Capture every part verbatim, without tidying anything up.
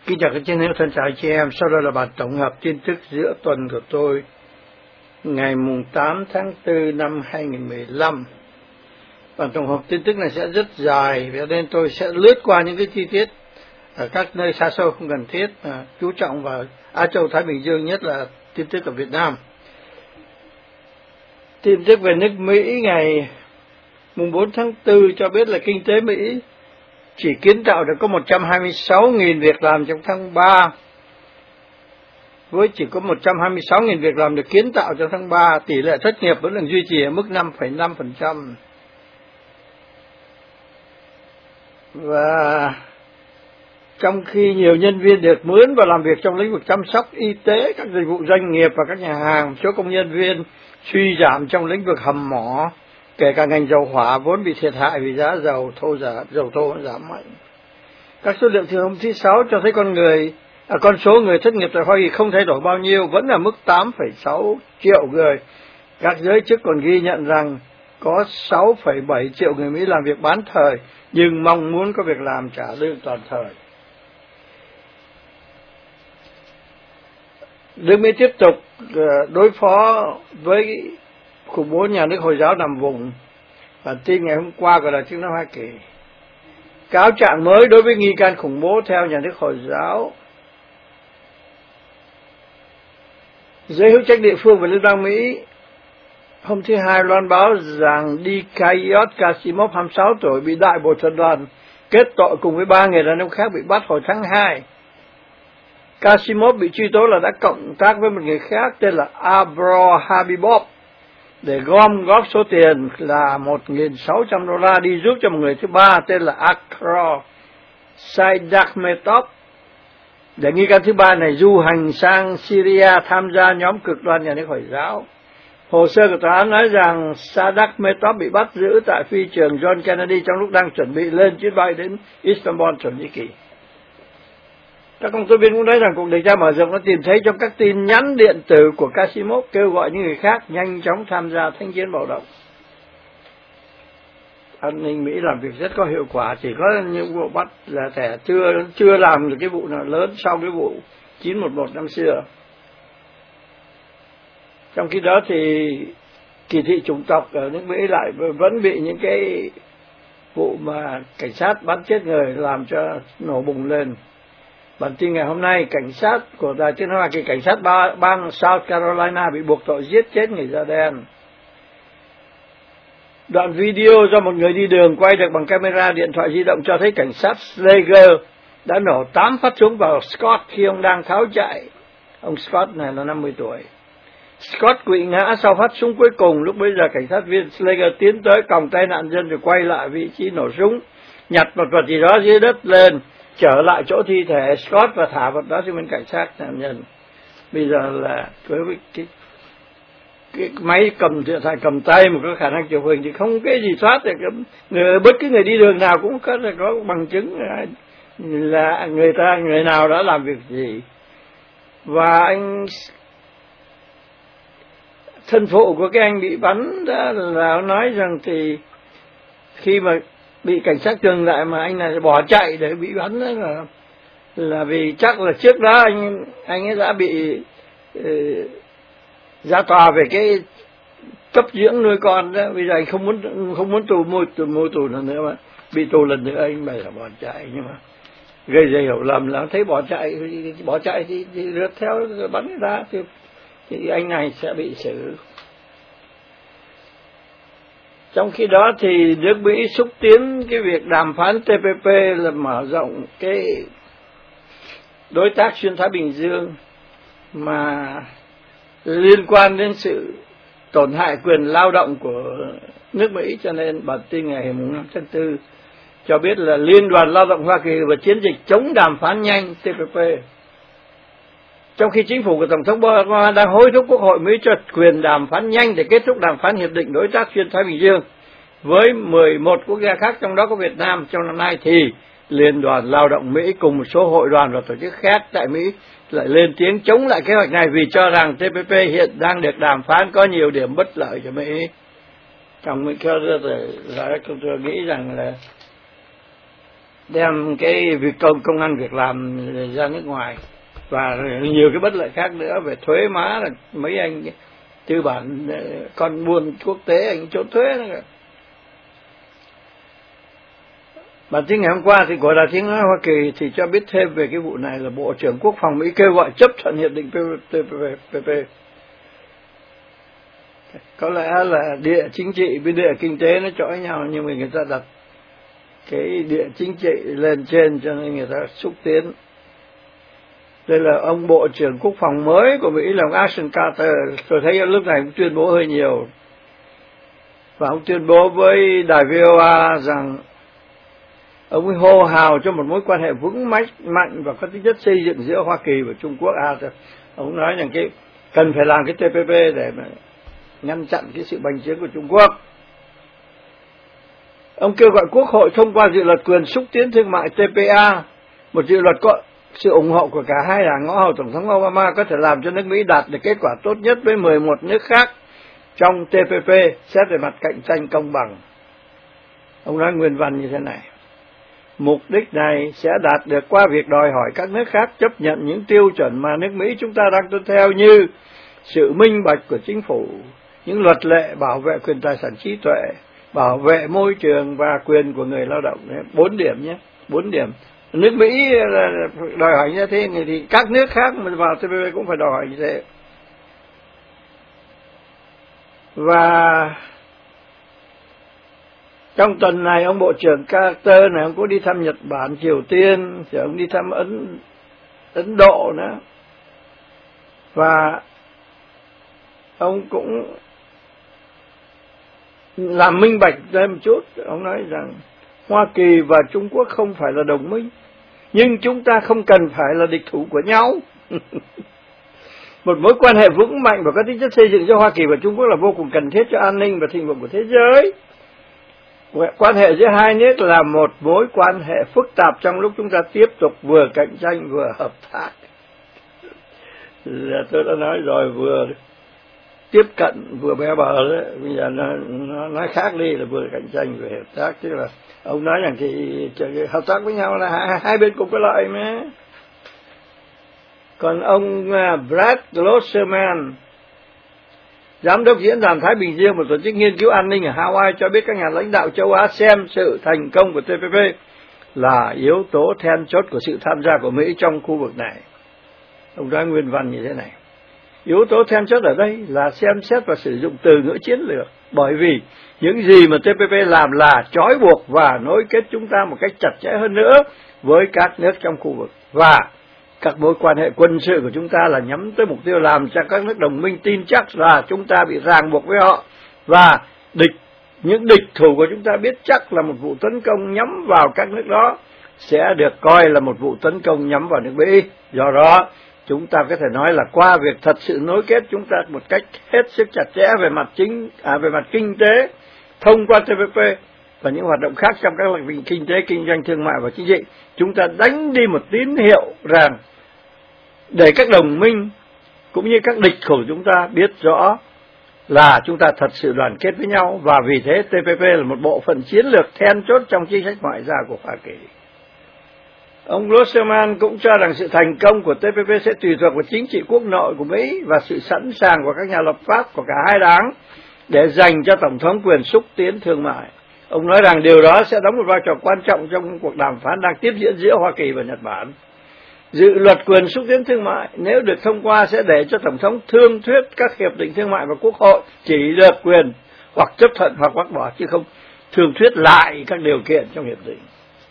Kính chào các chiến hữu thân chào chị em. Sau đây là bản tổng hợp tin tức giữa tuần của tôi ngày mùng tám tháng tư năm hai nghìn không trăm mười lăm. Bản tổng hợp tin tức này sẽ rất dài, cho nên tôi sẽ lướt qua những cái chi tiết ở các nơi xa xôi không cần thiết, à, chú trọng vào Á Châu Thái Bình Dương, nhất là tin tức ở Việt Nam. Tin tức về nước Mỹ ngày mùng bốn tháng tư cho biết là kinh tế Mỹ chỉ kiến tạo được có một trăm hai mươi sáu nghìn việc làm trong tháng ba. Với chỉ có một trăm hai mươi sáu nghìn việc làm được kiến tạo trong tháng ba, tỷ lệ thất nghiệp vẫn được duy trì ở mức năm phẩy năm phần trăm. Và trong khi nhiều nhân viên được mướn và làm việc trong lĩnh vực chăm sóc y tế, các dịch vụ doanh nghiệp và các nhà hàng, số công nhân viên suy giảm trong lĩnh vực hầm mỏ, kể cả ngành dầu hỏa vốn bị thiệt hại vì giá dầu thô giảm, dầu thô giảm mạnh. Các số liệu từ hôm thứ Sáu cho thấy con người, à, con số người thất nghiệp tại Hoa Kỳ không thay đổi bao nhiêu, vẫn là mức tám phẩy sáu triệu người. Các giới chức còn ghi nhận rằng có sáu phẩy bảy triệu người Mỹ làm việc bán thời, nhưng mong muốn có việc làm trả lương toàn thời. Nước Mỹ tiếp tục đối phó với khủng bố nhà nước Hồi giáo nằm vùng. Bản tin ngày hôm qua của Đài Tiếng nói Hoa Kỳ. Cáo trạng mới đối với nghi can khủng bố theo nhà nước Hồi giáo. Giới hữu trách địa phương và Liên bang Mỹ hôm thứ Hai loan báo rằng Dikayot Kasimov, hai mươi sáu tuổi, bị đại bồi thẩm đoàn kết tội cùng với ba người đàn ông khác bị bắt hồi tháng hai. Kasimov bị truy tố là đã cộng tác với một người khác tên là Abro Habibov để gom góp số tiền là một nghìn sáu trăm đô la đi giúp cho một người thứ ba tên là Akro Saidakhmetov, để nghi can thứ ba này du hành sang Syria tham gia nhóm cực đoan nhà nước Hồi giáo. Hồ sơ của tòa án nói rằng Saidakhmetov bị bắt giữ tại phi trường John Kennedy trong lúc đang chuẩn bị lên chuyến bay đến Istanbul, Thổ Nhĩ Kỳ. Các công tố viên cũng nói rằng cuộc điều tra mở rộng đã tìm thấy trong các tin nhắn điện tử của Kasimov kêu gọi những người khác nhanh chóng tham gia thanh chiến bạo động. An ninh Mỹ làm việc rất có hiệu quả, chỉ có những vụ bắt là thẻ chưa chưa làm được cái vụ nào lớn sau cái vụ chín một một năm xưa. Trong khi đó thì kỳ thị chủng tộc ở nước Mỹ lại vẫn bị những cái vụ mà cảnh sát bắn chết người làm cho nổ bùng lên. Bản tin ngày hôm nay, cảnh sát của Đài Tiếng nói Hoa Kỳ, cảnh sát bang South Carolina bị buộc tội giết chết người da đen. Đoạn video do một người đi đường quay được bằng camera điện thoại di động cho thấy cảnh sát Slager đã nổ tám phát súng vào Scott khi ông đang tháo chạy. Ông Scott này là năm mươi tuổi. Scott quỵ ngã sau phát súng cuối cùng. Lúc bấy giờ cảnh sát viên Slager tiến tới còng tay nạn nhân rồi quay lại vị trí nổ súng, nhặt một vật gì đó dưới đất lên, trở lại chỗ thi thể Scott và thả vật đó cho bên cảnh sát nạn nhân. Bây giờ là với cái, cái máy cầm điện thoại cầm tay mà có khả năng chụp hình thì không cái gì thoát được. Người, bất cứ người đi đường nào cũng có có bằng chứng là người ta người nào đã làm việc gì. Và anh thân phụ của cái anh bị bắn đó là nói rằng thì khi mà bị cảnh sát dừng lại mà anh này bỏ chạy để bị bắn đó là là vì chắc là trước đó anh anh ấy đã bị uh, ra tòa về cái cấp dưỡng nuôi con đó. Bây giờ anh không muốn không muốn tù mua tù mua tù nữa mà bị tù lần nữa anh bày là bỏ chạy, nhưng mà gây ra hiểu lầm là thấy bỏ chạy bỏ chạy thì, thì rượt theo rồi bắn người ta thì, thì anh này sẽ bị xử. Trong khi đó thì nước Mỹ xúc tiến cái việc đàm phán T P P là mở rộng cái đối tác xuyên Thái Bình Dương mà liên quan đến sự tổn hại quyền lao động của nước Mỹ, cho nên bản tin ngày năm tháng tư cho biết là Liên đoàn Lao động Hoa Kỳ và chiến dịch chống đàm phán nhanh T P P. Trong khi chính phủ của Tổng thống Obama đang hối thúc Quốc hội Mỹ cho quyền đàm phán nhanh để kết thúc đàm phán hiệp định đối tác xuyên Thái Bình Dương với mười một quốc gia khác, trong đó có Việt Nam trong năm nay, thì Liên đoàn Lao động Mỹ cùng một số hội đoàn và tổ chức khác tại Mỹ lại lên tiếng chống lại kế hoạch này vì cho rằng T P P hiện đang được đàm phán có nhiều điểm bất lợi cho Mỹ. Trong Mỹ là, là, là nghĩ rằng là đem cái việc công công ăn việc làm ra nước ngoài, và nhiều cái bất lợi khác nữa về thuế má, là mấy anh tư bản con buôn quốc tế anh trốn thuế nữa. Bản tin ngày hôm qua thì của Đài Tiếng nói Hoa Kỳ thì cho biết thêm về cái vụ này là Bộ trưởng Quốc phòng Mỹ kêu gọi chấp thuận hiệp định T P P. Có lẽ là địa chính trị với địa kinh tế nó chọi nhau, nhưng mà người ta đặt cái địa chính trị lên trên cho nên người ta xúc tiến. Đây là ông Bộ trưởng Quốc phòng mới của Mỹ là ông Ashton Carter. Tôi thấy lúc này cũng tuyên bố hơi nhiều. Và ông tuyên bố với đài vê o a rằng ông ấy hô hào cho một mối quan hệ vững mạnh mạnh và có tính chất xây dựng giữa Hoa Kỳ và Trung Quốc. À, ông nói rằng cái cần phải làm cái T P P để mà ngăn chặn cái sự bành trướng của Trung Quốc. Ông kêu gọi Quốc hội thông qua dự luật quyền xúc tiến thương mại T P A, một dự luật có sự ủng hộ của cả hai đảng ngõ hầu Tổng thống Obama, có thể làm cho nước Mỹ đạt được kết quả tốt nhất với mười một nước khác trong T P P xét về mặt cạnh tranh công bằng. Ông nói nguyên văn như thế này: mục đích này sẽ đạt được qua việc đòi hỏi các nước khác chấp nhận những tiêu chuẩn mà nước Mỹ chúng ta đang tuân theo, như sự minh bạch của chính phủ, những luật lệ bảo vệ quyền tài sản trí tuệ, bảo vệ môi trường và quyền của người lao động. Bốn điểm nhé, bốn điểm. Nước Mỹ đòi hỏi như thế thì các nước khác mà vào T P P cũng phải đòi hỏi như thế. Và trong tuần này ông Bộ trưởng Carter này ông cũng đi thăm Nhật Bản, Triều Tiên, rồi ông đi thăm Ấn Ấn Độ nữa. Và ông cũng làm minh bạch thêm một chút. Ông nói rằng Hoa Kỳ và Trung Quốc không phải là đồng minh, nhưng chúng ta không cần phải là địch thủ của nhau. Một mối quan hệ vững mạnh và có tính chất xây dựng giữa Hoa Kỳ và Trung Quốc là vô cùng cần thiết cho an ninh và thịnh vượng của thế giới. Quan hệ giữa hai nước là một mối quan hệ phức tạp trong lúc chúng ta tiếp tục vừa cạnh tranh vừa hợp tác. Tôi đã nói rồi, vừa tiếp cận vừa bé bờ đấy, bây giờ nó, nó nói khác đi là vừa cạnh tranh vừa hợp tác. Tức là ông nói rằng thì hợp tác với nhau là hai, hai bên cùng có lợi mà. Còn ông Brad Glosserman, giám đốc diễn đàn Thái Bình Dương, một tổ chức nghiên cứu an ninh ở Hawaii, cho biết các nhà lãnh đạo châu Á xem sự thành công của T P P là yếu tố then chốt của sự tham gia của Mỹ trong khu vực này. Ông nói nguyên văn như thế này: yếu tố then chốt ở đây là xem xét và sử dụng từ ngữ chiến lược, bởi vì những gì mà T P P làm là trói buộc và nối kết chúng ta một cách chặt chẽ hơn nữa với các nước trong khu vực, và các mối quan hệ quân sự của chúng ta là nhắm tới mục tiêu làm cho các nước đồng minh tin chắc là chúng ta bị ràng buộc với họ, và địch những địch thủ của chúng ta biết chắc là một vụ tấn công nhắm vào các nước đó sẽ được coi là một vụ tấn công nhắm vào nước Mỹ. Do đó chúng ta có thể nói là qua việc thật sự nối kết chúng ta một cách hết sức chặt chẽ về mặt chính à, về mặt kinh tế thông qua T P P và những hoạt động khác trong các lĩnh vực kinh tế, kinh doanh, thương mại và chính trị, chúng ta đánh đi một tín hiệu rằng để các đồng minh cũng như các địch của chúng ta biết rõ là chúng ta thật sự đoàn kết với nhau, và vì thế T P P là một bộ phận chiến lược then chốt trong chính sách ngoại giao của Hoa Kỳ. Ông Grossman cũng cho rằng sự thành công của T P P sẽ tùy thuộc vào chính trị quốc nội của Mỹ và sự sẵn sàng của các nhà lập pháp của cả hai đảng để dành cho Tổng thống quyền xúc tiến thương mại. Ông nói rằng điều đó sẽ đóng một vai trò quan trọng trong cuộc đàm phán đang tiếp diễn giữa Hoa Kỳ và Nhật Bản. Dự luật quyền xúc tiến thương mại nếu được thông qua sẽ để cho Tổng thống thương thuyết các hiệp định thương mại và Quốc hội chỉ được quyền hoặc chấp thuận hoặc bác bỏ, chứ không thương thuyết lại các điều kiện trong hiệp định.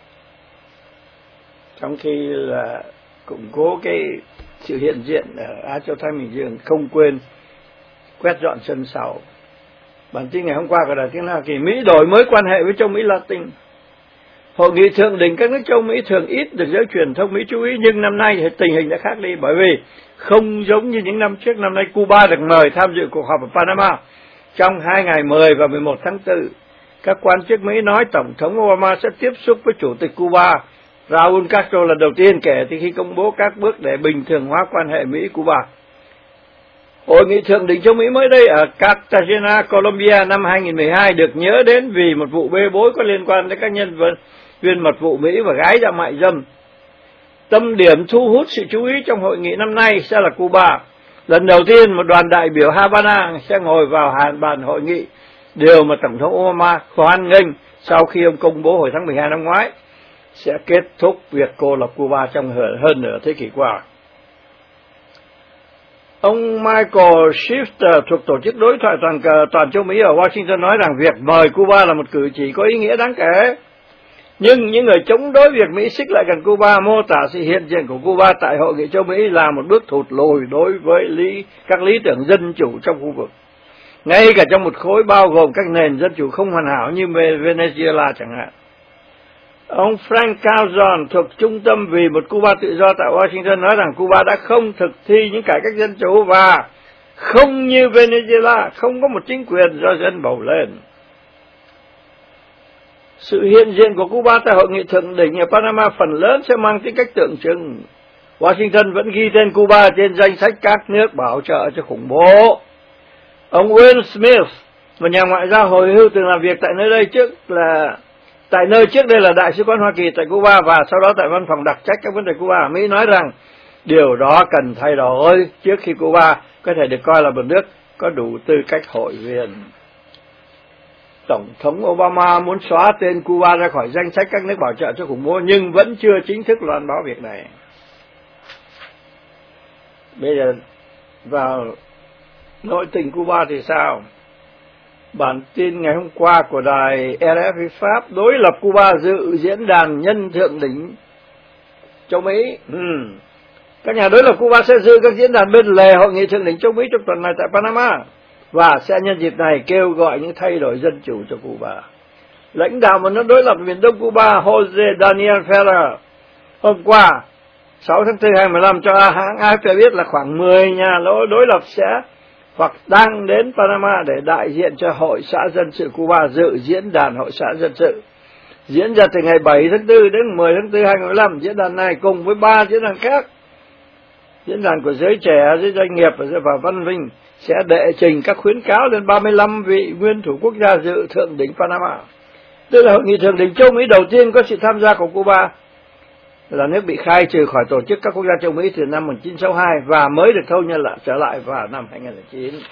Trong khi là củng cố cái sự hiện diện ở Á Châu Thái Bình Dương, không quên quét dọn sân sau. Bản tin ngày hôm qua của Đài Tiếng nói Hoa Kỳ: Mỹ đổi mới quan hệ với châu Mỹ Latin. Hội nghị thượng đỉnh các nước châu Mỹ thường ít được giới truyền thông Mỹ chú ý, nhưng năm nay thì tình hình đã khác đi, bởi vì không giống như những năm trước, năm nay Cuba được mời tham dự cuộc họp ở Panama trong hai ngày mười và mười một tháng tư. Các quan chức Mỹ nói Tổng thống Obama sẽ tiếp xúc với Chủ tịch Cuba Raúl Castro lần đầu tiên kể từ khi công bố các bước để bình thường hóa quan hệ Mỹ-Cuba. Hội nghị thượng đỉnh châu Mỹ mới đây ở Cartagena, Colombia năm hai nghìn không trăm mười hai được nhớ đến vì một vụ bê bối có liên quan đến các nhân vật viên mật vụ Mỹ và gái ra mại dâm. Tâm điểm thu hút sự chú ý trong hội nghị năm nay sẽ là Cuba. Lần đầu tiên một đoàn đại biểu Havana sẽ ngồi vào hàn bàn hội nghị, điều mà Tổng thống Obama hoan nghênh sau khi ông công bố hồi tháng mười hai năm ngoái sẽ kết thúc việc cô lập Cuba trong hơn nửa thế kỷ qua. Ông Michael Shifter thuộc Tổ chức Đối thoại Toàn, Toàn châu Mỹ ở Washington nói rằng việc mời Cuba là một cử chỉ có ý nghĩa đáng kể. Nhưng những người chống đối việc Mỹ xích lại gần Cuba mô tả sự hiện diện của Cuba tại Hội nghị châu Mỹ là một bước thụt lùi đối với lý, các lý tưởng dân chủ trong khu vực. Ngay cả trong một khối bao gồm các nền dân chủ không hoàn hảo như Venezuela chẳng hạn. Ông Frank Calzon thuộc Trung tâm vì một Cuba tự do tại Washington nói rằng Cuba đã không thực thi những cải cách dân chủ và không như Venezuela, không có một chính quyền do dân bầu lên. Sự hiện diện của Cuba tại hội nghị thượng đỉnh ở Panama phần lớn sẽ mang tính cách tượng trưng. Washington vẫn ghi tên Cuba trên danh sách các nước bảo trợ cho khủng bố. Ông Will Smith, một nhà ngoại giao hồi hưu từng làm việc tại nơi đây trước là tại nơi trước đây là Đại sứ quán Hoa Kỳ tại Cuba và sau đó tại văn phòng đặc trách các vấn đề Cuba ở Mỹ, nói rằng điều đó cần thay đổi trước khi Cuba có thể được coi là một nước có đủ tư cách hội viên. Tổng thống Obama muốn xóa tên Cuba ra khỏi danh sách các nước bảo trợ cho khủng bố nhưng vẫn chưa chính thức loan báo việc này. Bây giờ vào nội tình Cuba thì sao? Bản tin ngày hôm qua của đài R F I Pháp đối lập Cuba dự diễn đàn nhân thượng đỉnh châu Mỹ. Hmm. Các nhà đối lập Cuba sẽ dự các diễn đàn bên lề hội nghị thượng đỉnh châu Mỹ trong tuần này tại Panama và sẽ nhân dịp này kêu gọi những thay đổi dân chủ cho Cuba. Lãnh đạo một nước đối lập miền Đông Cuba Jose Daniel Ferrer hôm qua sáu tháng tư hai nghìn không trăm mười lăm cho hãng A F P biết là khoảng mười nhà đối lập sẽ hoặc đang đến Panama để đại diện cho Hội xã Dân sự Cuba dự diễn đàn Hội xã Dân sự. Diễn ra từ ngày bảy tháng tư đến mười tháng tư hai nghìn không trăm mười lăm, diễn đàn này cùng với ba diễn đàn khác, diễn đàn của giới trẻ, giới doanh nghiệp và văn minh sẽ đệ trình các khuyến cáo lên ba mươi lăm vị nguyên thủ quốc gia dự thượng đỉnh Panama. Tức là hội nghị thượng đỉnh châu Mỹ đầu tiên có sự tham gia của Cuba, là nước bị khai trừ khỏi tổ chức các quốc gia châu Mỹ từ năm một nghìn chín trăm sáu mươi hai và mới được thâu nhận lại trở lại vào năm hai nghìn không trăm lẻ chín.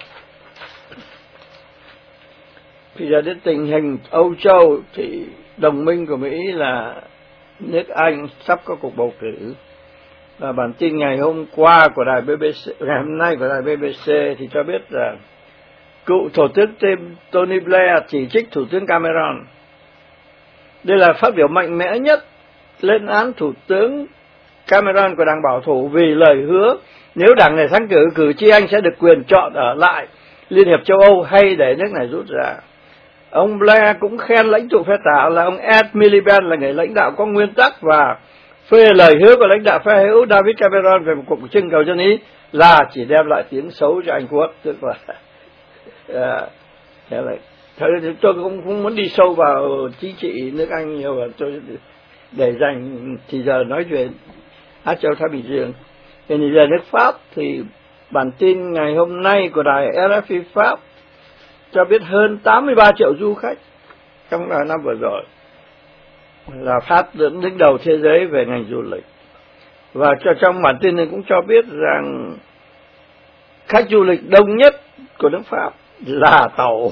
Bây giờ đến tình hình Âu Châu thì đồng minh của Mỹ là nước Anh sắp có cuộc bầu cử. Và bản tin ngày hôm qua của đài B B C, ngày hôm nay của đài B B C thì cho biết là cựu Thủ tướng Tony Blair chỉ trích Thủ tướng Cameron. Đây là phát biểu mạnh mẽ nhất lên án Thủ tướng Cameron của đảng bảo thủ vì lời hứa nếu đảng này thắng cử, cử tri Anh sẽ được quyền chọn ở lại Liên hiệp châu Âu hay để nước này rút ra. Ông Blair cũng khen lãnh tụ phe tả là ông Ed Miliband là người lãnh đạo có nguyên tắc và phê lời hứa của lãnh đạo phe hữu David Cameron về một cuộc trưng cầu dân Ý là chỉ đem lại tiếng xấu cho Anh Quốc. Tức là à, là thôi tôi cũng không muốn đi sâu vào chính trị nước Anh nhiều, và tôi để dành thì giờ nói chuyện Á Châu Thái Bình Dương. Thì giờ nước Pháp thì bản tin ngày hôm nay của đài R F I Pháp cho biết hơn tám mươi ba triệu du khách trong năm vừa rồi là Pháp đứng đầu thế giới về ngành du lịch. Và cho trong bản tin này cũng cho biết rằng khách du lịch đông nhất của nước Pháp là tàu.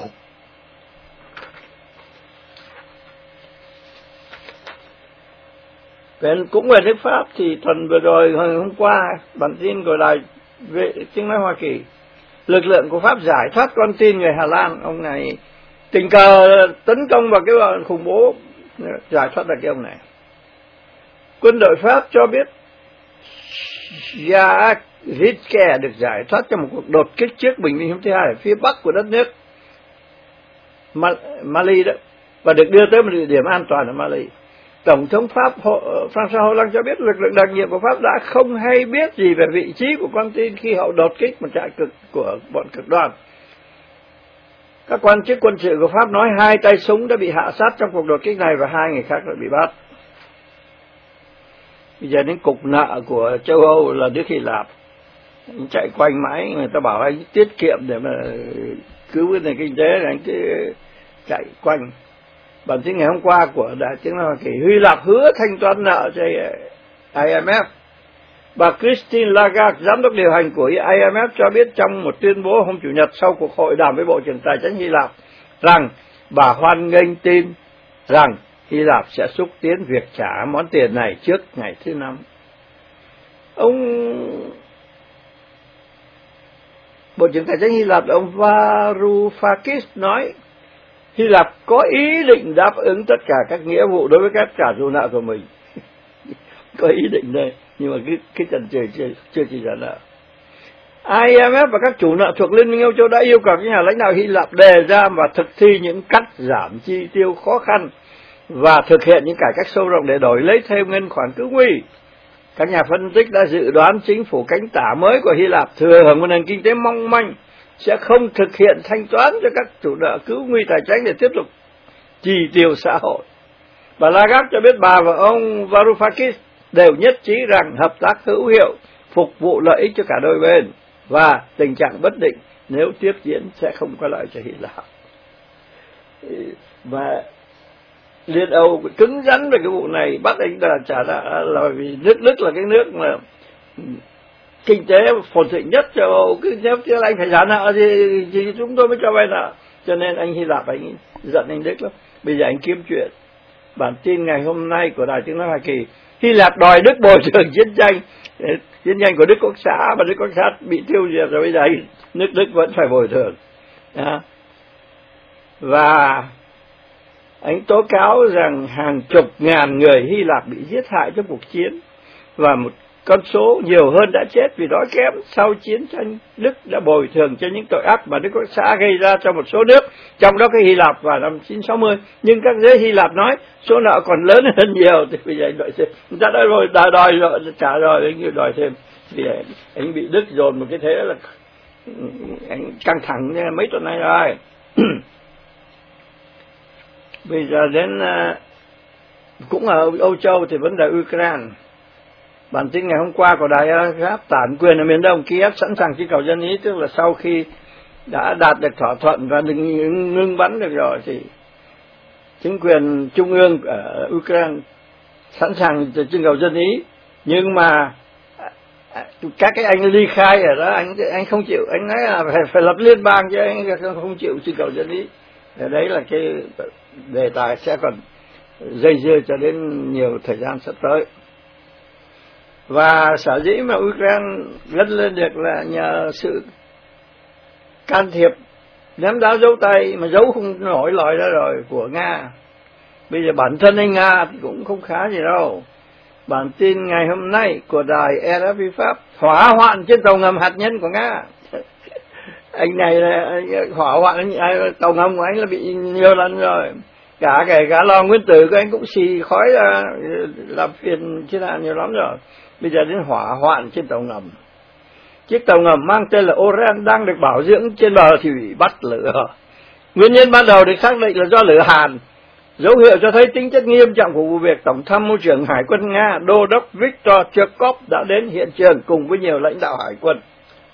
Cũng về nước Pháp thì tuần vừa rồi, hồi hôm qua, bản tin của đài vệ tiếng nói Hoa Kỳ, lực lượng của Pháp giải thoát con tin người Hà Lan. Ông này tình cờ tấn công vào cái bọn khủng bố, giải thoát được cái ông này. Quân đội Pháp cho biết Jacques Ritke được giải thoát trong một cuộc đột kích trước bình minh hôm thứ Hai ở phía bắc của đất nước Mali đó, và được đưa tới một địa điểm an toàn ở Mali. Tổng thống Pháp François Hollande cho biết lực lượng đặc nhiệm của Pháp đã không hay biết gì về vị trí của con tin khi họ đột kích một trại cực của bọn cực đoan. Các quan chức quân sự của Pháp nói hai tay súng đã bị hạ sát trong cuộc đột kích này và hai người khác đã bị bắt. Bây giờ đến cục nợ của châu Âu là nước Hy Lạp, anh chạy quanh mãi, người ta bảo anh tiết kiệm để mà cứu cái nền kinh tế, anh cứ chạy quanh. Bản tin ngày hôm qua của Đại tiếng nói Hoa Kỳ, Hy Lạp hứa thanh toán nợ cho I M F. Bà Christine Lagarde, giám đốc điều hành của I M F, cho biết trong một tuyên bố hôm Chủ nhật sau cuộc hội đàm với Bộ trưởng Tài chính Hy Lạp rằng bà hoan nghênh tin rằng Hy Lạp sẽ xúc tiến việc trả món tiền này trước ngày thứ năm. Ông Bộ trưởng Tài chính Hy Lạp, ông Varoufakis nói Hy Lạp có ý định đáp ứng tất cả các nghĩa vụ đối với các trả dụ nợ của mình. Có ý định đây, nhưng mà cái, cái trần trời chưa, chưa chỉ trả nợ. I M F và các chủ nợ thuộc Liên minh Âu Châu đã yêu cầu các nhà lãnh đạo Hy Lạp đề ra và thực thi những cắt giảm chi tiêu khó khăn và thực hiện những cải cách sâu rộng để đổi lấy thêm ngân khoản cứu nguy. Các nhà phân tích đã dự đoán chính phủ cánh tả mới của Hy Lạp thừa hưởng một nền kinh tế mong manh sẽ không thực hiện thanh toán cho các chủ nợ cứu nguy tài chính để tiếp tục chi tiêu xã hội. Bà Lagarde cho biết bà và ông Varoufakis đều nhất trí rằng hợp tác hữu hiệu phục vụ lợi ích cho cả đôi bên và tình trạng bất định nếu tiếp diễn sẽ không có lợi cho Hy Lạp. Và Liên Âu cứng rắn về cái vụ này, bắt anh ta trả nợ là vì nước Đức là cái nước mà kinh tế phồn thịnh nhất châu Âu, cứ nếu chứ anh phải trả nợ thì, thì chúng tôi mới cho vay nợ. Cho nên anh Hy Lạp anh giận anh Đức lắm. Bây giờ anh kiếm chuyện. Bản tin ngày hôm nay của Đài Tiếng nói Hoa Kỳ, Hy Lạp đòi Đức bồi thường chiến tranh, chiến tranh của Đức Quốc xã và Đức Quốc xã bị tiêu diệt rồi, bây giờ nước Đức vẫn phải bồi thường. À. Và anh tố cáo rằng hàng chục ngàn người Hy Lạp bị giết hại trong cuộc chiến và một con số nhiều hơn đã chết vì đói kém sau chiến tranh. Đức đã bồi thường cho những tội ác mà Đức Quốc xã gây ra cho một số nước, trong đó cái Hy Lạp vào năm một nghìn chín trăm sáu mươi. Nhưng các giới Hy Lạp nói số nợ còn lớn hơn nhiều, thì bây giờ anh đòi thêm. Người ta đã rồi đòi, đòi rồi, trả rồi, anh đòi thêm. Vì anh bị Đức dồn một cái thế là anh căng thẳng mấy tuần nay rồi. Bây giờ đến cũng ở Âu Châu thì vấn đề Ukraine. Bản tin ngày hôm qua của Đài Pháp, tản quyền ở miền Đông Kiev sẵn sàng trưng cầu dân ý, tức là sau khi đã đạt được thỏa thuận và ngừng, ngừng bắn được rồi thì chính quyền trung ương ở Ukraine sẵn sàng trưng cầu dân ý. Nhưng mà các cái anh ly khai ở đó, anh anh không chịu, anh nói là phải, phải lập liên bang chứ anh không chịu trưng cầu dân ý. Đấy là cái đề tài sẽ còn dây dưa cho đến nhiều thời gian sắp tới. Và sở dĩ mà Ukraine lân lên được là nhờ sự can thiệp ném đá dấu tay mà giấu không nổi lòi ra rồi của Nga. Bây giờ bản thân anh Nga thì cũng không khá gì đâu. Bản tin ngày hôm nay của đài R F I Pháp, hỏa hoạn trên tàu ngầm hạt nhân của Nga. Anh này là hỏa hoạn tàu ngầm của anh là bị nhiều lần rồi. Cả kể cả lò nguyên tử của anh cũng xì khói ra làm phiền thiên hạ nhiều lắm rồi. Bây giờ đến hỏa hoạn trên tàu ngầm. Chiếc tàu ngầm mang tên là Oran đang được bảo dưỡng trên bờ thì bị bắt lửa. Nguyên nhân ban đầu được xác định là do lửa hàn. Dấu hiệu cho thấy tính chất nghiêm trọng của vụ việc, Tổng tham mưu trưởng Hải quân Nga Đô đốc Viktor Chekov đã đến hiện trường cùng với nhiều lãnh đạo hải quân.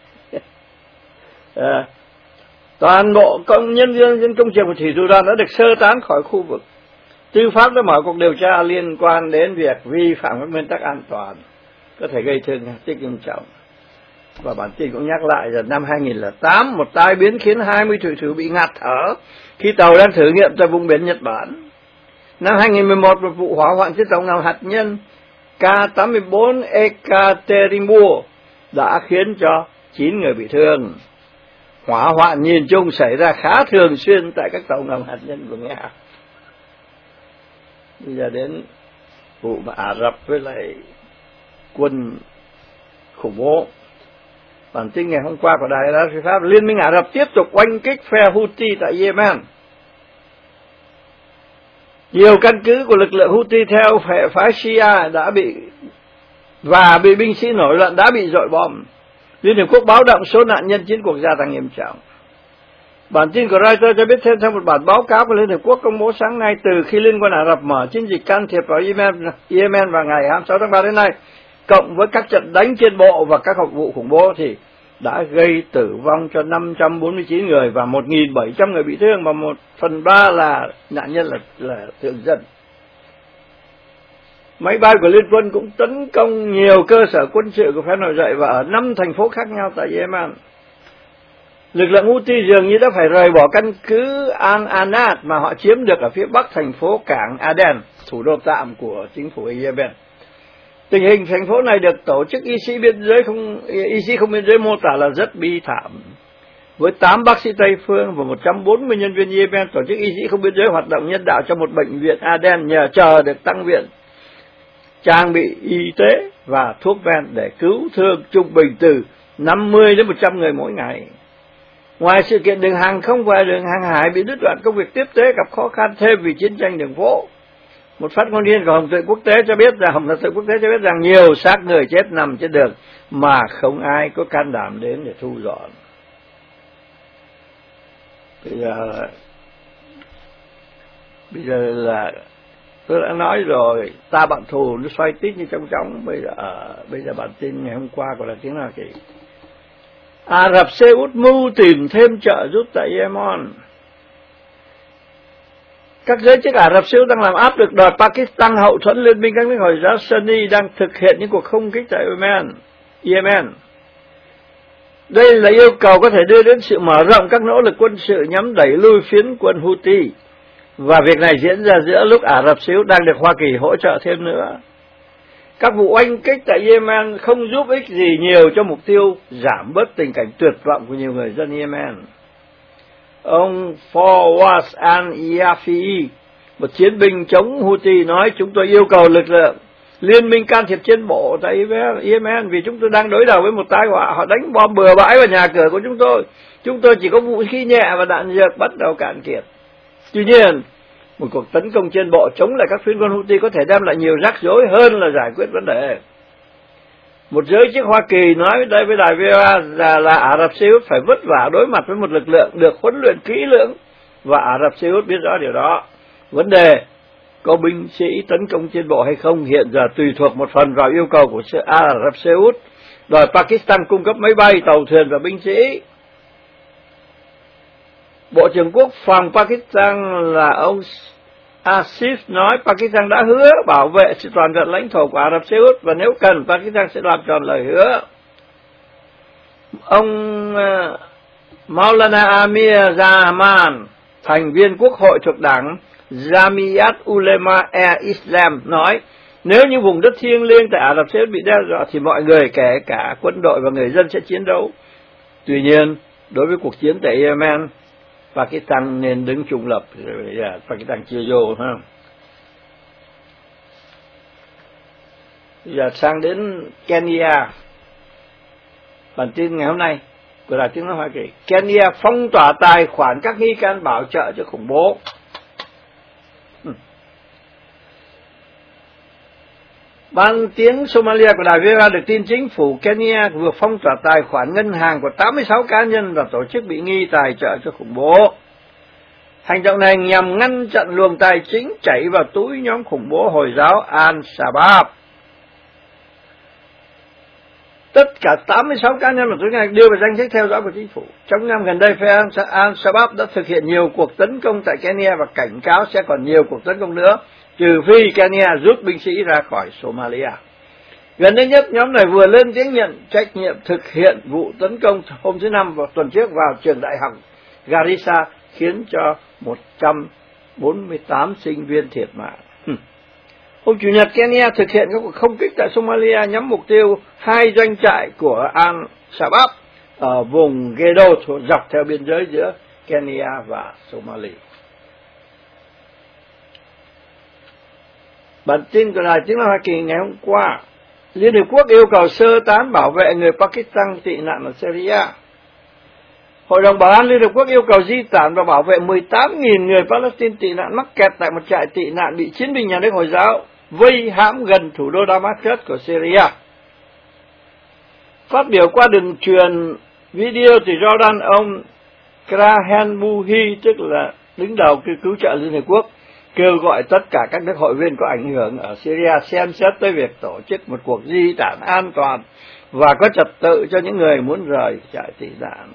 À, toàn bộ công nhân viên công trường của thủy thủ đoàn đã được sơ tán khỏi khu vực. Tư pháp đã mở cuộc điều tra liên quan đến việc vi phạm các nguyên tắc an toàn có thể gây thương tích nghiêm trọng. Và bản tin cũng nhắc lại là năm hai nghìn lẻ tám, một tai biến khiến hai mươi thủy thủ bị ngạt thở khi tàu đang thử nghiệm tại vùng biển Nhật Bản. Năm hai nghìn mười một, một vụ hỏa hoạn trên tàu ngầm hạt nhân K tám mươi bốn Ekaterinburg đã khiến cho chín người bị thương. Hỏa hoạn nhìn chung xảy ra khá thường xuyên tại các tàu ngầm hạt nhân của Nga. Bây giờ đến vụ mà Ả Rập với lại quân khủng bố. Bản tin ngày hôm qua của Đài Á Phi Pháp, Liên minh Ả Rập tiếp tục oanh kích phe Houthi tại Yemen. Nhiều căn cứ của lực lượng Houthi theo phe phái Shia đã bị và bị binh sĩ nổi loạn đã bị dội bom. Liên Hiệp Quốc báo động số nạn nhân chiến cuộc gia tăng nghiêm trọng. Bản tin của Reuters cho biết thêm trong một bản báo cáo của Liên Hiệp Quốc công bố sáng nay, từ khi Liên quân Ả Rập mở chiến dịch can thiệp vào Yemen, Yemen vào ngày hai mươi sáu tháng ba đến nay, cộng với các trận đánh trên bộ và các vụ khủng bố, thì đã gây tử vong cho năm trăm bốn mươi chín người và một nghìn bảy trăm người bị thương, và một phần ba là nạn nhân là, là thường dân. Máy bay của Liên quân cũng tấn công nhiều cơ sở quân sự của phe nổi dậy và ở năm thành phố khác nhau tại Yemen. Lực lượng Houthi dường như đã phải rời bỏ căn cứ Al-Anad mà họ chiếm được ở phía bắc thành phố cảng Aden, thủ đô tạm của chính phủ Yemen. Tình hình thành phố này được tổ chức y sĩ biên giới không y sĩ không biên giới mô tả là rất bi thảm. Với tám bác sĩ Tây phương và một trăm bốn mươi nhân viên Yemen, tổ chức y sĩ không biên giới hoạt động nhân đạo cho một bệnh viện Aden nhờ chờ được tăng viện trang bị y tế và thuốc men để cứu thương trung bình từ năm mươi đến một trăm người mỗi ngày. Ngoài sự kiện đường hàng không và đường hàng hải bị đứt đoạn, công việc tiếp tế gặp khó khăn thêm vì chiến tranh đường phố. Một phát ngôn viên của Hồng Thượng Quốc tế cho biết rằng Hồng Thượng Quốc tế cho biết rằng nhiều xác người chết nằm trên đường mà không ai có can đảm đến để thu dọn. Bây giờ là, bây giờ là tôi đã nói rồi, ta bạn thù nó xoay tít như trong trống. Bây giờ bây giờ bản tin ngày hôm qua gọi là tiếng nào kì Ả Rập Xê Út mưu tìm thêm trợ giúp tại Yemen. Các giới chức Ả Rập Xê Út đang làm áp lực đòi Pakistan hậu thuẫn Liên minh các nước Hồi giáo Sunni đang thực hiện những cuộc không kích tại Yemen. Yemen. Đây là yêu cầu có thể đưa đến sự mở rộng các nỗ lực quân sự nhằm đẩy lui phiến quân Houthi, và việc này diễn ra giữa lúc Ả Rập Xê Út đang được Hoa Kỳ hỗ trợ thêm nữa. Các vụ oanh kích tại Yemen không giúp ích gì nhiều cho mục tiêu giảm bớt tình cảnh tuyệt vọng của nhiều người dân Yemen. Ông Fawaz al-Yafi'i, một chiến binh chống Houthi, nói chúng tôi yêu cầu lực lượng liên minh can thiệp trên bộ tại Yemen vì chúng tôi đang đối đầu với một tai họa. Họ đánh bom bừa bãi vào nhà cửa của chúng tôi. Chúng tôi chỉ có vũ khí nhẹ và đạn dược bắt đầu cạn kiệt. Tuy nhiên, một cuộc tấn công trên bộ chống lại các phiến quân Houthi có thể đem lại nhiều rắc rối hơn là giải quyết vấn đề. Một giới chức Hoa Kỳ nói đây với đài vê o a là, là Ả Rập Xê Út phải vất vả đối mặt với một lực lượng được huấn luyện kỹ lưỡng, và Ả Rập Xê Út biết rõ điều đó. Vấn đề có binh sĩ tấn công trên bộ hay không hiện giờ tùy thuộc một phần vào yêu cầu của Ả Rập Xê Út đòi Pakistan cung cấp máy bay, tàu thuyền và binh sĩ. Bộ trưởng Quốc phòng Pakistan là ông Asif nói Pakistan đã hứa bảo vệ sự toàn vẹn lãnh thổ của Ả Rập Xê Út và nếu cần Pakistan sẽ làm tròn lời hứa. Ông uh, Maulana Amir Zaman, thành viên quốc hội thuộc đảng Jamiat Ulema-e-Islam, nói nếu như vùng đất thiêng liêng tại Ả Rập Xê Út bị đe dọa thì mọi người, kể cả quân đội và người dân, sẽ chiến đấu. Tuy nhiên, đối với cuộc chiến tại Yemen, Pakistan nên đứng trung lập. Yeah, Pakistan chưa vô ha. Giờ sang đến Kenya. Bản tin ngày hôm nay của Đài Tiếng nói Hoa Kỳ. Kenya phong tỏa tài khoản các nghi can bảo trợ cho khủng bố. Ban tiếng Somalia của Đài vê o a được tin chính phủ Kenya vừa phong tỏa tài khoản ngân hàng của tám mươi sáu cá nhân và tổ chức bị nghi tài trợ cho khủng bố. Hành động này nhằm ngăn chặn luồng tài chính chảy vào túi nhóm khủng bố Hồi giáo Al-Shabaab. Tất cả tám mươi sáu cá nhân và tổ chức này đưa vào danh sách theo dõi của chính phủ. Trong năm gần đây, phe Al-Shabaab đã thực hiện nhiều cuộc tấn công tại Kenya và cảnh cáo sẽ còn nhiều cuộc tấn công nữa, trừ phi Kenya rút binh sĩ ra khỏi Somalia. Gần đây nhất, nhóm này vừa lên tiếng nhận trách nhiệm thực hiện vụ tấn công hôm thứ Năm vào tuần trước vào trường đại học Garissa, khiến cho một trăm bốn mươi tám sinh viên thiệt mạng. Hôm Chủ nhật, Kenya thực hiện các cuộc không kích tại Somalia nhắm mục tiêu hai doanh trại của Al-Shabaab ở vùng Gedo dọc theo biên giới giữa Kenya và Somalia. Bản tin của Đài Tiếng nói Hoa Kỳ ngày hôm qua, Liên Hiệp Quốc yêu cầu sơ tán bảo vệ người Pakistan tị nạn ở Syria. Hội đồng Bảo an Liên Hợp Quốc yêu cầu di tản và bảo vệ mười tám nghìn người Palestine tị nạn mắc kẹt tại một trại tị nạn bị chiến binh nhà nước Hồi giáo vây hãm gần thủ đô Damascus của Syria. Phát biểu qua đường truyền video từ Jordan, ông Krahen Buhi, tức là đứng đầu cứu trợ Liên Hợp Quốc, kêu gọi tất cả các nước hội viên có ảnh hưởng ở Syria xem xét tới việc tổ chức một cuộc di tản an toàn và có trật tự cho những người muốn rời trại tị nạn.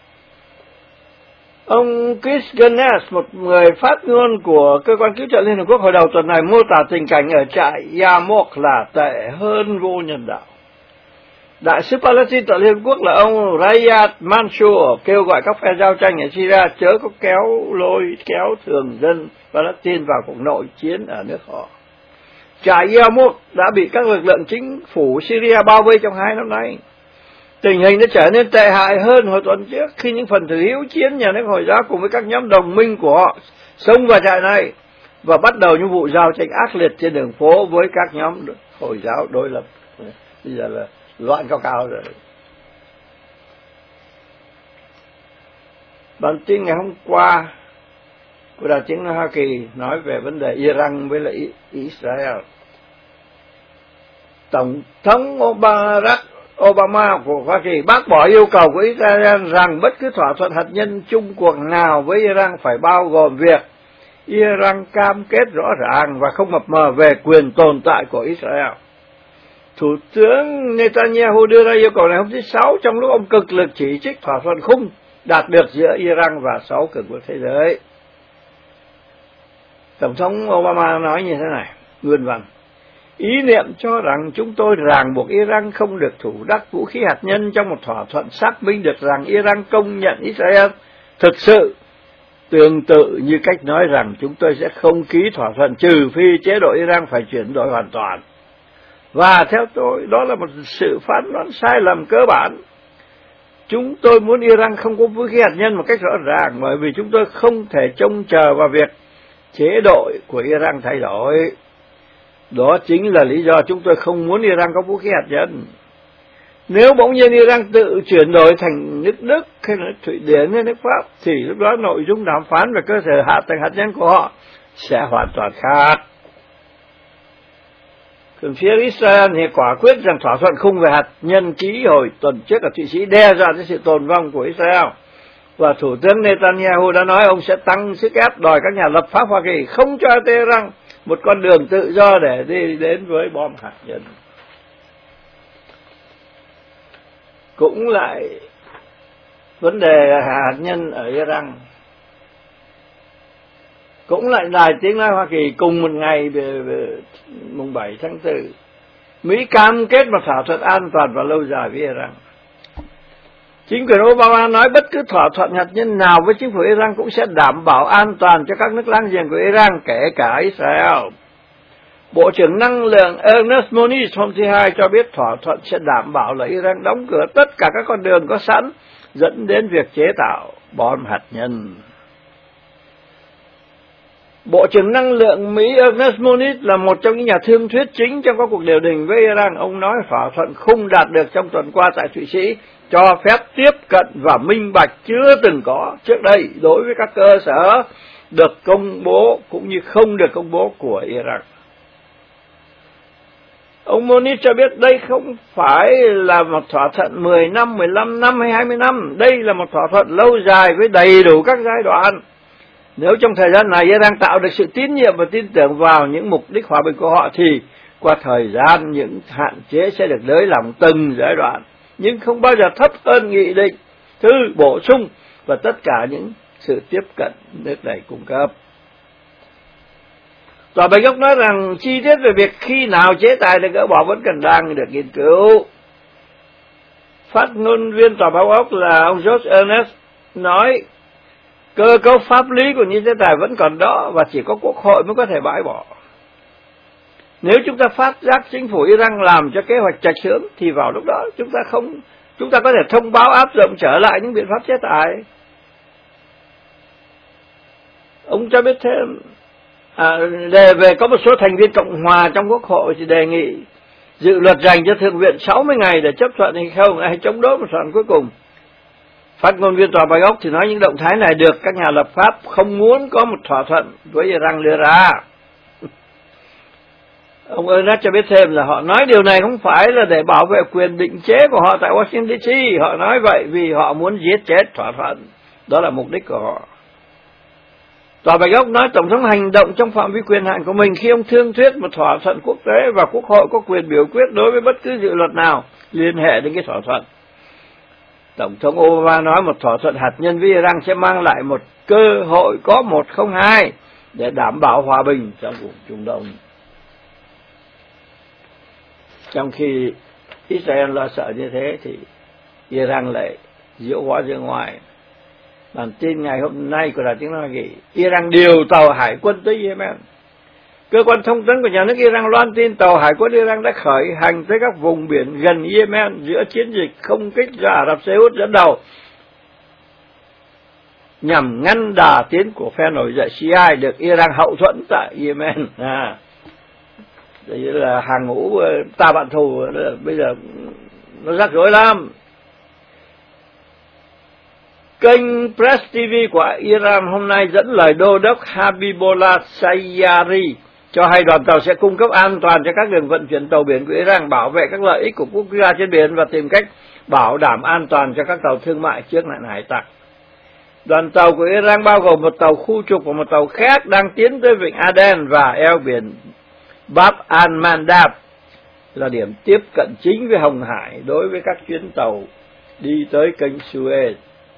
Ông Chris Gunness, một người phát ngôn của cơ quan cứu trợ Liên Hợp Quốc hồi đầu tuần này, mô tả tình cảnh ở trại Yarmouk là tệ hơn vô nhân đạo. Đại sứ Palestine tại Liên Hợp Quốc là ông Riyad Mansour kêu gọi các phe giao tranh ở Syria chớ có kéo lôi kéo thường dân Palestine vào cuộc nội chiến ở nước họ. Trại Yarmouk đã bị các lực lượng chính phủ Syria bao vây trong hai năm nay. Tình hình đã trở nên tệ hại hơn hồi tuần trước khi những phần tử hiếu chiến nhà nước Hồi giáo cùng với các nhóm đồng minh của họ xông vào trại này và bắt đầu những vụ giao tranh ác liệt trên đường phố với các nhóm Hồi giáo đối lập. Bây giờ là loạn cao cao rồi. Bản tin ngày hôm qua của Đài Tiếng nói Hoa Kỳ nói về vấn đề Iran với lại Israel. Tổng thống Barack Obama của Hoa Kỳ bác bỏ yêu cầu của Israel rằng bất cứ thỏa thuận hạt nhân chung cuộc nào với Iran phải bao gồm việc Iran cam kết rõ ràng và không mập mờ về quyền tồn tại của Israel. Thủ tướng Netanyahu đưa ra yêu cầu này hôm thứ Sáu trong lúc ông cực lực chỉ trích thỏa thuận khung đạt được giữa Iran và sáu cường quốc thế giới. Tổng thống Obama nói như thế này, nguyên văn: ý niệm cho rằng chúng tôi ràng buộc Iran không được thủ đắc vũ khí hạt nhân trong một thỏa thuận xác minh được rằng Iran công nhận Israel thực sự tương tự như cách nói rằng chúng tôi sẽ không ký thỏa thuận trừ phi chế độ Iran phải chuyển đổi hoàn toàn. Và theo tôi, đó là một sự phán đoán sai lầm cơ bản. Chúng tôi muốn Iran không có vũ khí hạt nhân một cách rõ ràng, bởi vì chúng tôi không thể trông chờ vào việc chế độ của Iran thay đổi. Đó chính là lý do chúng tôi không muốn Iran có vũ khí hạt nhân. Nếu bỗng nhiên Iran tự chuyển đổi thành nước Đức hay nước Thụy Điển hay nước Pháp, thì lúc đó nội dung đàm phán về cơ sở hạ tầng hạt nhân của họ sẽ hoàn toàn khác. Từ phía Israel thì quả quyết rằng thỏa thuận khung về hạt nhân ký hồi tuần trước ở Thụy Sĩ đe dọa đến sự tồn vong của Israel. Và Thủ tướng Netanyahu đã nói ông sẽ tăng sức ép đòi các nhà lập pháp Hoa Kỳ không cho Tehran một con đường tự do để đi đến với bom hạt nhân. Cũng lại vấn đề hạt nhân ở Iran. Cũng lại Đài Tiếng nói Hoa Kỳ cùng một ngày về, về mùng bảy tháng tư, Mỹ cam kết một thỏa thuận an toàn và lâu dài với Iran. Chính quyền Obama nói bất cứ thỏa thuận hạt nhân nào với chính phủ Iran cũng sẽ đảm bảo an toàn cho các nước láng giềng của Iran, kể cả Israel. Bộ trưởng Năng lượng Ernest Moniz hôm thứ Hai cho biết thỏa thuận sẽ đảm bảo là Iran đóng cửa tất cả các con đường có sẵn dẫn đến việc chế tạo bom hạt nhân. Bộ trưởng Năng lượng Mỹ Ernest Moniz là một trong những nhà thương thuyết chính trong các cuộc điều đình với Iran. Ông nói thỏa thuận khung đạt được trong tuần qua tại Thụy Sĩ cho phép tiếp cận và minh bạch chưa từng có trước đây đối với các cơ sở được công bố cũng như không được công bố của Iran. Ông Moniz cho biết đây không phải là một thỏa thuận mười năm, mười lăm năm hay hai mươi năm. Đây là một thỏa thuận lâu dài với đầy đủ các giai đoạn. Nếu trong thời gian này Iran tạo được sự tín nhiệm và tin tưởng vào những mục đích hòa bình của họ, thì qua thời gian những hạn chế sẽ được nới lỏng từng giai đoạn, nhưng không bao giờ thấp hơn nghị định thư bổ sung và tất cả những sự tiếp cận nước này cung cấp. Tòa Bạch Ốc nói rằng chi tiết về việc khi nào chế tài được gỡ bỏ vẫn cần đang được nghiên cứu. Phát ngôn viên Tòa Bạch Ốc là ông George Ernest nói cơ cấu pháp lý của những chế tài vẫn còn đó và chỉ có Quốc hội mới có thể bãi bỏ. Nếu chúng ta phát giác chính phủ Iran làm cho kế hoạch chệch hướng thì vào lúc đó chúng ta không chúng ta có thể thông báo áp dụng trở lại những biện pháp chế tài. Ông cho biết thêm à, đề về có một số thành viên Cộng hòa trong Quốc hội thì đề nghị dự luật dành cho Thượng viện sáu mươi ngày để chấp thuận hay không hay chống đối một soạn cuối cùng. Phát ngôn viên Tòa Bạch Ốc thì nói những động thái này được các nhà lập pháp không muốn có một thỏa thuận với Iran đưa ra. Ông Ernest cho biết thêm là họ nói điều này không phải là để bảo vệ quyền định chế của họ tại Washington đê xê. Họ nói vậy vì họ muốn giết chết thỏa thuận. Đó là mục đích của họ. Tòa Bạch Ốc nói Tổng thống hành động trong phạm vi quyền hạn của mình khi ông thương thuyết một thỏa thuận quốc tế và Quốc hội có quyền biểu quyết đối với bất cứ dự luật nào liên hệ đến cái thỏa thuận. Tổng thống Obama nói một thỏa thuận hạt nhân với Iran sẽ mang lại một cơ hội có một không hai để đảm bảo hòa bình trong vùng Trung Đông. Trong khi Israel lo sợ như thế thì Iran lại diễu hóa ra ngoài. Bản tin ngày hôm nay của Đài Tiếng Nói Hoa Kỳ, Iran điều tàu hải quân tới Yemen. Cơ quan thông tấn của nhà nước Iran loan tin tàu hải quân Iran đã khởi hành tới các vùng biển gần Yemen giữa chiến dịch không kích do Ả Rập Xê Út dẫn đầu nhằm ngăn đà tiến của phe nổi dậy Shia được Iran hậu thuẫn tại Yemen. À, đây là hàng ngũ ta bạn thù bây giờ nó rắc rối lắm. Kênh Press ti vi của Iran hôm nay dẫn lời đô đốc Habibullah Sayyari cho hay đoàn tàu sẽ cung cấp an toàn cho các đường vận chuyển tàu biển của Iran, bảo vệ các lợi ích của quốc gia trên biển và tìm cách bảo đảm an toàn cho các tàu thương mại trước nạn hải tặc. Đoàn tàu của Iran bao gồm một tàu khu trục và một tàu khác đang tiến tới vịnh Aden và eo biển Bab al-Mandab, là điểm tiếp cận chính với Hồng Hải đối với các chuyến tàu đi tới kênh Suez.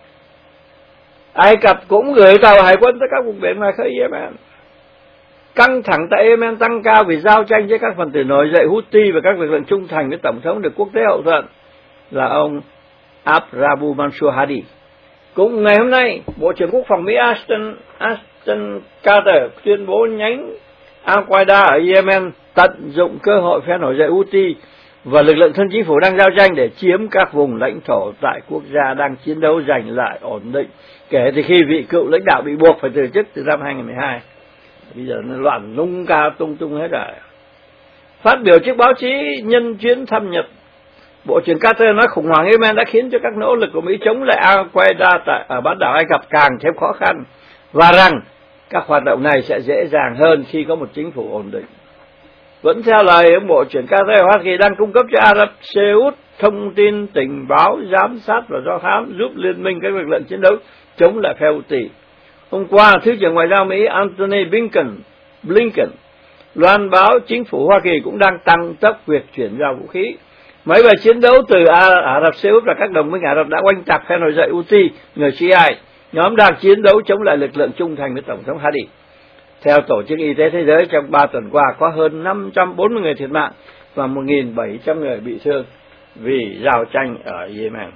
Ai Cập cũng gửi tàu hải quân tới các vùng biển ngoài khơi Yemen. Căng thẳng tại Yemen tăng cao vì giao tranh với các phần tử nổi dậy Houthi và các lực lượng trung thành với tổng thống được quốc tế hậu thuẫn là ông Abd-Rabbu Mansur Hadi. Cũng ngày hôm nay, Bộ trưởng Quốc phòng Mỹ Ashton, Ashton Carter tuyên bố nhánh Al-Qaeda ở Yemen tận dụng cơ hội phe nổi dậy Houthi và lực lượng thân chính phủ đang giao tranh để chiếm các vùng lãnh thổ tại quốc gia đang chiến đấu giành lại ổn định kể từ khi vị cựu lãnh đạo bị buộc phải từ chức từ năm hai nghìn không trăm mười hai. Bây giờ nó loạn lung ca tung tung hết rồi. Phát biểu trước báo chí nhân chuyến thăm Nhật, Bộ trưởng Carter nói khủng hoảng Yemen đã khiến cho các nỗ lực của Mỹ chống lại Al-Qaeda tại ở bán đảo Ai Cập càng thêm khó khăn và rằng các hoạt động này sẽ dễ dàng hơn khi có một chính phủ ổn định. Vẫn theo lời ông Bộ trưởng Carter, Hoa Kỳ đang cung cấp cho Ả Rập Xê Út thông tin tình báo, giám sát và do thám giúp liên minh các lực lượng chiến đấu chống lại phe Houthi. Hôm qua, Thứ trưởng Ngoại giao Mỹ Antony Blinken, Blinken loan báo chính phủ Hoa Kỳ cũng đang tăng tốc việc chuyển giao vũ khí. Máy bay chiến đấu từ Ả Rập Xê Út và các đồng minh Ả Rập đã oanh tạc phe nổi dậy Houthi, người Shia, nhóm đang chiến đấu chống lại lực lượng trung thành với Tổng thống Hadi. Theo Tổ chức Y tế Thế giới, trong ba tuần qua có hơn năm trăm bốn mươi người thiệt mạng và một nghìn bảy trăm người bị thương vì giao tranh ở Yemen.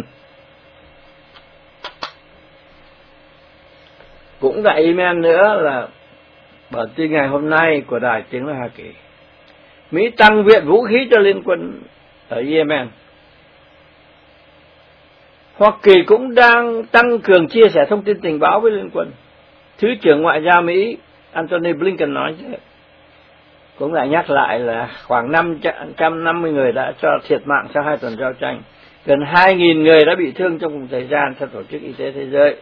Cũng tại Yemen nữa là bản tin ngày hôm nay của Đài Tiếng Nói Hoa Kỳ. Mỹ tăng viện vũ khí cho liên quân ở Yemen. Hoa Kỳ cũng đang tăng cường chia sẻ thông tin tình báo với liên quân. Thứ trưởng Ngoại giao Mỹ Antony Blinken nói thế. Cũng lại nhắc lại là khoảng năm trăm năm mươi người đã cho thiệt mạng sau hai tuần giao tranh. Gần hai nghìn người đã bị thương trong cùng thời gian theo Tổ chức Y tế Thế giới.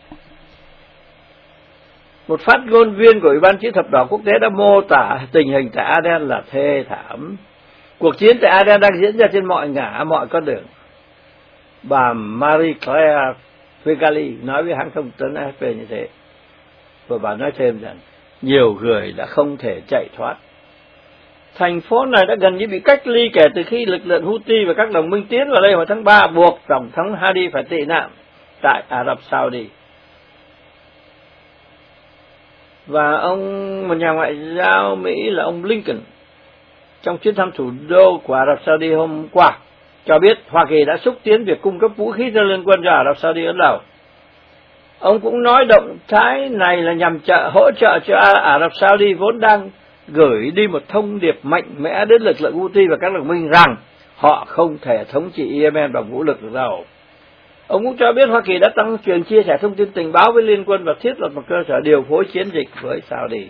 Một phát ngôn viên của Ủy ban Chữ thập đỏ quốc tế đã mô tả tình hình tại Aden là thê thảm. Cuộc chiến tại Aden đang diễn ra trên mọi ngả, mọi con đường. Bà Marie Claire Fegali nói với hãng thông tấn a ép pê như thế. Và bà nói thêm rằng nhiều người đã không thể chạy thoát. Thành phố này đã gần như bị cách ly kể từ khi lực lượng Houthi và các đồng minh tiến vào đây hồi tháng ba, buộc Tổng thống Hadi phải tị nạn tại Ả Rập Saudi. Và ông, một nhà ngoại giao Mỹ là ông Blinken, trong chuyến thăm thủ đô của Ả Rập Saudi hôm qua, cho biết Hoa Kỳ đã xúc tiến việc cung cấp vũ khí cho liên quân cho Ả Rập Saudi Ấn Độ. Ông cũng nói động thái này là nhằm trợ, hỗ trợ cho Ả Rập Saudi vốn đang gửi đi một thông điệp mạnh mẽ đến lực lượng Houthi và các đồng minh rằng họ không thể thống trị Yemen bằng vũ lực được đâu. Ông cũng cho biết Hoa Kỳ đã tăng cường chia sẻ thông tin tình báo với liên quân và thiết lập một cơ sở điều phối chiến dịch với Saudi.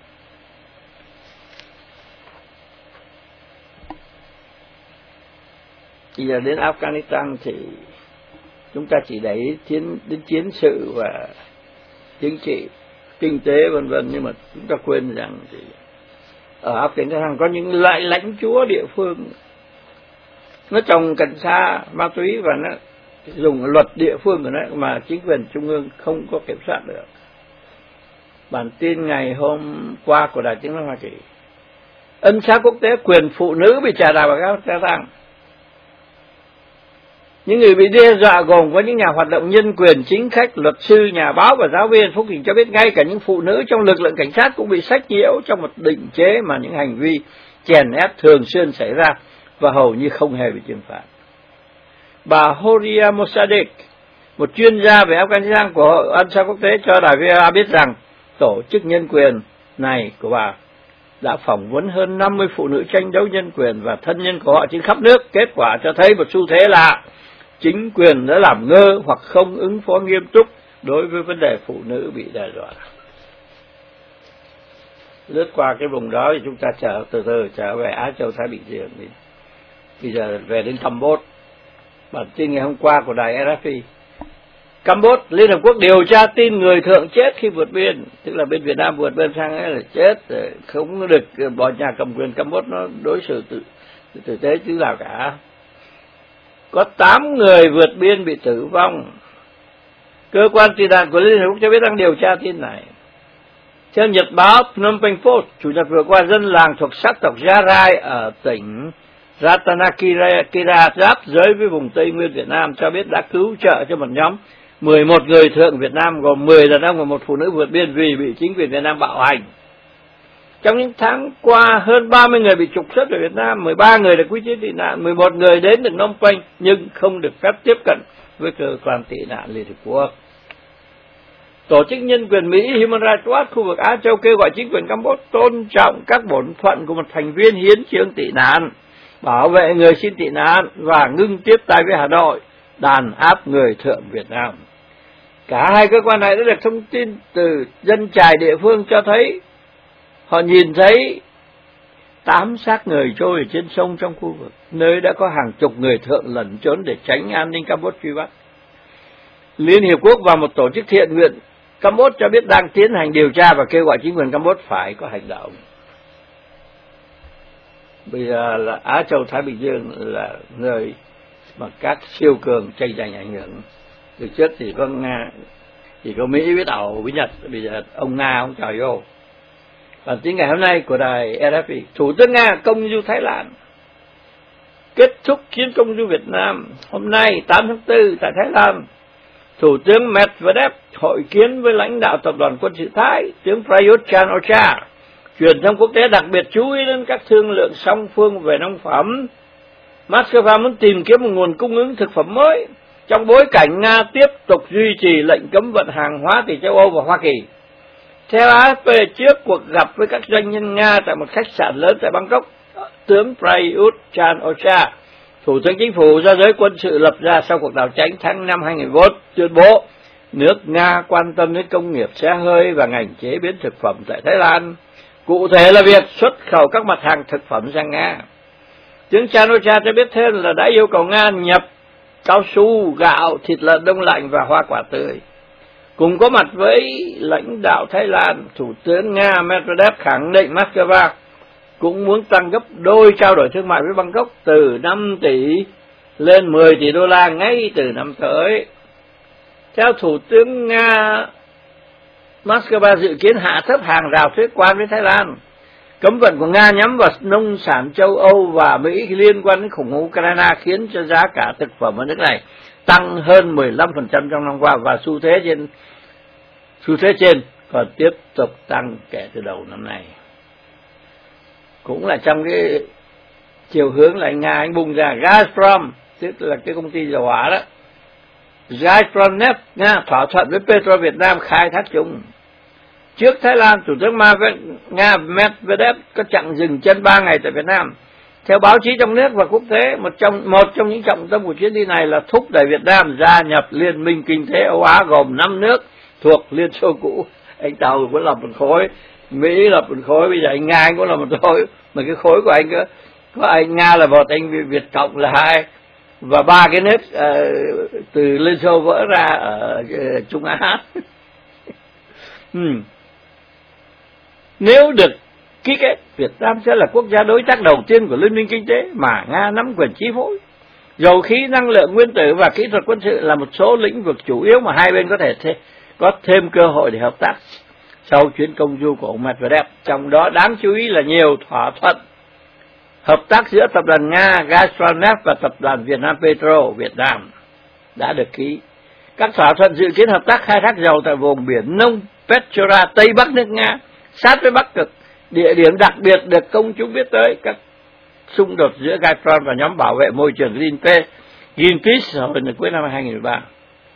Bây giờ đến Afghanistan thì chúng ta chỉ đẩy chiến đến chiến sự và chính trị, kinh tế vân vân, nhưng mà chúng ta quên rằng thì ở Afghanistan có những loại lãnh chúa địa phương nó trồng cần sa, ma túy và nó dùng luật địa phương của nó mà chính quyền trung ương không có kiểm soát được. Bản tin ngày hôm qua của Đài Tiếng nói Hoa Kỳ: ân xá quốc tế quyền phụ nữ bị trà đạp và gia tăng. Những người bị đe dọa gồm có những nhà hoạt động nhân quyền, chính khách, luật sư, nhà báo và giáo viên. Phúc Trình cho biết ngay cả những phụ nữ trong lực lượng cảnh sát cũng bị sách nhiễu trong một định chế mà những hành vi chèn ép thường xuyên xảy ra và hầu như không hề bị trừng phạt. Bà Horia Mossadegh, một chuyên gia về Afghanistan của Hội Ân xá quốc tế, cho đài vê o a biết rằng tổ chức nhân quyền này của bà đã phỏng vấn hơn năm mươi phụ nữ tranh đấu nhân quyền và thân nhân của họ trên khắp nước. Kết quả cho thấy một xu thế là chính quyền đã làm ngơ hoặc không ứng phó nghiêm túc đối với vấn đề phụ nữ bị đe dọa. Lướt qua cái vùng đó thì chúng ta trở từ từ trở về Á Châu Thái Bình Dương. Bây giờ về đến Campuchia. Bản tin ngày hôm qua của đài rờ ép pê: Campuchia, Liên Hợp Quốc điều tra tin người thượng chết khi vượt biên, tức là bên Việt Nam vượt biên sang ấy là chết, không được bọn nhà cầm quyền Campuchia nó đối xử tử, tử tế chứ nào cả. Có tám người vượt biên bị tử vong. Cơ quan tị nạn của Liên Hợp Quốc cho biết đang điều tra tin này. Theo nhật báo Phnom Penh Post, chủ nhật vừa qua, dân làng thuộc sắc tộc Gia Rai ở tỉnh Ratanakira giáp giới với vùng Tây Nguyên Việt Nam cho biết đã cứu trợ cho một nhóm mười một người thượng Việt Nam gồm mười đàn ông và một phụ nữ vượt biên vì bị chính quyền Việt Nam bạo hành. Trong những tháng qua, hơn ba mươi người bị trục xuất về Việt Nam, mười ba người được quy chế tị nạn, mười một người đến được Phnom Penh nhưng không được phép tiếp cận với cơ quan tị nạn Liên Hợp Quốc. Tổ chức nhân quyền Mỹ Human Rights Watch khu vực Á Châu kêu gọi chính quyền Campuchia tôn trọng các bổn phận của một thành viên hiến chương tị nạn, bảo vệ người xin tị nạn và ngưng tiếp tay với Hà Nội đàn áp người thượng Việt Nam. Cả hai cơ quan này đã được thông tin từ dân chài địa phương cho thấy họ nhìn thấy tám xác người trôi ở trên sông trong khu vực, nơi đã có hàng chục người thượng lẩn trốn để tránh an ninh Campuchia truy bắt. Liên Hiệp Quốc và một tổ chức thiện nguyện Campuchia cho biết đang tiến hành điều tra và kêu gọi chính quyền Campuchia phải có hành động. Bây giờ là Á Châu Thái Bình Dương là nơi mà các siêu cường tranh giành ảnh hưởng. Từ trước thì có Nga, thì có Mỹ với Âu với Nhật, bây giờ ông Nga ông chào vô. Bản tin ngày hôm nay của đài rờ ép pê: Thủ tướng Nga công du Thái Lan. Kết thúc chuyến công du Việt Nam hôm nay tám tháng tư tại Thái Lan, Thủ tướng Medvedev hội kiến với lãnh đạo tập đoàn quân sự Thái, tướng Prayut Chan-o-cha. Truyền thông quốc tế đặc biệt chú ý đến các thương lượng song phương về nông phẩm. Moscow muốn tìm kiếm một nguồn cung ứng thực phẩm mới trong bối cảnh Nga tiếp tục duy trì lệnh cấm vận hàng hóa từ châu Âu và Hoa Kỳ. Theo a ép pê, trước cuộc gặp với các doanh nhân Nga tại một khách sạn lớn tại Bangkok, tướng Prayut Chan-o-cha, Thủ tướng Chính phủ do giới quân sự lập ra sau cuộc đảo chính tháng năm hai nghìn không trăm lẻ bốn, tuyên bố nước Nga quan tâm đến công nghiệp xe hơi và ngành chế biến thực phẩm tại Thái Lan, cụ thể là việc xuất khẩu các mặt hàng thực phẩm sang Nga. Tướng Chan-o-cha cho biết thêm là đã yêu cầu Nga nhập cao su, gạo, thịt lợn đông lạnh và hoa quả tươi. Cùng có mặt với lãnh đạo Thái Lan, Thủ tướng Nga Medvedev khẳng định Moscow cũng muốn tăng gấp đôi trao đổi thương mại với Bangkok từ năm tỷ lên mười tỷ đô la ngay từ năm tới. Theo Thủ tướng Nga, Moscow dự kiến hạ thấp hàng rào thuế quan với Thái Lan. Cấm vận của Nga nhắm vào nông sản châu Âu và Mỹ liên quan đến khủng hoảng Ukraine khiến cho giá cả thực phẩm ở nước này tăng hơn mười lăm phần trăm trong năm qua và xu thế trên xu thế trên còn tiếp tục tăng kể từ đầu năm nay. Cũng là trong cái chiều hướng là Nga anh bung ra Gazprom, tức là cái công ty dầu hỏa đó, Gazpromneft Nga thỏa thuận với Petro Việt Nam khai thác chung. Trước Thái Lan, Thủ tướng Nga Medvedev có chặng dừng chân ba ngày tại Việt Nam. Theo báo chí trong nước và quốc tế, một trong một trong những trọng tâm của chuyến đi này là thúc đẩy Việt Nam gia nhập Liên minh Kinh tế Âu Á gồm năm nước thuộc Liên Xô cũ. Anh Tàu cũng lập một khối, Mỹ lập một khối, bây giờ anh Nga anh cũng là một khối, mà cái khối của anh có, có anh Nga là một, anh Việt Cộng là hai, và ba cái nước uh, từ Liên Xô vỡ ra ở uh, Trung Á. hmm. Nếu được ký kết, Việt Nam sẽ là quốc gia đối tác đầu tiên của Liên minh Kinh tế mà Nga nắm quyền chi phối. Dầu khí, năng lượng nguyên tử và kỹ thuật quân sự là một số lĩnh vực chủ yếu mà hai bên có thể th có thêm cơ hội để hợp tác. sau chuyến công du của ông Medvedev. Trong đó đáng chú ý là nhiều thỏa thuận hợp tác giữa tập đoàn Nga Gazprom và tập đoàn Việt Nam Petro Việt Nam đã được ký. Các thỏa thuận dự kiến hợp tác khai thác dầu tại vùng biển Nông Petchora, Tây Bắc nước Nga, sát với Bắc Cực, địa điểm đặc biệt được công chúng biết tới. Các xung đột giữa Gazprom và nhóm bảo vệ môi trường Greenpeace, Greenpeace hồi cuối năm hai nghìn không trăm mười ba.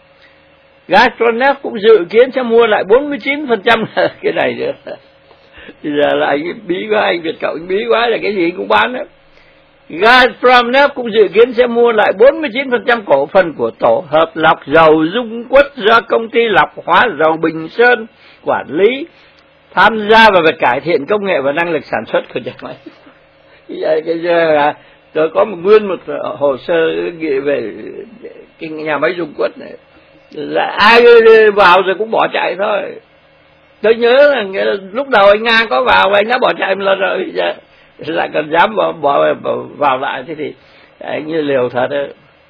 Gazprom cũng dự kiến sẽ mua lại bốn mươi chín phần trăm cái này nữa. Bây giờ là anh bí quá, anh Việt Cộng bí quá là cái gì cũng bán đó. Gazprom cũng dự kiến sẽ mua lại bốn mươi chín phần trăm cổ phần của tổ hợp lọc dầu Dung Quất do công ty lọc hóa dầu Bình Sơn quản lý, tham gia vào việc cải thiện công nghệ và năng lực sản xuất của nhà máy. Cái giờ là tôi có một nguyên một hồ sơ ghi về cái nhà máy Dung Quất này, là ai vào rồi cũng bỏ chạy thôi. Tôi nhớ là lúc đầu anh Nga có vào và anh đã bỏ chạy một lần rồi, bây giờ lại còn dám bỏ, bỏ, bỏ vào lại, thế thì anh như liều thật đấy.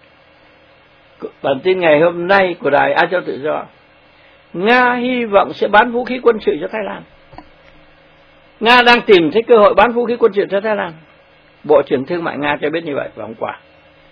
Bản tin ngày hôm nay của đài Á Châu Tự Do: Nga hy vọng sẽ bán vũ khí quân sự cho Thái Lan. Nga đang tìm thấy cơ hội bán vũ khí quân sự cho Thái Lan. Bộ trưởng Thương mại Nga cho biết như vậy vào hôm qua.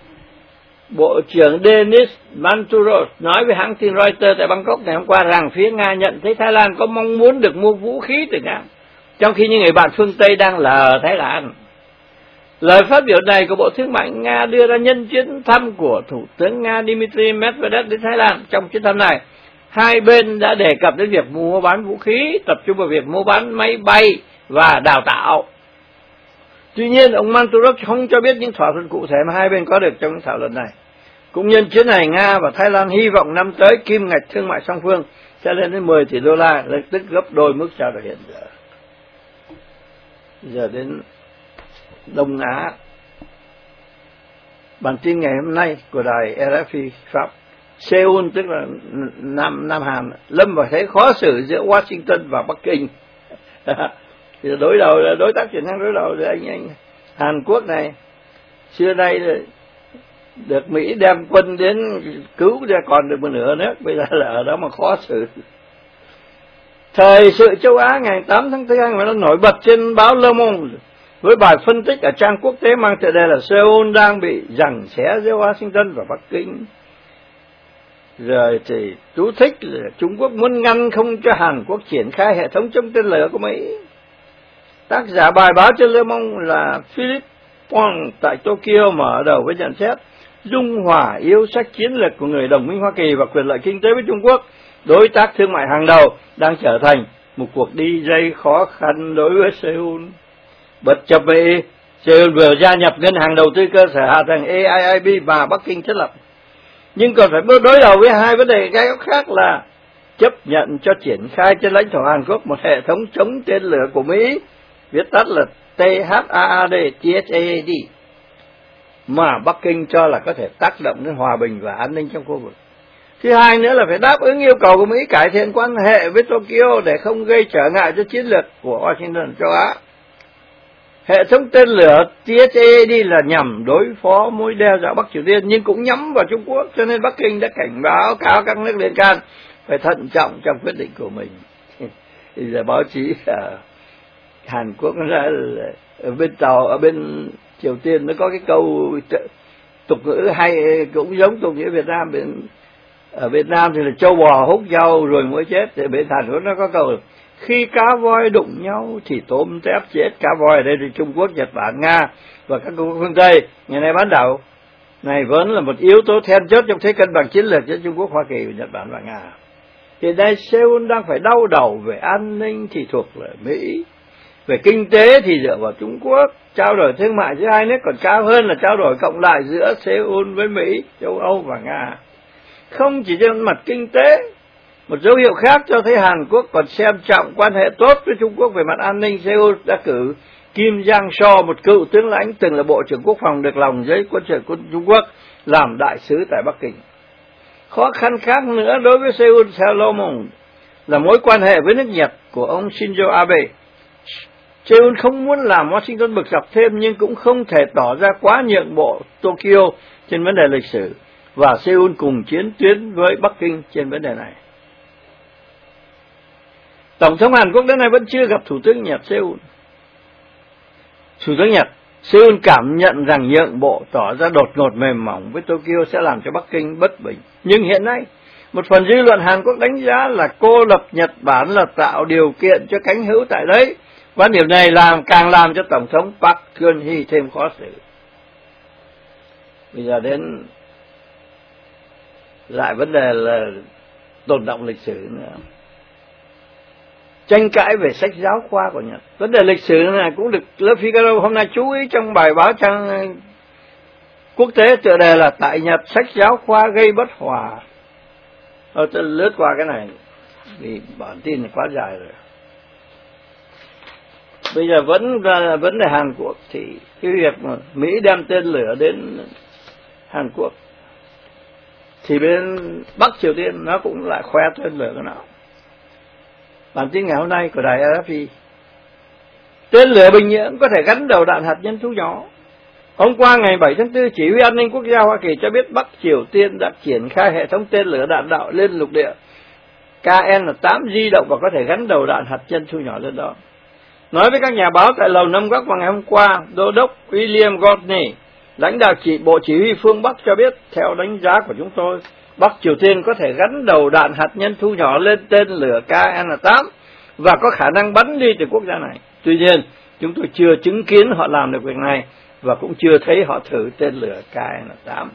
Bộ trưởng Denis Manturov nói với hãng tin Reuters tại Bangkok ngày hôm qua rằng phía Nga nhận thấy Thái Lan có mong muốn được mua vũ khí từ Nga, trong khi những người bạn phương Tây đang lờ Thái Lan. Lời phát biểu này của Bộ Thương mại Nga đưa ra nhân chuyến thăm của Thủ tướng Nga Dmitry Medvedev đến Thái Lan. Trong chuyến thăm này, hai bên đã đề cập đến việc mua bán vũ khí, tập trung vào việc mua bán máy bay và đào tạo. Tuy nhiên, ông Manturov không cho biết những thỏa thuận cụ thể mà hai bên có được trong thảo luận này. Cũng nhân chuyến này, Nga và Thái Lan hy vọng năm tới kim ngạch thương mại song phương sẽ lên đến mười tỷ đô la, lập tức gấp đôi mức trao đổi hiện giờ. Giờ đến Đông Á. Bản tin ngày hôm nay của đài rờ ép i Pháp: Seoul, tức là Nam Nam Hàn, lâm vào thế khó xử giữa Washington và Bắc Kinh. Thì đối đầu là đối tác chuyển sang đối đầu với anh anh Hàn Quốc này. Xưa nay được Mỹ đem quân đến cứu ra còn được một nửa nước, bây giờ là ở đó mà khó xử. Thời sự châu Á ngày tám tháng tư mà nó nổi bật trên báo Le Monde với bài phân tích ở trang quốc tế mang tựa đề là Seoul đang bị giằng xé giữa Washington và Bắc Kinh. Rồi thì chú thích là Trung Quốc muốn ngăn không cho Hàn Quốc triển khai hệ thống chống tên lửa của Mỹ. Tác giả bài báo trên Le Monde là Philip Pong tại Tokyo mở đầu với nhận xét: dung hòa yêu sách chiến lược của người đồng minh Hoa Kỳ và quyền lợi kinh tế với Trung Quốc, đối tác thương mại hàng đầu, đang trở thành một cuộc đi dây khó khăn đối với Seoul. Bất chấp vậy, Seoul vừa gia nhập ngân hàng đầu tư cơ sở hạ tầng a i i bê mà Bắc Kinh thiết lập, nhưng còn phải đối đầu với hai vấn đề gai góc khác là chấp nhận cho triển khai trên lãnh thổ Hàn Quốc một hệ thống chống tên lửa của Mỹ, viết tắt là tê hát a a đê, tê hát a a đê, mà Bắc Kinh cho là có thể tác động đến hòa bình và an ninh trong khu vực. Thứ hai nữa là phải đáp ứng yêu cầu của Mỹ cải thiện quan hệ với Tokyo để không gây trở ngại cho chiến lược của Washington châu Á. Hệ thống tên lửa tê hát a a đê là nhằm đối phó mối đe dọa Bắc Triều Tiên nhưng cũng nhắm vào Trung Quốc, cho nên Bắc Kinh đã cảnh báo cáo các nước liên can phải thận trọng trong quyết định của mình. Thì giờ báo chí ở Hàn Quốc ra ở bên tàu ở bên Triều Tiên nó có cái câu tục ngữ hay cũng giống tục ngữ Việt Nam. Bên ở Việt Nam thì là châu bò hút nhau rồi mới chết, thì bên Hàn Quốc nó có câu khi cá voi đụng nhau thì tôm tép chết. Cá voi ở đây thì Trung Quốc, Nhật Bản, Nga và các quốc phương Tây ngày nay bán đảo này vẫn là một yếu tố then chốt trong thế cân bằng chiến lược giữa Trung Quốc, Hoa Kỳ, Nhật Bản và Nga. Hiện nay Seoul đang phải đau đầu về an ninh thì thuộc về Mỹ, về kinh tế thì dựa vào Trung Quốc, trao đổi thương mại giữa hai nước còn cao hơn là trao đổi cộng lại giữa Seoul với Mỹ, châu Âu và Nga. Không chỉ trên mặt kinh tế, một dấu hiệu khác cho thấy Hàn Quốc còn xem trọng quan hệ tốt với Trung Quốc về mặt an ninh. Seoul đã cử Kim Jang-so, một cựu tướng lãnh từng là Bộ trưởng Quốc phòng được lòng giới quân sự của Trung Quốc, làm đại sứ tại Bắc Kinh. Khó khăn khác nữa đối với Seoul theo Le Monde là mối quan hệ với nước Nhật của ông Shinzo Abe. Seoul không muốn làm Washington bực dọc thêm nhưng cũng không thể tỏ ra quá nhượng bộ Tokyo trên vấn đề lịch sử, và Seoul cùng chiến tuyến với Bắc Kinh trên vấn đề này. Tổng thống Hàn Quốc đến nay vẫn chưa gặp Thủ tướng Nhật Seoul. Thủ tướng Nhật Seoul cảm nhận rằng nhượng bộ tỏ ra đột ngột mềm mỏng với Tokyo sẽ làm cho Bắc Kinh bất bình. Nhưng hiện nay, một phần dư luận Hàn Quốc đánh giá là cô lập Nhật Bản là tạo điều kiện cho cánh hữu tại đấy. Quan điểm này làm càng làm cho Tổng thống Park Geun-hye thêm khó xử. Bây giờ đến lại vấn đề là tồn đọng lịch sử nữa. Tranh cãi về sách giáo khoa của Nhật. Vấn đề lịch sử này cũng được Le Figaro hôm nay chú ý trong bài báo trang quốc tế, tựa đề là tại Nhật sách giáo khoa gây bất hòa. Tôi tôi lướt qua cái này vì bản tin quá dài rồi. Bây giờ vẫn là vấn đề Hàn Quốc, thì cái việc mà Mỹ đem tên lửa đến Hàn Quốc thì bên Bắc Triều Tiên nó cũng lại khoe tên lửa cái nào. Bản tin ngày hôm nay của đài rờ ép pê: tên lửa Bình Nhưỡng có thể gắn đầu đạn hạt nhân thu nhỏ. Hôm qua ngày bảy tháng tư, Chỉ huy An ninh Quốc gia Hoa Kỳ cho biết Bắc Triều Tiên đã triển khai hệ thống tên lửa đạn đạo lên lục địa K N tám di động và có thể gắn đầu đạn hạt nhân thu nhỏ lên đó. Nói với các nhà báo tại Lầu Năm Góc vào ngày hôm qua, Đô đốc William Godney, lãnh đạo chỉ Bộ Chỉ huy phương Bắc cho biết, theo đánh giá của chúng tôi, Bắc Triều Tiên có thể gắn đầu đạn hạt nhân thu nhỏ lên tên lửa K N tám và có khả năng bắn đi từ quốc gia này. Tuy nhiên, chúng tôi chưa chứng kiến họ làm được việc này và cũng chưa thấy họ thử tên lửa K N tám.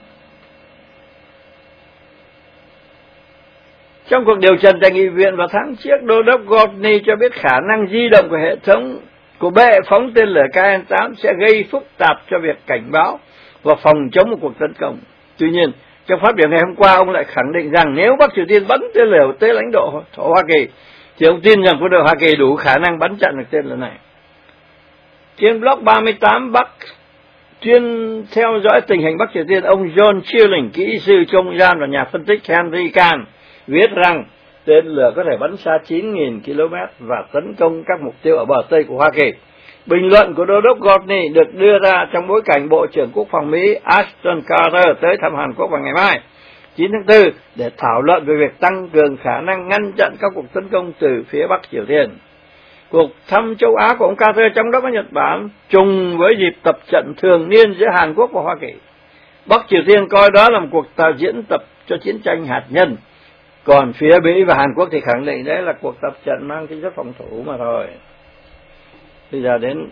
Trong cuộc điều trần tại nghị viện vào tháng trước, Đô đốc Godney cho biết khả năng di động của hệ thống của bệ phóng tên lửa K N tám sẽ gây phức tạp cho việc cảnh báo và phòng chống một cuộc tấn công. Tuy nhiên, trong phát biểu ngày hôm qua, ông lại khẳng định rằng nếu Bắc Triều Tiên bắn tên lửa tới lãnh thổ Hoa Kỳ, thì ông tin rằng quân đội Hoa Kỳ đủ khả năng bắn chặn được tên lửa này. Trên blog ba mươi tám Bắc chuyên theo dõi tình hình Bắc Triều Tiên, ông John Chilling, kỹ sư không gian và nhà phân tích Henry Kahn, viết rằng tên lửa có thể bắn xa chín nghìn ki lô mét và tấn công các mục tiêu ở bờ Tây của Hoa Kỳ. Bình luận của Đô đốc Godney được đưa ra trong bối cảnh Bộ trưởng Quốc phòng Mỹ Ashton Carter tới thăm Hàn Quốc vào ngày mai, chín tháng tư, để thảo luận về việc tăng cường khả năng ngăn chặn các cuộc tấn công từ phía Bắc Triều Tiên. Cuộc thăm châu Á của ông Carter trong đó có Nhật Bản, trùng với dịp tập trận thường niên giữa Hàn Quốc và Hoa Kỳ. Bắc Triều Tiên coi đó là một cuộc diễn tập cho chiến tranh hạt nhân, còn phía Mỹ và Hàn Quốc thì khẳng định đấy là cuộc tập trận mang tính chất phòng thủ mà thôi. Bây giờ đến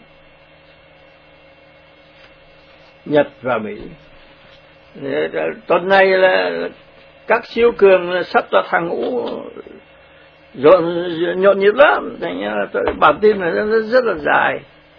Nhật và Mỹ. Tuần này là các siêu cường sắp ra hàng ngũ rộn nhộn nhịp lắm, thành ra bản tin này rất, rất là dài.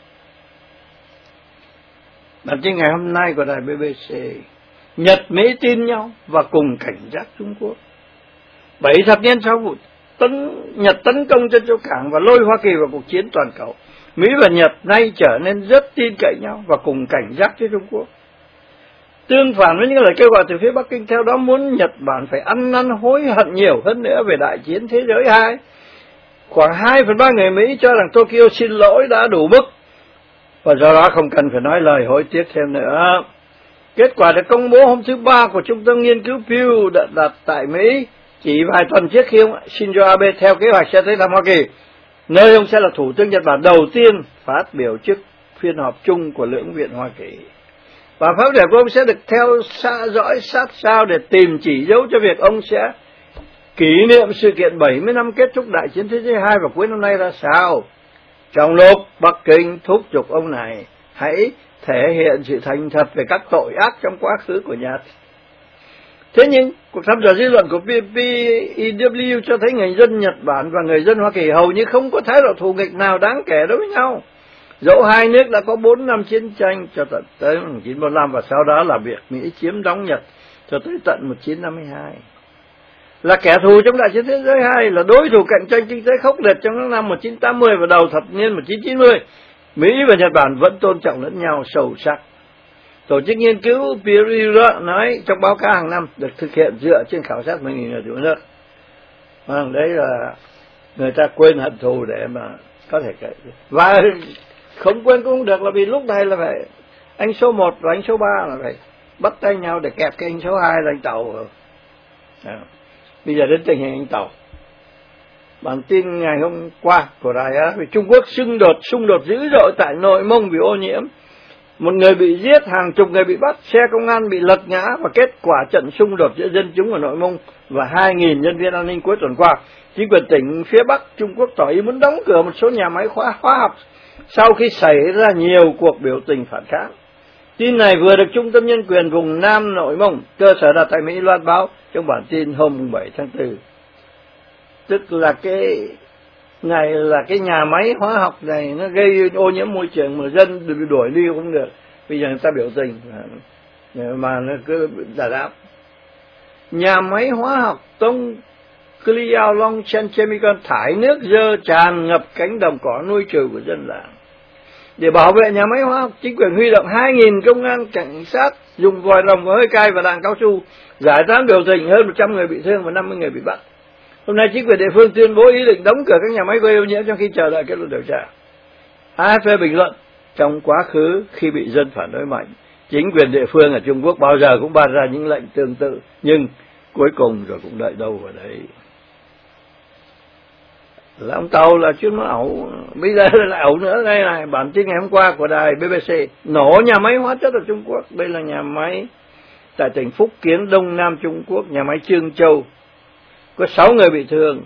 Bản tin ngày hôm nay của đài B B C: Nhật Mỹ tin nhau và cùng cảnh giác Trung Quốc. Bảy thập niên sau vụ tấn Nhật tấn công trên châu cảng và lôi Hoa Kỳ vào cuộc chiến toàn cầu, Mỹ và Nhật nay trở nên rất tin cậy nhau và cùng cảnh giác với Trung Quốc. Tương phản với những lời kêu gọi từ phía Bắc Kinh theo đó muốn Nhật Bản phải ăn năn hối hận nhiều hơn nữa về đại chiến thế giới hai. Khoảng hai phần ba người Mỹ cho rằng Tokyo xin lỗi đã đủ mức và do đó không cần phải nói lời hối tiếc thêm nữa. Kết quả được công bố hôm thứ Ba của Trung tâm Nghiên cứu Pew đặt, đặt tại Mỹ chỉ vài tuần trước khi ông Shinzo Abe theo kế hoạch sẽ tới thăm Hoa Kỳ, nơi ông sẽ là Thủ tướng Nhật Bản đầu tiên phát biểu trước phiên họp chung của lưỡng viện Hoa Kỳ. Và phát biểu của ông sẽ được theo xa dõi sát sao để tìm chỉ dấu cho việc ông sẽ kỷ niệm sự kiện bảy mươi năm kết thúc đại chiến thế giới hai vào cuối năm nay ra sao. Trong lúc Bắc Kinh thúc giục ông này hãy thể hiện sự thành thật về các tội ác trong quá khứ của Nhật. Thế nhưng, cuộc thăm dò dư luận của P P E W cho thấy người dân Nhật Bản và người dân Hoa Kỳ hầu như không có thái độ thù nghịch nào đáng kể đối với nhau. Dẫu hai nước đã có bốn năm chiến tranh cho tận tới một nghìn chín trăm bốn mươi lăm và sau đó là việc Mỹ chiếm đóng Nhật cho tới tận một nghìn chín trăm năm mươi hai. Là kẻ thù trong đại chiến thế giới hai, là đối thủ cạnh tranh kinh tế khốc liệt trong những năm một nghìn chín trăm tám mươi và đầu thập niên một nghìn chín trăm chín mươi, Mỹ và Nhật Bản vẫn tôn trọng lẫn nhau sâu sắc. Tổ chức nghiên cứu Pew Research nói trong báo cáo hàng năm được thực hiện dựa trên khảo sát mười nghìn người tiểu nước. Vâng, đấy là người ta quên hận thù để mà có thể kể. Và không quên cũng không được là vì lúc này là phải anh số một và anh số ba là phải bắt tay nhau để kẹp cái anh số hai là anh Tàu. À, bây giờ đến tình hình anh Tàu. Bản tin ngày hôm qua của Đài Á về Trung Quốc xung đột xung đột dữ dội tại Nội Mông vì ô nhiễm. Một người bị giết, hàng chục người bị bắt, xe công an bị lật ngã và kết quả trận xung đột giữa dân chúng ở Nội Mông và hai nghìn nhân viên an ninh cuối tuần qua. Chính quyền tỉnh phía Bắc Trung Quốc tỏ ý muốn đóng cửa một số nhà máy hóa, hóa học sau khi xảy ra nhiều cuộc biểu tình phản kháng. Tin này vừa được Trung tâm Nhân quyền vùng Nam Nội Mông, cơ sở đặt tại Mỹ loan báo trong bản tin hôm bảy tháng tư. Tức là cái này là cái nhà máy hóa học này nó gây ô nhiễm môi trường mà dân bị đuổi đi không được. Bây giờ người ta biểu tình mà nó cứ đà đáp. Nhà máy hóa học Tông Cliao Long Chen Chemical thải nước dơ tràn ngập cánh đồng cỏ nuôi trừ của dân làng. Để bảo vệ nhà máy hóa học, chính quyền huy động hai nghìn công an cảnh sát dùng vòi rồng, hơi cay và đạn cao su giải tán biểu tình, hơn một trăm người bị thương và năm mươi người bị bắt. Hôm nay chính quyền địa phương tuyên bố ý định đóng cửa các nhà máy gây ô nhiễm trong khi chờ đợi kết luận điều tra. a ép pê bình luận, trong quá khứ khi bị dân phản đối mạnh, chính quyền địa phương ở Trung Quốc bao giờ cũng ban ra những lệnh tương tự, nhưng cuối cùng rồi cũng đợi đâu vào đấy. Là ông Tàu là chuyên môn ẩu, bây giờ lại ẩu nữa. Đây này, bản tin ngày hôm qua của đài bê bê xê, nổ nhà máy hóa chất ở Trung Quốc. Đây là nhà máy tại tỉnh Phúc Kiến, Đông Nam Trung Quốc, nhà máy Trương Châu, có sáu người bị thương.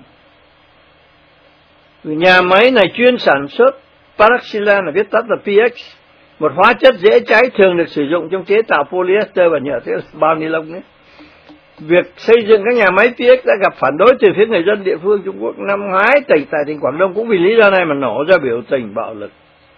Nhà máy này chuyên sản xuất Paraxylene, là viết tắt là pê ích, một hóa chất dễ cháy thường được sử dụng trong chế tạo polyester và nhựa, thế bao ni lông ấy. Việc xây dựng các nhà máy pê ích đã gặp phản đối từ phía người dân địa phương Trung Quốc. Năm ngoái, tỉnh tại tỉnh Quảng Đông cũng vì lý do này mà nổ ra biểu tình bạo lực.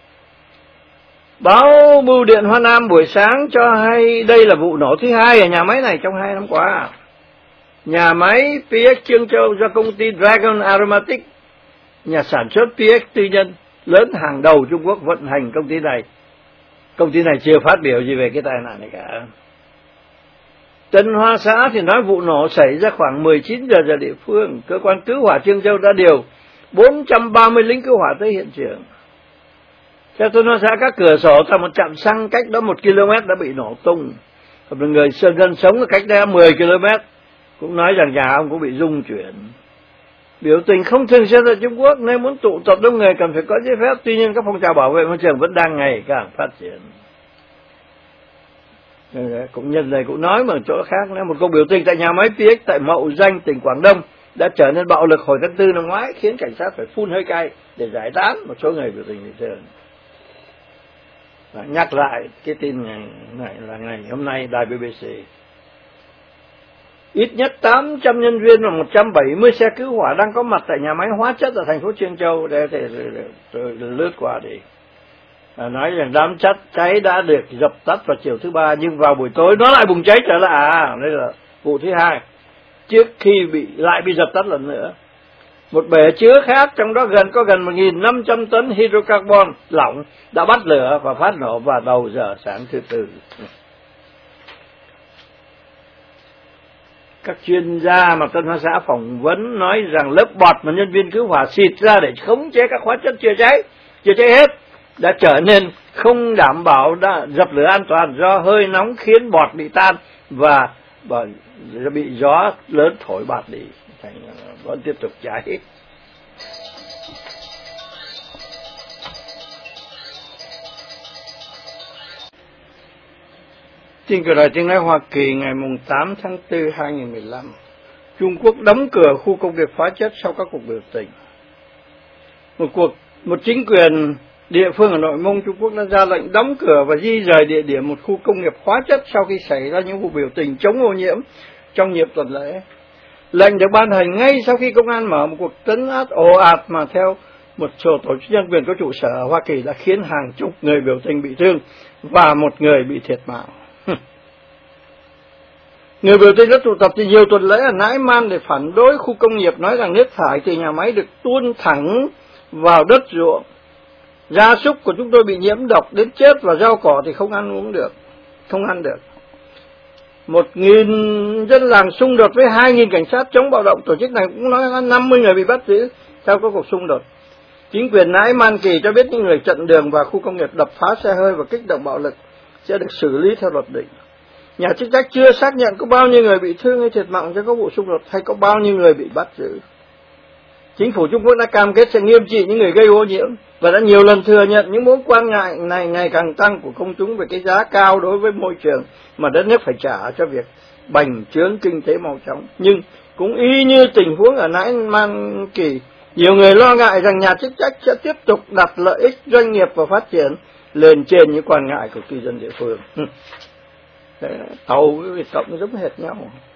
Báo Bưu điện Hoa Nam buổi sáng cho hay đây là vụ nổ thứ hai ở nhà máy này trong hai năm qua. Nhà máy pê ích Trương Châu do công ty Dragon Aromatic, nhà sản xuất pê ích tư nhân lớn hàng đầu Trung Quốc vận hành công ty này. Công ty này chưa phát biểu gì về cái tai nạn này cả. Tân Hoa Xã thì nói vụ nổ xảy ra khoảng mười chín giờ giờ địa phương. Cơ quan cứu hỏa Trương Châu đã điều bốn trăm ba mươi lính cứu hỏa tới hiện trường. Theo Tân Hoa Xã, các cửa sổ tại một trạm xăng cách đó một ki lô mét đã bị nổ tung. Một người dân sống ở cách đây mười ki lô mét cũng nói rằng nhà ông cũng bị rung chuyển. Biểu tình không thường xuyên ở Trung Quốc nên muốn tụ tập đông người cần phải có giấy phép. Tuy nhiên các phong trào bảo vệ môi trường vẫn đang ngày càng phát triển. Cũng nhân này cũng nói mà chỗ khác, một cuộc biểu tình tại nhà máy pê ích tại Mậu Danh, tỉnh Quảng Đông đã trở nên bạo lực hồi tháng tư năm ngoái, khiến cảnh sát phải phun hơi cay để giải tán một số người biểu tình bị thương. Và nhắc lại cái tin này, này là ngày hôm nay đài bê bê xê. Ít nhất tám trăm nhân viên và một trăm bảy mươi xe cứu hỏa đang có mặt tại nhà máy hóa chất ở thành phố Trương Châu để, để, để, để, để, để lướt qua đi. À, nói rằng đám chất cháy đã được dập tắt vào chiều thứ ba, nhưng vào buổi tối nó lại bùng cháy trở lại. À, đây là vụ thứ hai trước khi bị lại bị dập tắt lần nữa. Một bể chứa khác trong đó gần có gần một nghìn năm trăm tấn hydrocarbon lỏng đã bắt lửa và phát nổ vào đầu giờ sáng thứ tư. Các chuyên gia mà Tân Hoa Xã phỏng vấn nói rằng lớp bọt mà nhân viên cứu hỏa xịt ra để khống chế các hóa chất chưa cháy, chưa cháy hết đã trở nên không đảm bảo đã dập lửa an toàn do hơi nóng khiến bọt bị tan và bị gió lớn thổi bạt đi, thành vẫn tiếp tục cháy. Tin của Đài Tiếng nói Hoa Kỳ ngày tám tháng tư năm hai nghìn không trăm mười lăm, Trung Quốc đóng cửa khu công nghiệp hóa chất sau các cuộc biểu tình. Một cuộc một chính quyền địa phương ở Nội Mông Trung Quốc đã ra lệnh đóng cửa và di rời địa điểm một khu công nghiệp hóa chất sau khi xảy ra những vụ biểu tình chống ô nhiễm trong dịp tuần lễ. Lệnh được ban hành ngay sau khi công an mở một cuộc trấn áp ồ ạt mà theo một số tổ chức nhân quyền có trụ sở ở Hoa Kỳ đã khiến hàng chục người biểu tình bị thương và một người bị thiệt mạng. Người biểu tình đã tụ tập từ nhiều tuần lễ ở Nãi Man để phản đối khu công nghiệp, nói rằng nước thải từ nhà máy được tuôn thẳng vào đất ruộng. Gia súc của chúng tôi bị nhiễm độc đến chết và rau cỏ thì không ăn uống được, không ăn được. Một nghìn dân làng xung đột với hai nghìn cảnh sát chống bạo động. Tổ chức này cũng nói năm mươi người bị bắt giữ sau các cuộc xung đột. Chính quyền Nãi Man Kỳ cho biết những người chặn đường vào khu công nghiệp, đập phá xe hơi và kích động bạo lực sẽ được xử lý theo luật định. Nhà chức trách chưa xác nhận có bao nhiêu người bị thương hay thiệt mạng trong các vụ xung đột hay có bao nhiêu người bị bắt giữ. Chính phủ Trung Quốc đã cam kết sẽ nghiêm trị những người gây ô nhiễm và đã nhiều lần thừa nhận những mối quan ngại này ngày càng tăng của công chúng về cái giá cao đối với môi trường mà đất nước phải trả cho việc bành trướng kinh tế mau chóng. Nhưng cũng y như tình huống ở Nãi Man Kỳ, nhiều người lo ngại rằng nhà chức trách sẽ tiếp tục đặt lợi ích doanh nghiệp và phát triển lên trên những quan ngại của cư dân địa phương. Tàu với Việt Cộng giống hệt nhau.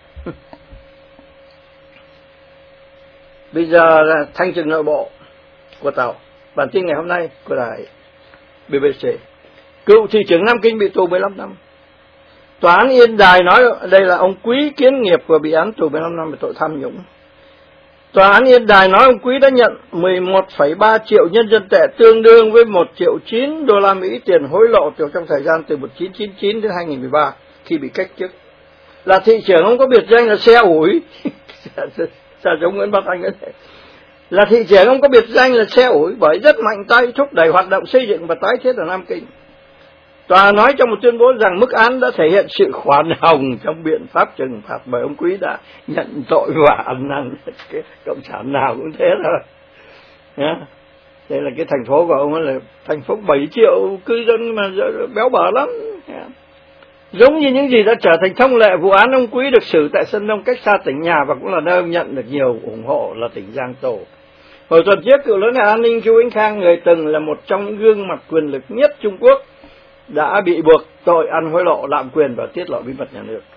Bây giờ là thanh trừng nội bộ của tàu. Bản tin ngày hôm nay của đài bê bê xê. Cựu thị trưởng Nam Kinh bị tù mười lăm năm. Tòa án Yên Đài nói đây là ông Quý Kiến Nghiệp vừa bị án tù mười lăm năm về tội tham nhũng. Tòa án Yên Đài nói ông Quý đã nhận mười một phẩy ba triệu nhân dân tệ, tương đương với một triệu chín đô la Mỹ tiền hối lộ trong thời gian từ một nghìn chín trăm chín mươi chín đến hai nghìn không trăm mười ba khi bị cách chức. Là thị trưởng ông có biệt danh là xe ủi. Sao giống Nguyễn Văn Anh ấy? Là thị trưởng ông có biệt danh là xe ủi bởi rất mạnh tay thúc đẩy hoạt động xây dựng và tái thiết ở Nam Kinh. Tòa nói trong một tuyên bố rằng mức án đã thể hiện sự khoan hồng trong biện pháp trừng phạt bởi ông Quý đã nhận tội và ăn năn. Cái cộng sản nào cũng thế thôi. Yeah. Đây là cái thành phố của ông ấy, là thành phố bảy triệu cư dân mà béo bở lắm. Yeah. Giống như những gì đã trở thành thông lệ, vụ án ông Quý được xử tại Sơn Đông cách xa tỉnh nhà và cũng là nơi ông nhận được nhiều ủng hộ là tỉnh Giang Tô. Hồi tuần trước, cựu lớn Hải An ninh Chu Vĩnh Khang, người từng là một trong những gương mặt quyền lực nhất Trung Quốc, đã bị buộc tội ăn hối lộ, lạm quyền và tiết lộ bí mật nhà nước.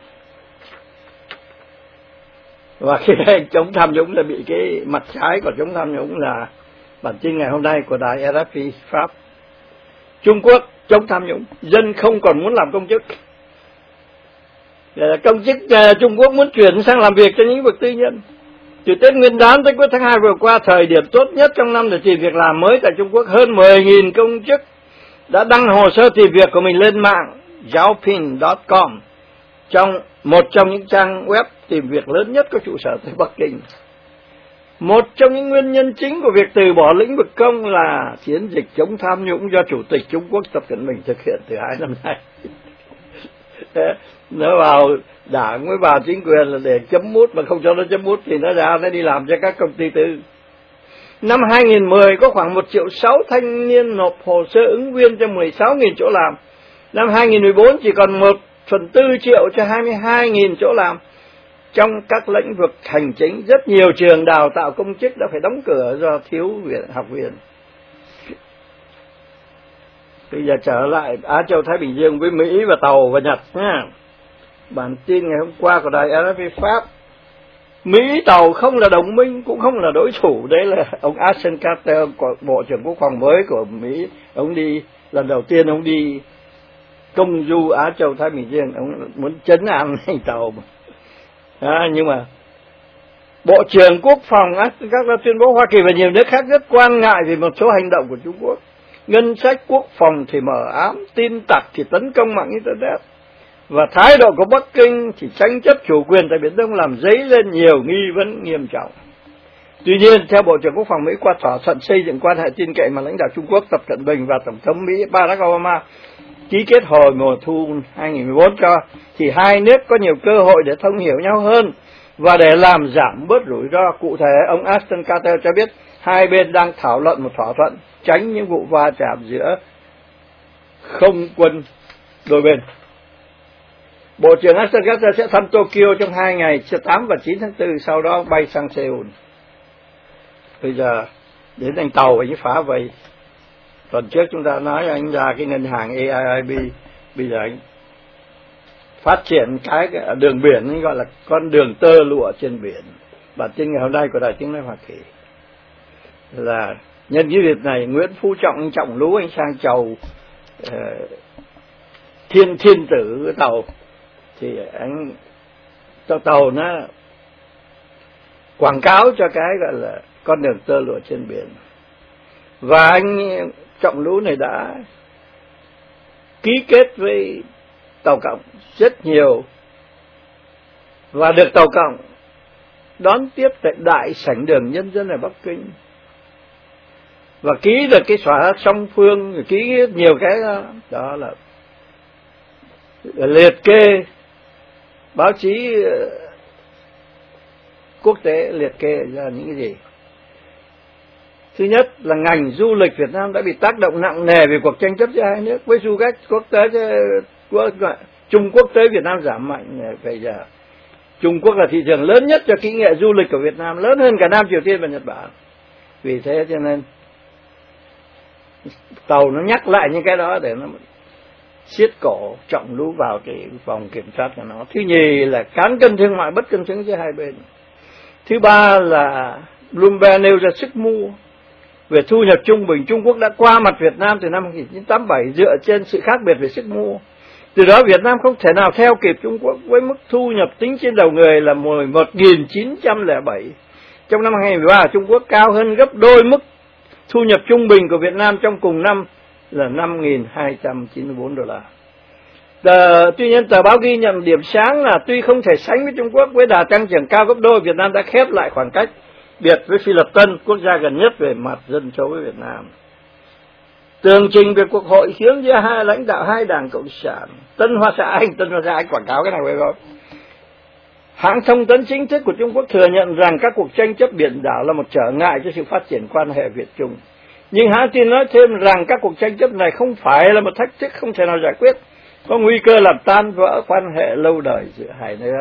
Và khi chống tham nhũng là bị cái mặt trái của chống tham nhũng là bản tin ngày hôm nay của đài rờ ép pê Pháp. Trung Quốc chống tham nhũng, dân không còn muốn làm công chức. Công chức Trung Quốc muốn chuyển sang làm việc cho những vực tư nhân. Từ Tết Nguyên đán tới cuối tháng hai vừa qua, thời điểm tốt nhất trong năm để tìm việc làm mới tại Trung Quốc, hơn mười nghìn công chức đã đăng hồ sơ tìm việc của mình lên mạng Zhaopin chấm com, trong một trong những trang web tìm việc lớn nhất có trụ sở tại Bắc Kinh. Một trong những nguyên nhân chính của việc từ bỏ lĩnh vực công là chiến dịch chống tham nhũng do Chủ tịch Trung Quốc Tập Cận Bình thực hiện từ hai năm nay. Nó vào đảng mới vào chính quyền là để chấm mút, mà không cho nó chấm mút thì nó ra nó đi làm cho các công ty tư. Năm hai nghìn không trăm mười có khoảng một triệu sáu thanh niên nộp hồ sơ ứng viên cho mười sáu nghìn chỗ làm. Năm hai nghìn không trăm mười bốn chỉ còn một phần tư triệu cho hai mươi hai nghìn chỗ làm. Trong các lĩnh vực hành chính, rất nhiều trường đào tạo công chức đã phải đóng cửa do thiếu viện học viên. Bây giờ trở lại Á Châu Thái Bình Dương với Mỹ và Tàu và Nhật nha. Bản tin ngày hôm qua của đài rờ ép pê Pháp. Mỹ Tàu không là đồng minh cũng không là đối thủ. Đấy là ông Ashton Carter, Bộ trưởng Quốc phòng mới của Mỹ. Ông đi lần đầu tiên ông đi công du Á Châu Thái Bình Dương, ông muốn trấn an anh Tàu mà. À, nhưng mà Bộ trưởng Quốc phòng Ashton Carter tuyên bố Hoa Kỳ và nhiều nước khác rất quan ngại về một số hành động của Trung Quốc. Ngân sách quốc phòng thì mờ ám, tin tặc thì tấn công mạng Internet, và thái độ của Bắc Kinh thì tranh chấp chủ quyền tại Biển Đông làm dấy lên nhiều nghi vấn nghiêm trọng. Tuy nhiên, theo Bộ trưởng Quốc phòng Mỹ, qua thỏa thuận xây dựng quan hệ tin cậy mà lãnh đạo Trung Quốc Tập Cận Bình và Tổng thống Mỹ Barack Obama ký kết hồi mùa thu hai nghìn không trăm mười bốn cho, thì hai nước có nhiều cơ hội để thông hiểu nhau hơn và để làm giảm bớt rủi ro. Cụ thể, ông Ashton Carter cho biết hai bên đang thảo luận một thỏa thuận tránh những vụ va chạm giữa không quân đôi bên. Bộ trưởng Ashton Carter sẽ thăm Tokyo trong hai ngày tám và chín tháng tư, sau đó bay sang Seoul. Bây giờ đến anh Tàu anh phá vây. Tuần trước chúng ta nói anh ra cái ngân hàng a i i bê, bây giờ anh phát triển cái đường biển, anh gọi là con đường tơ lụa trên biển. Bản tin ngày hôm nay của Đài Tiếng nói Hoa Kỳ là nhân cái việc này, Nguyễn Phú Trọng anh Trọng Lú anh sang chầu uh, thiên thiên tử cái Tàu, thì anh cho Tàu nó quảng cáo cho cái gọi là con đường tơ lụa trên biển. Và anh Trọng Lú này đã ký kết với Tàu Cộng rất nhiều và được Tàu Cộng đón tiếp tại Đại sảnh đường Nhân dân ở Bắc Kinh, và ký được cái xóa song phương, ký nhiều cái đó, đó là liệt kê báo chí quốc tế liệt kê ra những cái gì. Thứ nhất là ngành du lịch Việt Nam đã bị tác động nặng nề vì cuộc tranh chấp giữa hai nước, với du khách quốc tế quốc Trung Quốc tới Việt Nam giảm mạnh. Bây giờ Trung Quốc là thị trường lớn nhất cho kỹ nghệ du lịch của Việt Nam, lớn hơn cả Nam Triều Tiên và Nhật Bản. Vì thế cho nên tàu nó nhắc lại những cái đó để nó siết cổ Trọng Lũ vào cái vòng kiểm soát của nó. Thứ nhì là cán cân thương mại bất cân xứng giữa hai bên. Thứ ba là Bloomberg nêu ra sức mua về thu nhập trung bình Trung Quốc đã qua mặt Việt Nam từ năm một nghìn chín trăm tám mươi bảy dựa trên sự khác biệt về sức mua. Từ đó Việt Nam không thể nào theo kịp Trung Quốc với mức thu nhập tính trên đầu người là mười một nghìn chín trăm lẻ bảy. Trong năm hai nghìn mười ba, Trung Quốc cao hơn gấp đôi mức thu nhập trung bình của Việt Nam trong cùng năm là năm nghìn hai trăm chín mươi tư đô la. Tờ, tuy nhiên tờ báo ghi nhận điểm sáng là tuy không thể sánh với Trung Quốc với đà tăng trưởng cao gấp đôi, Việt Nam đã khép lại khoảng cách biệt với Phi Lập Tân, quốc gia gần nhất về mặt dân số với Việt Nam. Tường trình về cuộc hội kiến giữa hai lãnh đạo hai đảng Cộng sản. Tân Hoa Xã Anh, Tân Hoa Xã Anh quảng cáo cái này phải không? Hãng thông tấn chính thức của Trung Quốc thừa nhận rằng các cuộc tranh chấp biển đảo là một trở ngại cho sự phát triển quan hệ Việt-Trung. Nhưng hãng tin nói thêm rằng các cuộc tranh chấp này không phải là một thách thức không thể nào giải quyết, có nguy cơ làm tan vỡ quan hệ lâu đời giữa hai nước.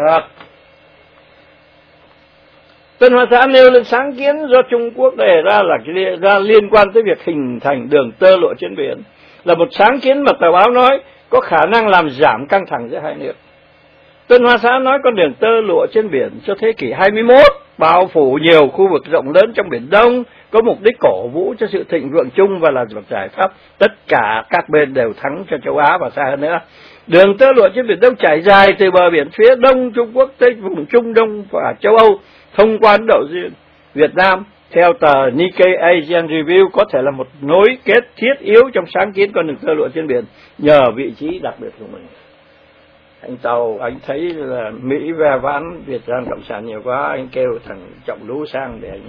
Tân Hoa Xã nêu lên sáng kiến do Trung Quốc đề ra là ra liên quan tới việc hình thành đường tơ lụa trên biển, là một sáng kiến mà tờ báo nói có khả năng làm giảm căng thẳng giữa hai nước. Tân Hoa Xã nói con đường tơ lụa trên biển cho thế kỷ hai mươi mốt bao phủ nhiều khu vực rộng lớn trong Biển Đông, có mục đích cổ vũ cho sự thịnh vượng chung và là một giải pháp tất cả các bên đều thắng cho châu Á và xa hơn nữa. Đường tơ lụa trên Biển Đông trải dài từ bờ biển phía đông Trung Quốc tới vùng Trung Đông và châu Âu, thông qua Ấn Độ Dương. Việt Nam, theo tờ Nikkei Asian Review, có thể là một nối kết thiết yếu trong sáng kiến con đường tơ lụa trên biển nhờ vị trí đặc biệt của mình. Anh Tàu, anh thấy là Mỹ ve vãn Việt Nam Cộng sản nhiều quá, anh kêu thằng Trọng Lũ sang để anh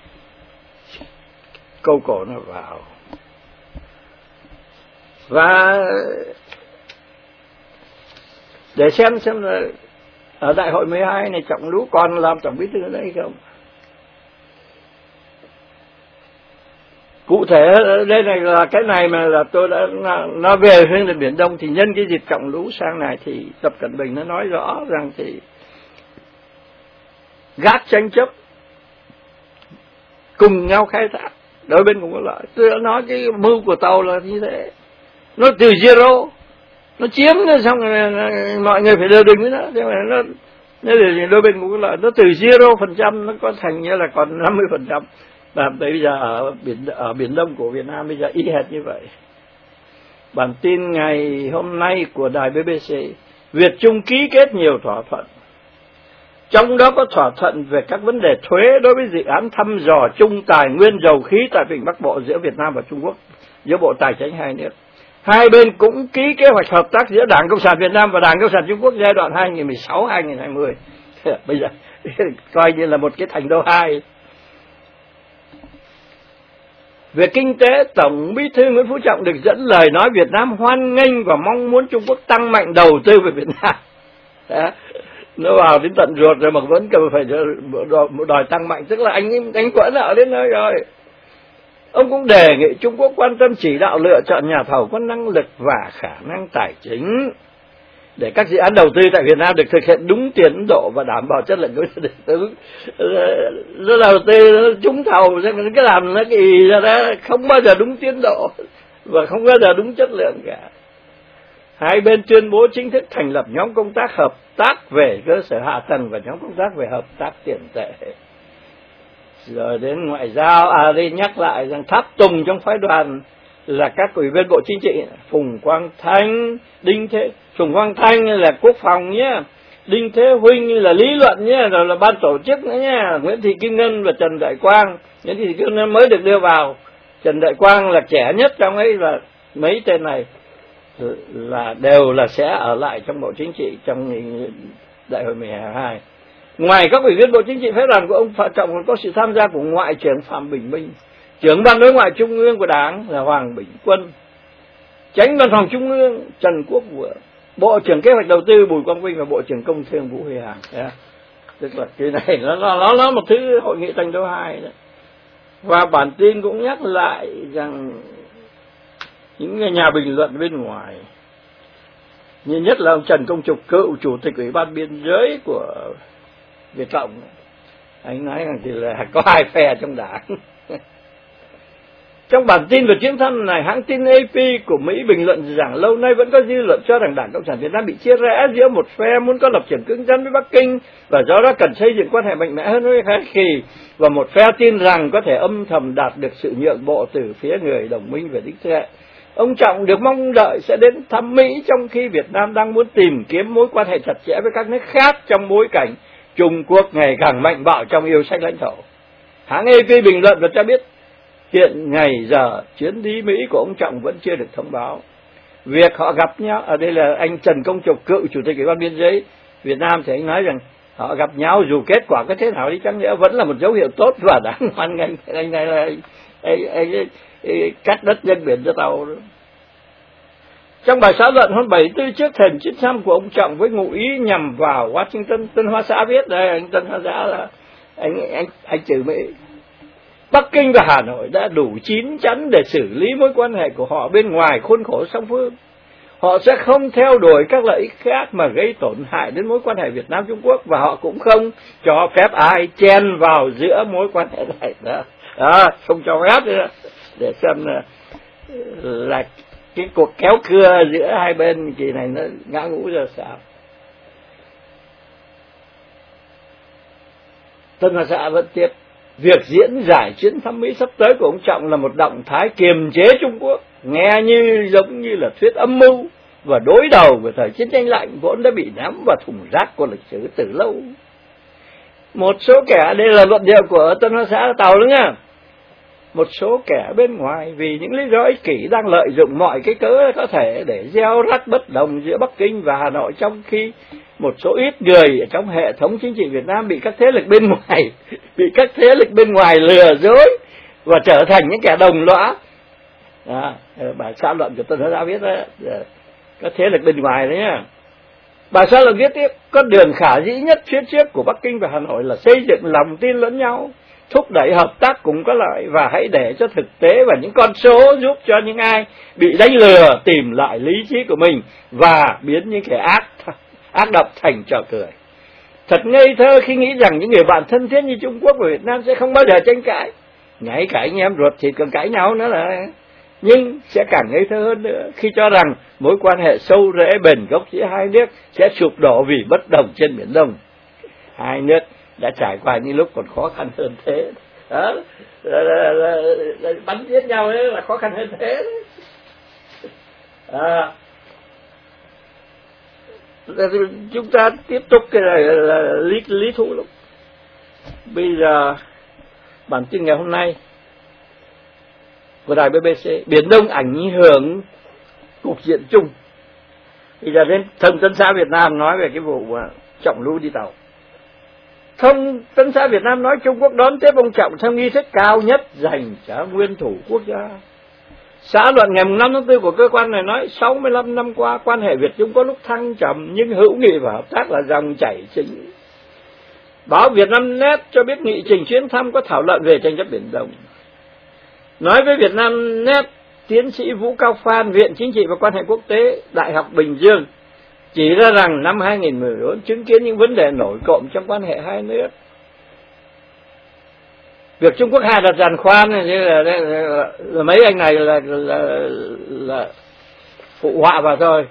câu cổ nó vào. Và để xem xem là ở đại hội mười hai này Trọng Lũ còn làm tổng bí thư ở đây không? Cụ thể đây này là cái này mà là tôi đã nói về hướng lên Biển Đông, thì nhân cái dịp Trọng Lũ sang này thì Tập Cận Bình nó nói rõ rằng thì gác tranh chấp, cùng nhau khai thác, đôi bên cũng có lợi. Tôi đã nói cái mưu của Tàu là như thế, nó từ zero, nó chiếm nó xong rồi mọi người phải đều đừng với nó, thế mà nó nó để đôi bên cũng có lợi, nó từ zero phần trăm nó có thành như là còn năm mươi phần trăm. Và bây giờ ở biển ở Biển Đông của Việt Nam bây giờ y hệt như vậy. Bản tin ngày hôm nay của đài bê bê xê, Việt Trung ký kết nhiều thỏa thuận, trong đó có thỏa thuận về các vấn đề thuế đối với dự án thăm dò chung tài nguyên dầu khí tại Vịnh Bắc Bộ giữa Việt Nam và Trung Quốc, giữa Bộ Tài chính hai nước. Hai bên cũng ký kế hoạch hợp tác giữa Đảng Cộng sản Việt Nam và Đảng Cộng sản Trung Quốc giai đoạn hai nghìn mười sáu đến hai nghìn hai mươi. Bây giờ coi như là một cái thành đô hai. Về kinh tế, Tổng Bí thư Nguyễn Phú Trọng được dẫn lời nói Việt Nam hoan nghênh và mong muốn Trung Quốc tăng mạnh đầu tư về Việt Nam. Đó. Nó vào đến tận ruột rồi mà vẫn cần phải đòi tăng mạnh, tức là anh anh quẫn ở đến nơi rồi. Ông cũng đề nghị Trung Quốc quan tâm chỉ đạo lựa chọn nhà thầu có năng lực và khả năng tài chính để các dự án đầu tư tại Việt Nam được thực hiện đúng tiến độ và đảm bảo chất lượng của đầu tư. Nó đầu tư trúng thầu cái làm nó kỳ ra đó, không bao giờ đúng tiến độ và không bao giờ đúng chất lượng cả. Hai bên tuyên bố chính thức thành lập nhóm công tác hợp tác về cơ sở hạ tầng và nhóm công tác về hợp tác tiền tệ. Rồi đến ngoại giao, à đây nhắc lại rằng tháp tùng trong phái đoàn là các ủy viên Bộ Chính trị: Phùng Quang Thanh, Đinh Thế, Phùng Quang Thanh là quốc phòng nhé, Đinh Thế Huynh là lý luận nhé, rồi là ban tổ chức nữa nhé, Nguyễn Thị Kim Ngân và Trần Đại Quang. Nguyễn Thị Kim Ngân mới được đưa vào, Trần Đại Quang là trẻ nhất trong ấy, và mấy tên này là đều là sẽ ở lại trong Bộ Chính trị trong đại hội mười hai. Ngoài các ủy viên Bộ Chính trị phái đoàn của ông Phạm Trọng còn có sự tham gia của Ngoại trưởng Phạm Bình Minh, trưởng ban đối ngoại trung ương của Đảng là Hoàng Bình Quân, Chánh văn phòng Trung ương Trần Quốc Vượng, Bộ trưởng Kế hoạch Đầu tư Bùi Quang Vinh và Bộ trưởng Công Thương Vũ Huy Hằng. Yeah. Tức là cái này nó nó nó một thứ hội nghị thành đô hai đó. Và bản tin cũng nhắc lại rằng những nhà bình luận bên ngoài, như nhất là ông Trần Công Trục, cựu chủ tịch Ủy ban Biên giới của Việt Cộng, anh nói rằng thì là có hai phe trong đảng. Trong bản tin về chuyến thăm này, hãng tin a pê của Mỹ bình luận rằng lâu nay vẫn có dư luận cho rằng Đảng Cộng sản Việt Nam bị chia rẽ giữa một phe muốn có lập trường cứng rắn với Bắc Kinh và do đó cần xây dựng quan hệ mạnh mẽ hơn với Hoa Kỳ, và một phe tin rằng có thể âm thầm đạt được sự nhượng bộ từ phía người đồng minh về đích hệ. Ông Trọng được mong đợi sẽ đến thăm Mỹ trong khi Việt Nam đang muốn tìm kiếm mối quan hệ chặt chẽ với các nước khác trong bối cảnh Trung Quốc ngày càng mạnh bạo trong yêu sách lãnh thổ. Hãng a pê bình luận và cho biết hiện ngày giờ chuyến đi Mỹ của ông Trọng vẫn chưa được thông báo. Việc họ gặp nhau, ở đây là anh Trần Công Trục, cựu chủ tịch Ủy ban Biên giới Việt Nam, thì anh nói rằng họ gặp nhau dù kết quả có thế nào đi chăng nữa vẫn là một dấu hiệu tốt và đáng hoan nghênh. Anh này là anh, anh, anh, anh, cắt đất nhân biển cho tàu. Trong bài xã luận hôm bảy mươi tư trước thềm chuyến thăm của ông Trọng với ngụ ý nhằm vào Washington, Tân Hoa Xã viết, đây anh Tân Hoa Xã là anh anh anh trừ Mỹ. Bắc Kinh và Hà Nội đã đủ chín chắn để xử lý mối quan hệ của họ bên ngoài khuôn khổ song phương. Họ sẽ không theo đuổi các lợi ích khác mà gây tổn hại đến mối quan hệ Việt Nam Trung Quốc, và họ cũng không cho phép ai chen vào giữa mối quan hệ này đó. Đó, không cho phép nữa. Để xem là, là cái cuộc kéo cưa giữa hai bên kỳ này nó ngã ngũ ra sao. Tân Hoa Xã vẫn tiếp: việc diễn giải chuyến thăm Mỹ sắp tới của ông Trọng là một động thái kiềm chế Trung Quốc, nghe như giống như là thuyết âm mưu và đối đầu của thời chiến tranh lạnh vốn đã bị ném vào thùng rác của lịch sử từ lâu. Một số kẻ, đây là luận điệu của Tân Hoa Xã Tàu đó nha, một số kẻ bên ngoài vì những lý do ích kỷ đang lợi dụng mọi cái cớ có thể để gieo rắc bất đồng giữa Bắc Kinh và Hà Nội, trong khi một số ít người ở trong hệ thống chính trị Việt Nam bị các thế lực bên ngoài bị các thế lực bên ngoài lừa dối và trở thành những kẻ đồng lõa. À, bài xã luận của tôi đã viết đó, các thế lực bên ngoài đấy nhá. Bài xã luận viết tiếp: con đường khả dĩ nhất phía trước của Bắc Kinh và Hà Nội là xây dựng lòng tin lẫn nhau, thúc đẩy hợp tác cùng có lợi, và hãy để cho thực tế và những con số giúp cho những ai bị đánh lừa tìm lại lý trí của mình và biến những kẻ ác ác độc thành trò cười. Thật ngây thơ khi nghĩ rằng những người bạn thân thiết như Trung Quốc và Việt Nam sẽ không bao giờ tranh cãi, ngay cả anh em ruột thịt còn cãi nhau nữa là. Nhưng sẽ càng ngây thơ hơn nữa khi cho rằng mối quan hệ sâu rễ bền gốc giữa hai nước sẽ sụp đổ vì bất đồng trên Biển Đông. Hai nước đã trải qua những lúc còn khó khăn hơn thế đó, là, là, là, là, bắn giết nhau đấy là khó khăn hơn thế à, chúng ta tiếp tục cái này là, là lý, lý thú lắm. Bây giờ bản tin ngày hôm nay của đài bê bê xê: Biển Đông ảnh hưởng cục diện chung. Bây giờ đến Thông tấn xã Việt Nam nói về cái vụ Trọng Lưu đi tàu. Thông tấn xã Việt Nam nói Trung Quốc đón tiếp ông Trọng trong nghi thức cao nhất dành cho nguyên thủ quốc gia. Xã luận ngày năm tháng tư của cơ quan này nói sáu mươi lăm năm qua quan hệ Việt Trung có lúc thăng trầm nhưng hữu nghị và hợp tác là dòng chảy chính. Báo Việt Nam Net cho biết nghị trình chuyến thăm có thảo luận về tranh chấp Biển Đông. Nói với Việt Nam Net, tiến sĩ Vũ Cao Phan, Viện Chính trị và Quan hệ Quốc tế, Đại học Bình Dương, chỉ ra rằng năm hai nghìn mười bốn chứng kiến những vấn đề nổi cộm trong quan hệ hai nước. Việc Trung Quốc hạ đặt giàn khoan này là, là, là, là mấy anh này là, là, là, là phụ họa vào thôi.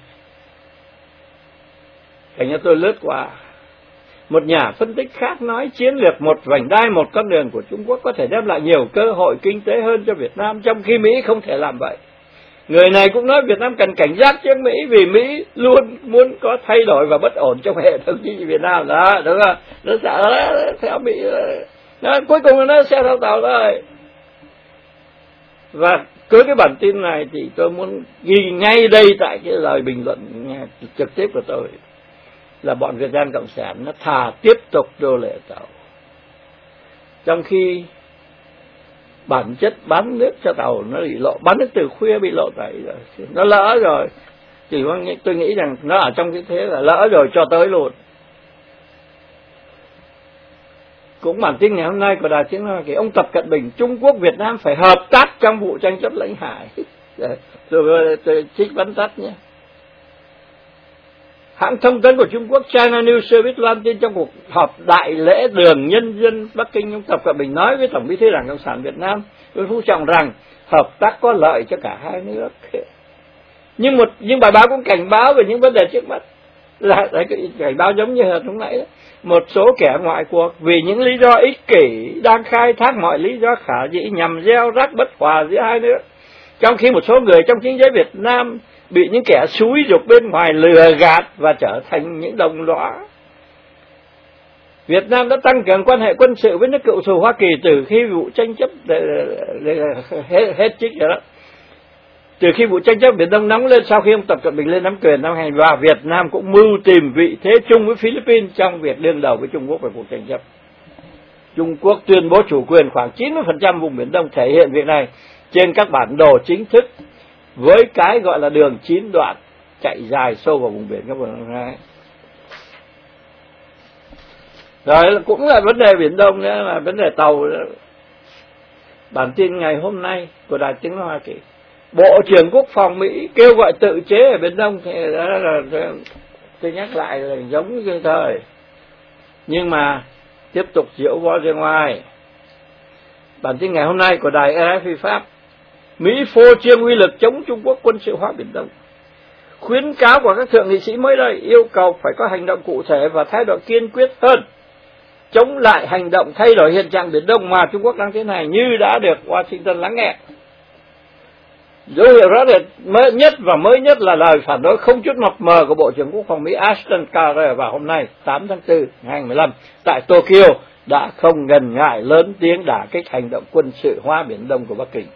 Cảnh cho tôi lướt qua. Một nhà phân tích khác nói chiến lược một vành đai một con đường của Trung Quốc có thể đem lại nhiều cơ hội kinh tế hơn cho Việt Nam, trong khi Mỹ không thể làm vậy. Người này cũng nói Việt Nam cần cảnh giác trước Mỹ vì Mỹ luôn muốn có thay đổi và bất ổn trong hệ thống chính trị Việt Nam. Đó, đúng không? Nó sẽ theo Mỹ. Đó, cuối cùng nó sẽ theo tàu thôi. Và cứ cái bản tin này thì tôi muốn ghi ngay đây tại cái lời bình luận trực tiếp của tôi là bọn Việt Nam Cộng sản nó thà tiếp tục đô lệ tàu, trong khi bản chất bán nước cho tàu nó bị lộ, bán nước từ khuya bị lộ tẩy rồi, nó lỡ rồi. Chỉ có tôi nghĩ rằng nó ở trong cái thế là lỡ rồi cho tới luôn. cũng bản tin ngày hôm nay của Đài Tiếng nói Hoa Kỳ, ông Tập Cận Bình, Trung Quốc Việt Nam phải hợp tác trong vụ tranh chấp lãnh hải. Rồi tôi trích vắn tắt nhé. Hãng thông tấn của Trung Quốc China News Service loan tin trong cuộc họp đại lễ đường nhân dân Bắc Kinh, ông Tập Cận Bình nói với Tổng Bí thư Đảng Cộng sản Việt Nam Nguyễn Phú Trọng rằng hợp tác có lợi cho cả hai nước. Nhưng một nhưng bài báo cũng cảnh báo về những vấn đề trước mắt, là cảnh báo giống như lúc nãy đó. Một số kẻ ngoại cuộc vì những lý do ích kỷ đang khai thác mọi lý do khả dĩ nhằm gieo rắc bất hòa giữa hai nước, trong khi một số người trong chính giới Việt Nam bị những kẻ xúi dục bên ngoài lừa gạt và trở thành những đồng lõa. Việt Nam đã tăng cường quan hệ quân sự với nước cựu thù Hoa Kỳ từ khi vụ tranh chấp để, để, để, hết, hết trích rồi đó. Từ khi vụ tranh chấp Biển Đông nóng lên sau khi ông Tập Cận Bình lên nắm quyền năm hai nghìn không trăm lẻ ba, Việt Nam cũng mưu tìm vị thế chung với Philippines trong việc đương đầu với Trung Quốc về cuộc tranh chấp. Trung Quốc tuyên bố chủ quyền khoảng chín mươi phần trăm vùng Biển Đông, thể hiện việc này trên các bản đồ chính thức với cái gọi là đường chín đoạn chạy dài sâu vào vùng biển các vùng hai. Rồi cũng là vấn đề Biển Đông nữa, là vấn đề tàu nữa. Bản tin ngày hôm nay của Đài Tiếng nói Hoa Kỳ, Bộ trưởng Quốc phòng Mỹ kêu gọi tự chế ở Biển Đông, thì đó là tôi nhắc lại là giống như thời, nhưng mà tiếp tục diễu võ ra ngoài. Bản tin ngày hôm nay của đài rờ ép phi Pháp, Mỹ phô trương uy lực chống Trung Quốc quân sự hóa Biển Đông. Khuyến cáo của các thượng nghị sĩ mới đây yêu cầu phải có hành động cụ thể và thái độ kiên quyết hơn chống lại hành động thay đổi hiện trạng Biển Đông mà Trung Quốc đang tiến hành, như đã được Washington lắng nghe. Dấu hiệu rõ rệt mới nhất và mới nhất là lời phản đối không chút mập mờ của Bộ trưởng Quốc phòng Mỹ Ashton Carter vào hôm nay tám tháng tư năm hai nghìn không trăm mười lăm tại Tokyo đã không ngần ngại lớn tiếng đả kích hành động quân sự hóa Biển Đông của Bắc Kinh.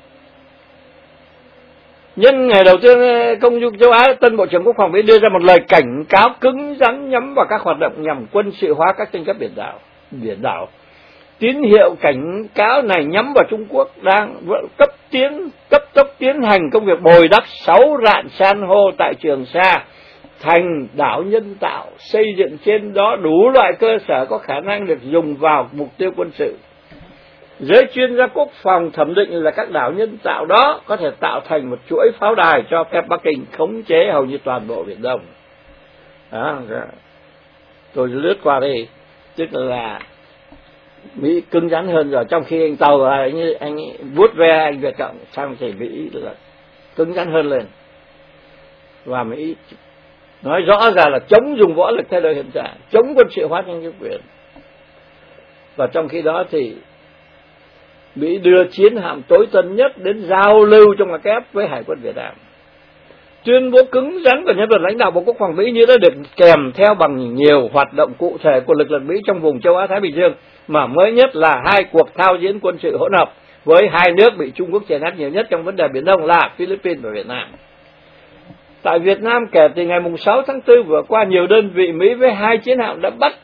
Nhân ngày đầu tiên công du châu Á, tân Bộ trưởng Quốc phòng Mỹ đưa ra một lời cảnh cáo cứng rắn nhắm vào các hoạt động nhằm quân sự hóa các tranh chấp biển đảo. Biển đảo. Tín hiệu cảnh cáo này nhắm vào Trung Quốc đang cấp tiến cấp tốc tiến hành công việc bồi đắp sáu rạn san hô tại Trường Sa thành đảo nhân tạo, xây dựng trên đó đủ loại cơ sở có khả năng được dùng vào mục tiêu quân sự. Giới chuyên gia quốc phòng thẩm định là các đảo nhân tạo đó có thể tạo thành một chuỗi pháo đài cho phép Bắc Kinh khống chế hầu như toàn bộ Biển Đông. Đó, tôi lướt qua đây, tức là Mỹ cứng rắn hơn rồi, trong khi anh Tàu anh anh vuốt ve anh Việt Cộng, xong thì Mỹ là cứng rắn hơn lên, và Mỹ nói rõ ràng là chống dùng võ lực thay đổi hiện trạng, chống quân sự hóa trong chính quyền. Và trong khi đó thì Mỹ đưa chiến hạm tối tân nhất đến giao lưu trong mặt kép với Hải quân Việt Nam. Tuyên bố cứng rắn của nhân vật lãnh đạo Bộ Quốc phòng Mỹ như đã được kèm theo bằng nhiều hoạt động cụ thể của lực lượng Mỹ trong vùng châu Á Thái Bình Dương, mà mới nhất là hai cuộc thao diễn quân sự hỗn hợp với hai nước bị Trung Quốc chèn ép nhiều nhất trong vấn đề Biển Đông là Philippines và Việt Nam. Tại Việt Nam, kể từ ngày sáu tháng tư vừa qua, nhiều đơn vị Mỹ với hai chiến hạm đã bắt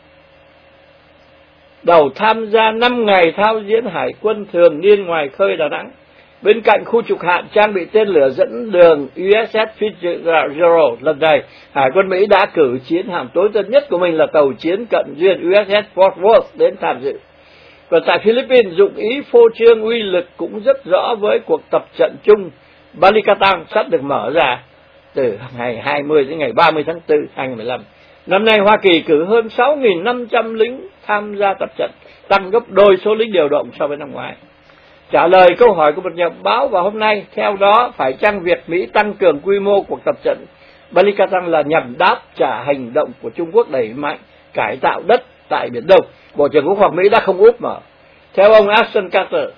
đầu tham gia năm ngày thao diễn hải quân thường niên ngoài khơi Đà Nẵng. Bên cạnh khu trục hạm trang bị tên lửa dẫn đường u ét ét Fitzgerald, lần này Hải quân Mỹ đã cử chiến hạm tối tân nhất của mình là tàu chiến cận duyên u ét ét Fort Worth đến tham dự. Và tại Philippines, dụng ý phô trương uy lực cũng rất rõ với cuộc tập trận chung Balikatan sắp được mở ra từ ngày hai mươi đến ngày ba mươi tháng tư năm hai nghìn không trăm mười lăm. Năm nay Hoa Kỳ cử hơn sáu nghìn năm trăm lính tham gia tập trận, tăng gấp đôi số lính điều động so với năm ngoái. Trả lời câu hỏi của một nhà báo vào hôm nay, theo đó phải chăng việc Mỹ tăng cường quy mô cuộc tập trận Balikatan là nhằm đáp trả hành động của Trung Quốc đẩy mạnh cải tạo đất tại Biển Đông? Bộ trưởng Quốc phòng Mỹ đã không úp mở. Theo ông Ashton Carter,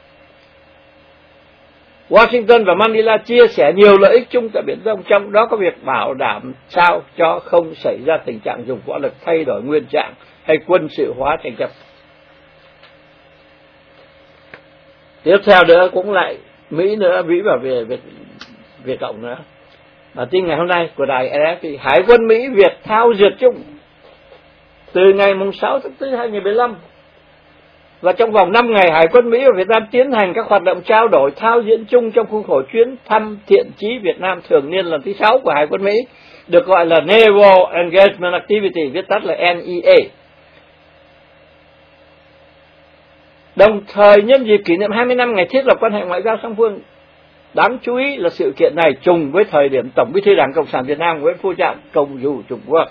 Washington và Manila chia sẻ nhiều lợi ích chung tại Biển Đông, trong đó có việc bảo đảm sao cho không xảy ra tình trạng dùng võ lực thay đổi nguyên trạng hay quân sự hóa tranh chấp. Tiếp theo nữa cũng lại Mỹ nữa, Mỹ và Việt, Việt, Việt Cộng nữa. Bản tin ngày hôm nay của đài rờ ép pê, Hải quân Mỹ Việt thao dượt chung từ ngày sáu tháng tư năm hai nghìn không trăm mười lăm. Và trong vòng năm ngày, Hải quân Mỹ và Việt Nam tiến hành các hoạt động trao đổi thao diễn chung trong khuôn khổ chuyến thăm thiện chí Việt Nam thường niên lần thứ sáu của Hải quân Mỹ, được gọi là Naval Engagement Activity, viết tắt là en e a. Đồng thời nhân dịp kỷ niệm hai mươi năm ngày thiết lập quan hệ ngoại giao song phương, đáng chú ý là sự kiện này trùng với thời điểm Tổng Bí thư Đảng Cộng sản Việt Nam Nguyễn Phú Trọng công du Trung Quốc.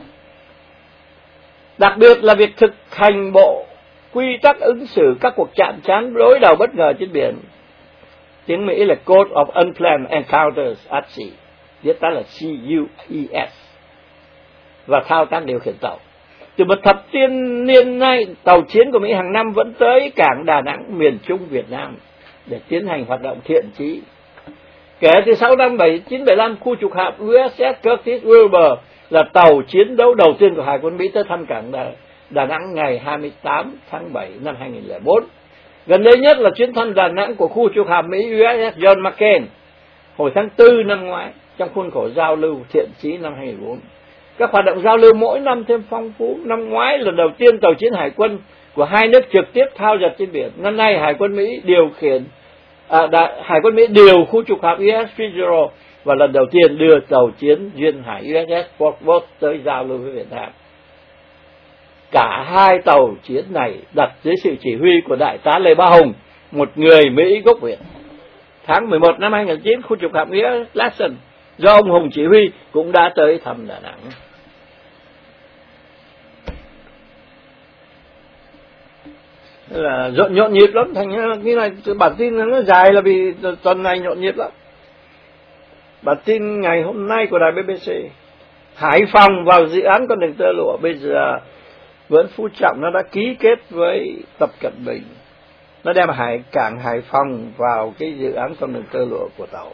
Đặc biệt là việc thực hành bộ quy tắc ứng xử các cuộc chạm trán đối đầu bất ngờ trên biển, tiếng Mỹ là Code of Unplanned Encounters at Sea, viết tắt là C U E S, và thao tác điều khiển tàu. Từ một thập niên niên nay, tàu chiến của Mỹ hàng năm vẫn tới cảng Đà Nẵng, miền Trung Việt Nam để tiến hành hoạt động thiện chí. Kể từ sau năm một nghìn chín trăm bảy mươi lăm, khu trục hạm u ét ét Curtis Wilbur là tàu chiến đấu đầu tiên của Hải quân Mỹ tới thăm cảng Đà, Đà Nẵng ngày hai mươi tám tháng bảy năm hai nghìn không trăm lẻ bốn. Gần đây nhất là chuyến thăm Đà Nẵng của khu trục hạm Mỹ u ét ét John McCain hồi tháng tư năm ngoái trong khuôn khổ giao lưu thiện chí năm hai nghìn không trăm lẻ bốn. Các hoạt động giao lưu mỗi năm thêm phong phú. Năm ngoái lần đầu tiên tàu chiến hải quân của hai nước trực tiếp thao dật trên biển. Năm nay Hải quân Mỹ điều khiển à, đã, Hải quân Mỹ điều khu trục hạm u ét ét Fitzgerald và lần đầu tiên đưa tàu chiến duyên hải u ét ét Fort Worth tới giao lưu với Việt Nam. Cả hai tàu chiến này đặt dưới sự chỉ huy của Đại tá Lê Bá Hùng, một người Mỹ gốc Việt. Tháng mười một năm hai nghìn không trăm lẻ chín, khu trục hạm u ét ét Lassen do ông Hùng chỉ huy cũng đã tới thăm Đà Nẵng. Là rộn nhộn nhịp lắm, thành như này bản tin nó dài là vì tuần này nhộn nhịp lắm. Bản tin ngày hôm nay của đài bê bê xê: Hải Phòng vào dự án con đường tơ lụa. Bây giờ Nguyễn Phú Trọng nó đã ký kết với Tập Cận Bình, nó đem hải cảng Hải Phòng vào cái dự án con đường tơ lụa của tàu.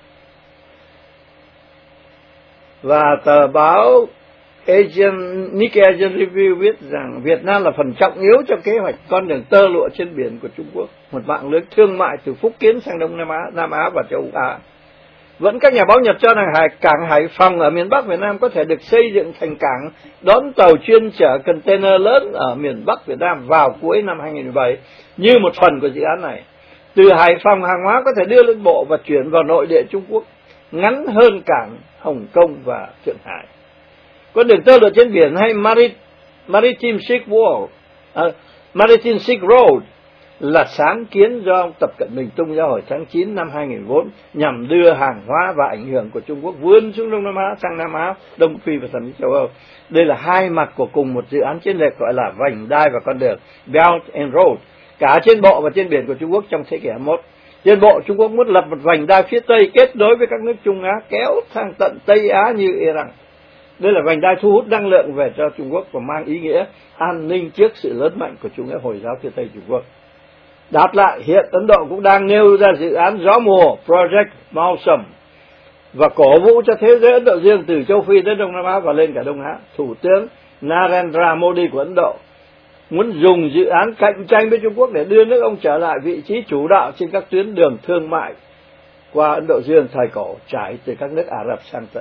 Và tờ báo Asian, Nikkei Asian Review viết rằng Việt Nam là phần trọng yếu trong kế hoạch con đường tơ lụa trên biển của Trung Quốc, một mạng lưới thương mại từ Phúc Kiến sang Đông Nam Á, Nam Á và châu Á. Vẫn các nhà báo Nhật cho rằng hải cảng Hải Phòng ở miền Bắc Việt Nam có thể được xây dựng thành cảng đón tàu chuyên chở container lớn ở miền Bắc Việt Nam vào cuối năm hai nghìn không trăm mười bảy như một phần của dự án này. Từ Hải Phòng, hàng hóa có thể đưa lên bộ và chuyển vào nội địa Trung Quốc, ngắn hơn cảng Hồng Kông và Thượng Hải. Con đường tơ lụa trên biển hay Marit, Maritime Silk Road, uh, Maritime Silk Road là sáng kiến do ông Tập Cận Bình tung ra hồi tháng chín năm hai nghìn không trăm lẻ bốn nhằm đưa hàng hóa và ảnh hưởng của Trung Quốc vươn xuống Đông Nam Á, sang Nam Á, Đông Phi và thậm chí châu Âu. Đây là hai mặt của cùng một dự án chiến lược gọi là vành đai và con đường Belt and Road, cả trên bộ và trên biển của Trung Quốc trong thế kỷ hai mươi mốt. Trên bộ, Trung Quốc muốn lập một vành đai phía Tây kết nối với các nước Trung Á kéo sang tận Tây Á như Iran. Đây là vành đai thu hút năng lượng về cho Trung Quốc và mang ý nghĩa an ninh trước sự lớn mạnh của chủ nghĩa Hồi giáo phía Tây Trung Quốc. Đáp lại, hiện Ấn Độ cũng đang nêu ra dự án gió mùa Project Mausam và cổ vũ cho thế giới Ấn Độ Dương từ châu Phi đến Đông Nam Á và lên cả Đông Á. Thủ tướng Narendra Modi của Ấn Độ muốn dùng dự án cạnh tranh với Trung Quốc để đưa nước ông trở lại vị trí chủ đạo trên các tuyến đường thương mại qua Ấn Độ Dương thời cổ trải từ các nước Ả Rập sang tận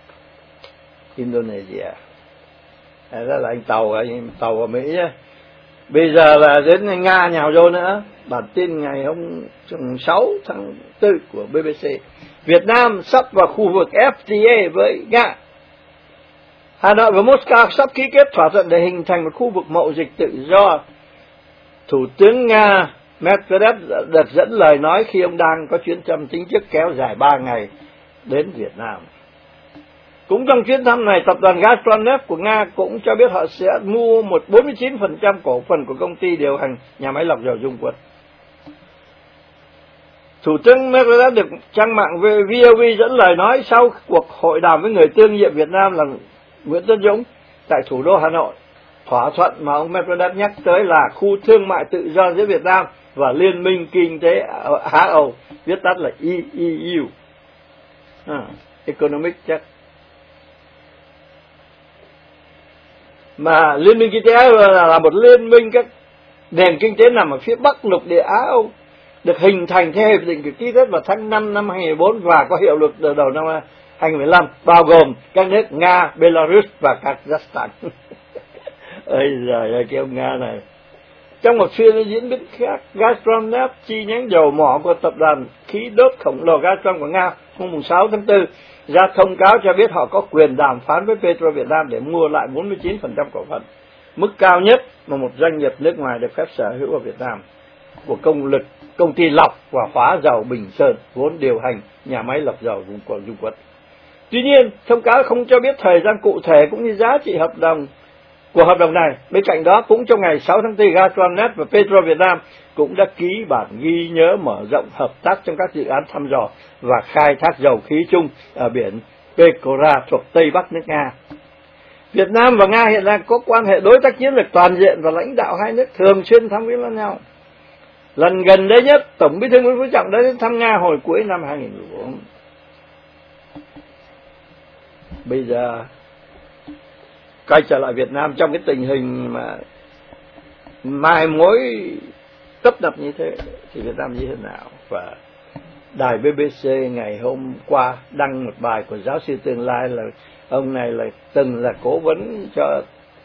Indonesia. Đó là anh tàu, anh tàu ở Mỹ nhé. Bây giờ là đến Nga nhào vô nữa. Bản tin ngày hôm sáu tháng tư của bê bê xê: Việt Nam sắp vào khu vực ép tê a với Nga. Hà Nội và Moscow sắp ký kết thỏa thuận để hình thành một khu vực mậu dịch tự do. Thủ tướng Nga Medvedev được dẫn lời nói khi ông đang có chuyến thăm chính thức kéo dài ba ngày đến Việt Nam. Cũng trong chuyến thăm này, tập đoàn Gazprom của Nga cũng cho biết họ sẽ mua một bốn mươi chín phần trăm cổ phần của công ty điều hành nhà máy lọc dầu Dung Quất. Thủ tướng Medvedev được trang mạng vê o vê dẫn lời nói sau cuộc hội đàm với người tương nhiệm Việt Nam là Nguyễn Tấn Dũng tại thủ đô Hà Nội. Thỏa thuận mà ông Medvedev nhắc tới là khu thương mại tự do giữa Việt Nam và Liên minh Kinh tế Á-Âu, viết tắt là E E U, à, Economic Check. Mà Liên minh Kinh tế Á-Âu là, là một liên minh các nền kinh tế nằm ở phía Bắc lục địa Á-Âu, được hình thành theo hiệp định ký kết vào tháng năm năm hai nghìn không trăm lẻ bốn và có hiệu lực từ đầu năm hai nghìn không trăm mười lăm, bao gồm các nước Nga, Belarus và Kazakhstan. Ôi giời ơi, cái ông Nga này. Trong một phiên diễn biến khác, Gazprom chi nhánh dầu mỏ của tập đoàn khí đốt khổng lồ Gazprom của Nga hôm sáu tháng tư ra thông cáo cho biết họ có quyền đàm phán với Petro Việt Nam để mua lại bốn mươi chín phần trăm cổ phần, mức cao nhất mà một doanh nghiệp nước ngoài được phép sở hữu ở Việt Nam. của công lực công ty lọc và hóa dầu Bình Sơn vốn điều hành nhà máy lọc dầu của Dung Quất. Tuy nhiên, thông cáo không cho biết thời gian cụ thể cũng như giá trị hợp đồng của hợp đồng này. Bên cạnh đó, cũng trong ngày sáu tháng tư, Gazpromneft và Petro Việt Nam cũng đã ký bản ghi nhớ mở rộng hợp tác trong các dự án thăm dò và khai thác dầu khí chung ở biển Pechora thuộc Tây Bắc nước Nga. Việt Nam và Nga hiện đang có quan hệ đối tác chiến lược toàn diện và lãnh đạo hai nước thường xuyên thăm viếng lẫn nhau. Lần gần đây nhất, Tổng Bí thư Nguyễn Phú Trọng đã đến thăm Nga hồi cuối năm hai nghìn mười bốn. Bây giờ quay trở lại Việt Nam trong cái tình hình mà mai mối tấp nập như thế thì Việt Nam như thế nào? Và đài bê bê xê ngày hôm qua đăng một bài của giáo sư tương lai là ông này là từng là cố vấn cho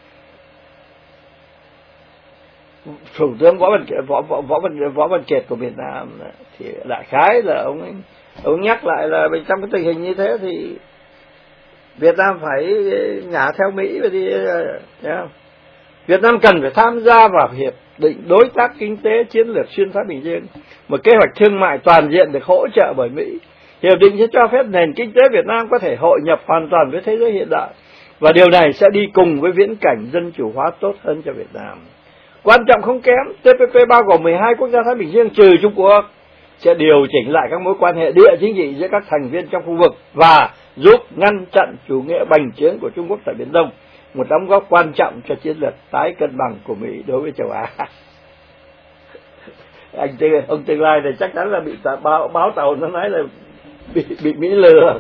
Thủ tướng Võ Văn Kiệt, Võ, Võ, Võ, Văn, Võ Văn Kiệt của Việt Nam. Thì đại khái là ông ấy, ông nhắc lại là trong cái tình hình như thế thì Việt Nam phải ngả theo Mỹ và đi, thấy không? Việt Nam cần phải tham gia vào hiệp định đối tác kinh tế chiến lược xuyên Thái Bình Dương, một kế hoạch thương mại toàn diện được hỗ trợ bởi Mỹ. Hiệp định sẽ cho phép nền kinh tế Việt Nam có thể hội nhập hoàn toàn với thế giới hiện đại, và điều này sẽ đi cùng với viễn cảnh dân chủ hóa tốt hơn cho Việt Nam. Quan trọng không kém, tê pê pê bao gồm mười hai quốc gia Thái Bình Dương trừ Trung Quốc, sẽ điều chỉnh lại các mối quan hệ địa chính trị giữa các thành viên trong khu vực và giúp ngăn chặn chủ nghĩa bành trướng của Trung Quốc tại Biển Đông, một đóng góp quan trọng cho chiến lược tái cân bằng của Mỹ đối với châu Á. Anh ông tương lai này chắc chắn là bị báo, báo tàu nó nói là bị, bị Mỹ lừa.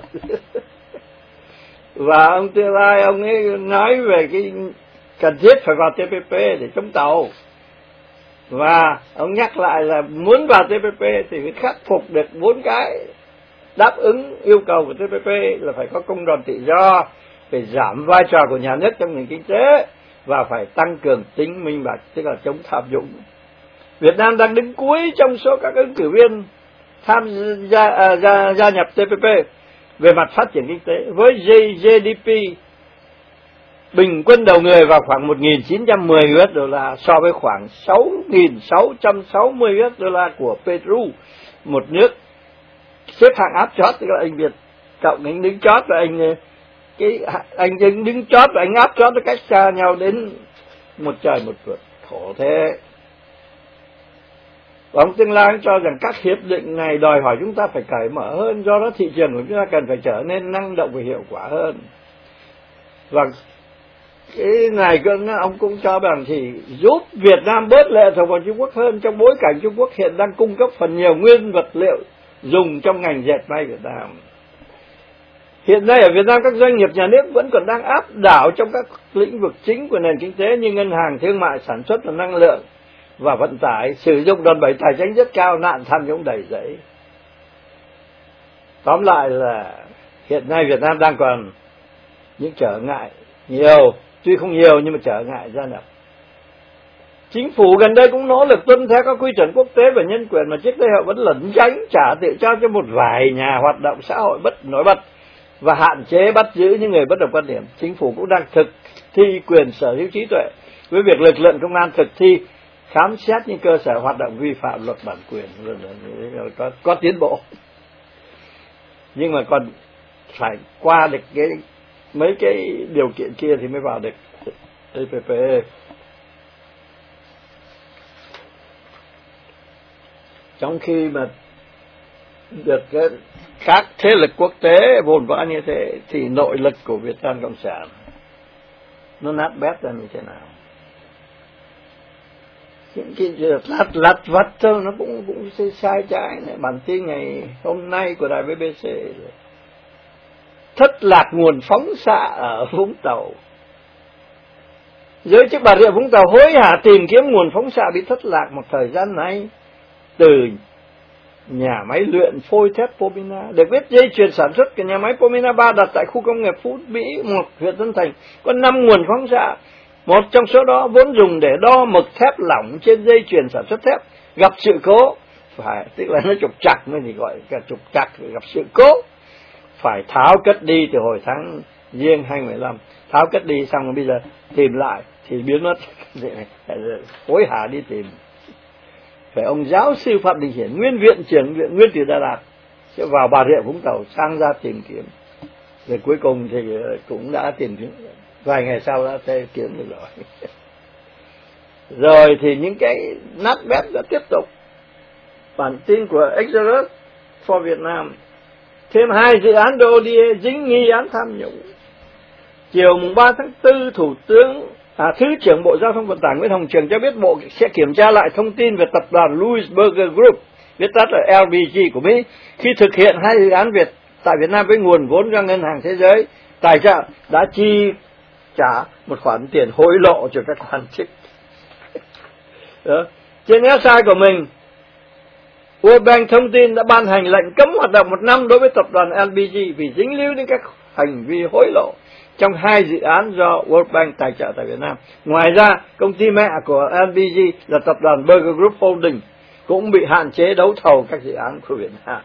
Và ông tương lai ông ấy nói về cái cần thiết phải vào tê pê pê để chống tàu, và ông nhắc lại là muốn vào tê pê pê thì phải khắc phục được bốn cái đáp ứng yêu cầu của tê pê pê là phải có công đoàn tự do, phải giảm vai trò của nhà nước trong nền kinh tế và phải tăng cường tính minh bạch, tức là chống tham nhũng. Việt Nam đang đứng cuối trong số các ứng cử viên tham gia, à, gia, gia nhập tê pê pê về mặt phát triển kinh tế, với giê đê pê bình quân đầu người vào khoảng một nghìn chín trăm mười đô la đô la so với khoảng sáu nghìn sáu trăm sáu mươi đô la của Peru, một nước xếp hạng áp chót, tức là anh Việt Cộng anh đứng chót và anh cái anh đứng đứng chót và anh áp chót nó cách xa nhau đến một trời một vực, khổ thế. Và ông tương lai cho rằng các hiệp định này đòi hỏi chúng ta phải cởi mở hơn, do đó thị trường của chúng ta cần phải trở nên năng động và hiệu quả hơn. Và cái này ông cũng cho rằng thì giúp Việt Nam bớt lệ thuộc vào Trung Quốc hơn, trong bối cảnh Trung Quốc hiện đang cung cấp phần nhiều nguyên vật liệu dùng trong ngành dệt may Việt Nam. Hiện nay ở Việt Nam các doanh nghiệp nhà nước vẫn còn đang áp đảo trong các lĩnh vực chính của nền kinh tế như ngân hàng, thương mại, sản xuất và năng lượng và vận tải, sử dụng đòn bẩy tài chính rất cao, nạn tham nhũng đầy dẫy. Tóm lại là hiện nay Việt Nam đang còn những trở ngại nhiều, tuy không nhiều nhưng mà trở ngại gia nhập. Chính phủ gần đây cũng nỗ lực tuân theo các quy chuẩn quốc tế về nhân quyền mà trước đây họ vẫn lẩn tránh, trả tự do cho một vài nhà hoạt động xã hội bất nổi bật và hạn chế bắt giữ những người bất đồng quan điểm. Chính phủ cũng đang thực thi quyền sở hữu trí tuệ với việc lực lượng công an thực thi khám xét những cơ sở hoạt động vi phạm luật bản quyền, có, có tiến bộ. Nhưng mà còn phải qua được cái mấy cái điều kiện kia thì mới vào được tê pê pê. Trong khi mà được cái các thế lực quốc tế vồn vã như thế thì nội lực của Việt Nam Cộng sản nó nát bét ra như thế nào? Những cái việc lặt lặt vặt thôi nó cũng cũng sai trái này. Bản tin ngày hôm nay của đài bê bê xê thất lạc nguồn phóng xạ ở Vũng Tàu. Giới chức Bà Rịa Vũng Tàu hối hả tìm kiếm nguồn phóng xạ bị thất lạc một thời gian nay từ nhà máy luyện phôi thép Pomina. Được biết dây chuyền sản xuất của nhà máy Pomina ba đặt tại khu công nghiệp Phú Mỹ một, huyện Tân Thành, có năm nguồn phóng xạ. Một trong số đó vốn dùng để đo mực thép lỏng trên dây chuyền sản xuất thép gặp sự cố, phải tức là nó trục trặc mới thì gọi là trục trặc, gặp sự cố, phải tháo cất đi từ hồi tháng Giêng hai nghìn không trăm mười lăm. Tháo cất đi xong rồi bây giờ tìm lại thì biến mất, hối hả đi tìm. phải ông giáo sư Phạm Đình Hiển, nguyên viện trưởng viện Nguyên Tử Đà Lạt, sẽ vào Bà Rịa Vũng Tàu sang ra tìm kiếm. Rồi cuối cùng thì cũng đã tìm kiếm, vài ngày sau đã kiếm được rồi. Rồi thì những cái nát bét đã tiếp tục. Bản tin của Exodus for Việt Nam, thêm hai dự án đê o đê a dính nghi án tham nhũng. Chiều mùng ba tháng tư, Thủ tướng à, Thứ trưởng Bộ Giao thông Vận tải Nguyễn Hồng Trường cho biết Bộ sẽ kiểm tra lại thông tin về tập đoàn Louis Berger Group, viết tắt là L B G của Mỹ, khi thực hiện hai dự án Việt tại Việt Nam với nguồn vốn do Ngân hàng Thế giới tài trợ, đã chi trả một khoản tiền hối lộ cho các quan chức. Đó. Trên website của mình, World Bank thông tin đã ban hành lệnh cấm hoạt động một năm đối với tập đoàn L B G vì dính líu đến các hành vi hối lộ trong hai dự án do World Bank tài trợ tại Việt Nam. Ngoài ra, công ty mẹ của L B G là tập đoàn Berger Group Holding cũng bị hạn chế đấu thầu các dự án của Việt Nam.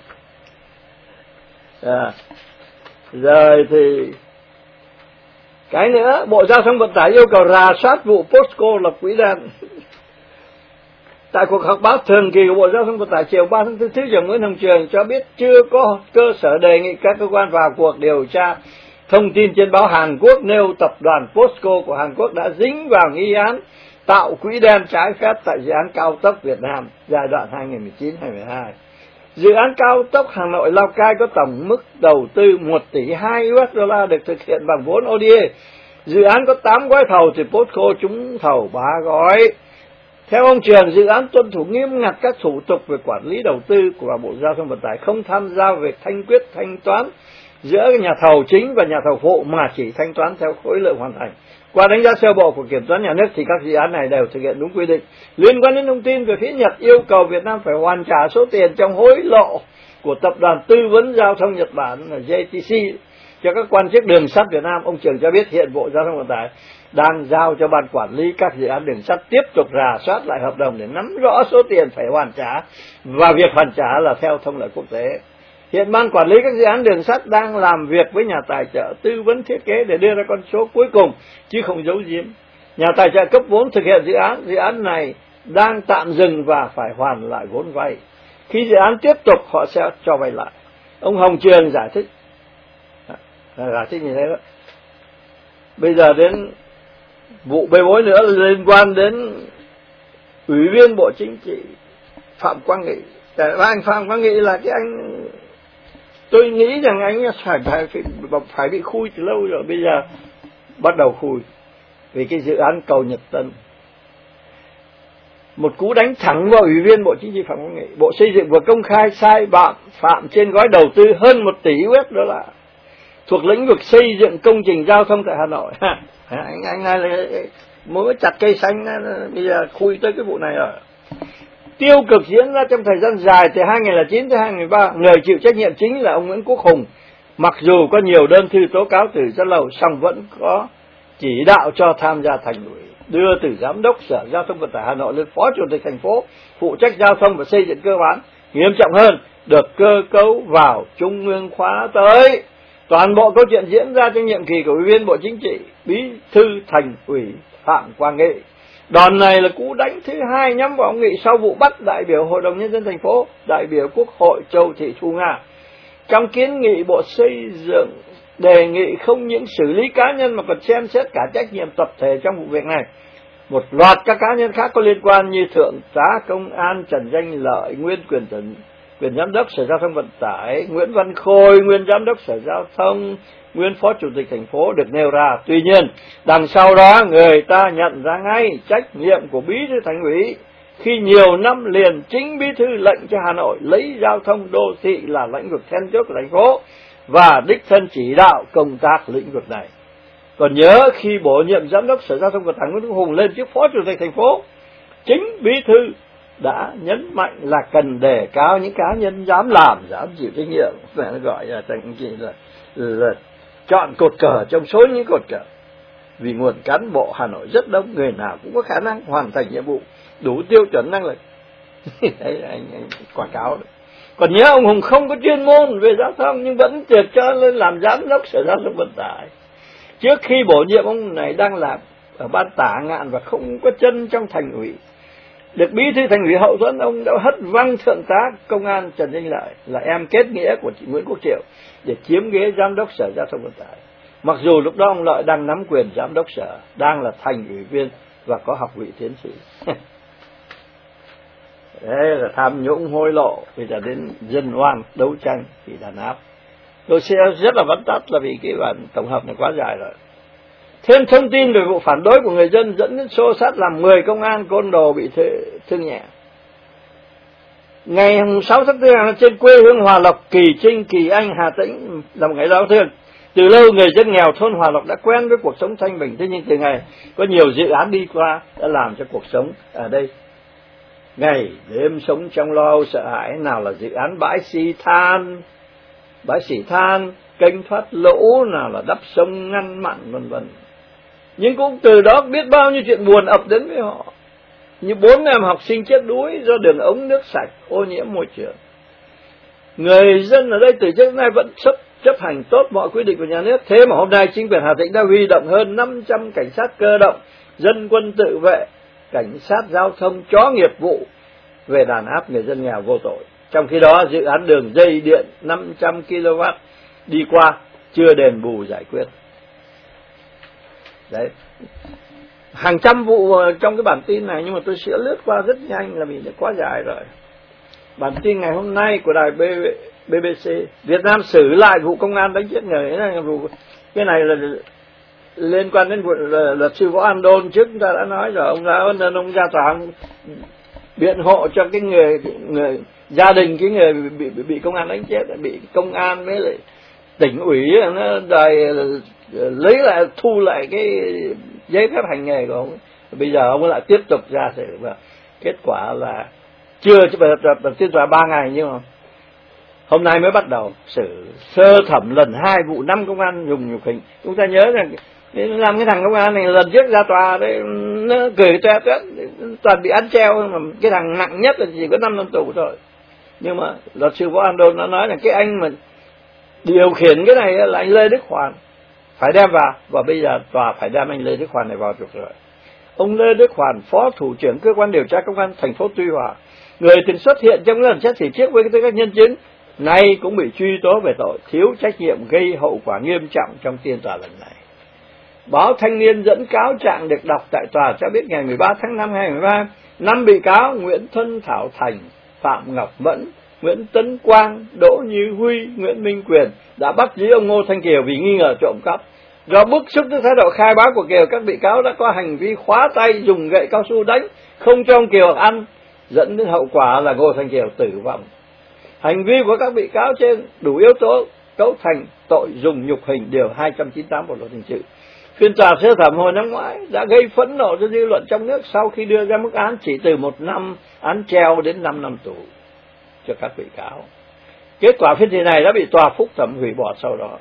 À, rồi thì cái nữa, Bộ Giao thông Vận tải yêu cầu rà soát vụ Postco lập quỹ đen. Tại cuộc họp báo thường kỳ của Bộ Giao thông Vận tải chiều ba tháng tư, Thứ trưởng Nguyễn Hồng Trường cho biết chưa có cơ sở đề nghị các cơ quan vào cuộc điều tra thông tin trên báo Hàn Quốc nêu tập đoàn Postco của Hàn Quốc đã dính vào nghi án tạo quỹ đen trái phép tại dự án cao tốc Việt Nam giai đoạn hai nghìn không trăm mười chín đến hai nghìn không trăm mười hai. Dự án cao tốc Hà Nội Lào Cai có tổng mức đầu tư một tỷ hai đô la được thực hiện bằng vốn o đê a. Dự án có tám gói thầu thì Postco trúng thầu ba gói. Theo ông Trường, dự án tuân thủ nghiêm ngặt các thủ tục về quản lý đầu tư của Bộ Giao thông Vận tải, không tham gia việc thanh quyết thanh toán giữa nhà thầu chính và nhà thầu phụ mà chỉ thanh toán theo khối lượng hoàn thành. Qua đánh giá sơ bộ của Kiểm toán Nhà nước thì các dự án này đều thực hiện đúng quy định. Liên quan đến thông tin về phía Nhật yêu cầu Việt Nam phải hoàn trả số tiền trong hối lộ của tập đoàn tư vấn giao thông Nhật Bản là J T C cho các quan chức đường sắt Việt Nam, ông Trường cho biết hiện Bộ Giao thông Vận tải đang giao cho ban quản lý các dự án đường sắt tiếp tục rà soát lại hợp đồng để nắm rõ số tiền phải hoàn trả, và việc hoàn trả là theo thông lệ quốc tế. Hiện ban quản lý các dự án đường sắt đang làm việc với nhà tài trợ tư vấn thiết kế để đưa ra con số cuối cùng, chứ không giấu giếm. Nhà tài trợ cấp vốn thực hiện dự án, dự án này đang tạm dừng và phải hoàn lại vốn vay. Khi dự án tiếp tục, họ sẽ cho vay lại. Ông Hồng Trường giải thích, giải thích như thế đó. Bây giờ đến vụ bê bối nữa liên quan đến Ủy viên Bộ Chính trị Phạm Quang Nghị. Tại anh Phạm Quang Nghị là cái anh, tôi nghĩ rằng anh phải phải phải, phải bị khui từ lâu rồi, bây giờ bắt đầu khui vì cái dự án cầu Nhật Tân. Một cú đánh thẳng vào Ủy viên Bộ Chính trị Phạm Quang Nghị. Bộ Xây dựng vừa công khai sai phạm phạm trên gói đầu tư hơn một tỷ u ét đô la thuộc lĩnh vực xây dựng công trình giao thông tại Hà Nội. anh anh này là mới chặt cây xanh, bây giờ khui tới cái vụ này rồi. Tiêu cực diễn ra trong thời gian dài từ hai nghìn không trăm lẻ chín tới hai nghìn không trăm mười ba, người chịu trách nhiệm chính là ông Nguyễn Quốc Hùng. Mặc dù có nhiều đơn thư tố cáo từ rất lâu, song vẫn có chỉ đạo cho tham gia thành ủy, đưa từ giám đốc Sở Giao thông Vận tải Hà Nội lên phó chủ tịch thành phố, phụ trách giao thông và xây dựng cơ bản. Nghiêm trọng hơn, được cơ cấu vào Trung ương khóa tới. Toàn bộ câu chuyện diễn ra trong nhiệm kỳ của Ủy viên Bộ Chính trị, Bí thư Thành ủy Phạm Quang Nghị. Đòn này là cú đánh thứ hai nhắm vào ông Nghị sau vụ bắt đại biểu Hội đồng Nhân dân thành phố, đại biểu Quốc hội Châu Thị Thu Nga. Trong kiến nghị, Bộ Xây dựng đề nghị không những xử lý cá nhân mà còn xem xét cả trách nhiệm tập thể trong vụ việc này. Một loạt các cá nhân khác có liên quan như Thượng tá Công an Trần Danh Lợi, nguyên quyền tỉnh quyền giám đốc Sở Giao thông Vận tải, Nguyễn Văn Khôi, nguyên giám đốc Sở Giao thông, nguyên phó chủ tịch thành phố được nêu ra. Tuy nhiên, đằng sau đó người ta nhận ra ngay trách nhiệm của Bí thư Thành ủy khi nhiều năm liền chính Bí thư lệnh cho Hà Nội lấy giao thông đô thị là lĩnh vực then chốt của thành phố và đích thân chỉ đạo công tác lĩnh vực này. Còn nhớ khi bổ nhiệm giám đốc Sở Giao thông Vận tải Nguyễn Quốc Hùng lên chức phó chủ tịch thành phố, chính Bí thư đã nhấn mạnh là cần đề cao những cá nhân dám làm, dám chịu trách nhiệm, phải gọi là thành chỉ là, là chọn cột cờ trong số những cột cờ. Vì nguồn cán bộ Hà Nội rất đông, người nào cũng có khả năng hoàn thành nhiệm vụ, đủ tiêu chuẩn năng lực. Đấy anh, anh quảng cáo đấy. Còn nhớ ông Hùng không có chuyên môn về giao thông nhưng vẫn được cho lên làm giám đốc Sở Giao thông Vận tải. Trước khi bổ nhiệm, ông này đang làm ở ban Tả Ngạn và không có chân trong thành ủy. Được bí thư thành ủy Hậu Thuẫn, ông đã hất văng thượng tá công an Trần Danh Lợi là em kết nghĩa của chị Nguyễn Quốc Triệu để chiếm ghế giám đốc Sở Giao thông Vận tải. Mặc dù lúc đó ông Lợi đang nắm quyền giám đốc sở, đang là thành ủy viên và có học vị tiến sĩ. Đấy là tham nhũng hối lộ, bây giờ đến dân oan đấu tranh thì đàn áp. Tôi sẽ rất là vắn tắt là vì cái bản tổng hợp này quá dài rồi. Thêm thông tin về vụ phản đối của người dân dẫn đến xô xát làm mười công an côn đồ bị thương nhẹ. Ngày sáu tháng tư trên quê hương Hòa Lộc, Kỳ Trinh, Kỳ Anh, Hà Tĩnh là một ngày đau thương. Từ lâu người dân nghèo thôn Hòa Lộc đã quen với cuộc sống thanh bình, thế nhưng từ ngày có nhiều dự án đi qua đã làm cho cuộc sống ở đây ngày đêm sống trong lo âu sợ hãi. Nào là dự án bãi xi than, bãi xỉ than, kênh thoát lũ, nào là đắp sông ngăn mặn vân vân. Nhưng cũng từ đó biết bao nhiêu chuyện buồn ập đến với họ, như bốn em học sinh chết đuối do đường ống nước sạch ô nhiễm môi trường. Người dân ở đây từ trước đến nay vẫn chấp chấp hành tốt mọi quy định của nhà nước, thế mà hôm nay chính quyền Hà Tĩnh đã huy động hơn năm trăm cảnh sát cơ động, dân quân tự vệ, cảnh sát giao thông, chó nghiệp vụ về đàn áp người dân nghèo vô tội. Trong khi đó dự án đường dây điện năm trăm ki lô oát đi qua chưa đền bù giải quyết. Đấy, hàng trăm vụ trong cái bản tin này, nhưng mà tôi sẽ lướt qua rất nhanh là vì nó quá dài rồi. Bản tin ngày hôm nay của đài bê bê xê: Việt Nam xử lại vụ công an đánh chết người. Cái này là liên quan đến vụ luật sư Võ An Đôn. Trước chúng ta đã nói rồi, ông ra ông, ông ra tòa biện hộ cho cái người, người gia đình cái người bị, bị bị công an đánh chết, bị công an với lại tỉnh ủy nó đòi lấy lại, thu lại cái giấy phép hành nghề của ông. Bây giờ ông lại tiếp tục ra xử, và kết quả là chưa phiên tòa ba ngày, nhưng mà hôm nay mới bắt đầu xử sơ thẩm lần hai vụ năm công an dùng nhục hình. Chúng ta nhớ rằng làm cái thằng công an này lần trước ra tòa đấy, nó cười toe toét, toàn bị án treo, mà cái thằng nặng nhất là chỉ có năm năm tù thôi. Nhưng mà luật sư Võ An Đôn nó nói là cái anh mà điều khiển cái này là anh Lê Đức Hoàn, phải đem vào, và bây giờ tòa phải đem anh Lê Đức Hoàn này vào trục rồi. Ông Lê Đức Hoàn, phó thủ trưởng cơ quan điều tra công an thành phố Tuy Hòa, người từng xuất hiện trong lần xét xử trước với tư cách nhân chứng, nay cũng bị truy tố về tội thiếu trách nhiệm gây hậu quả nghiêm trọng trong phiên tòa lần này. Báo Thanh Niên dẫn cáo trạng được đọc tại tòa cho biết ngày mười ba tháng năm hai nghìn không trăm mười ba, năm bị cáo Nguyễn Thân Thảo Thành, Phạm Ngọc Mẫn, Nguyễn Tấn Quang, Đỗ Như Huy, Nguyễn Minh Quyền đã bắt giữ ông Ngô Thanh Kiều vì nghi ngờ trộm cắp. Do bức xúc trước thái độ khai báo của Kiều, các bị cáo đã có hành vi khóa tay, dùng gậy cao su đánh, không cho ông Kiều ăn, dẫn đến hậu quả là Ngô Thanh Kiều tử vong. Hành vi của các bị cáo trên đủ yếu tố cấu thành tội dùng nhục hình, điều hai trăm chín mươi tám Bộ luật hình sự. Phiên tòa sơ thẩm hồi năm ngoái đã gây phẫn nộ cho dư luận trong nước sau khi đưa ra mức án chỉ từ một năm án treo đến năm năm tù cho các bị cáo. Kết quả phiên tòa này đã bị tòa phúc thẩm hủy bỏ sau đó.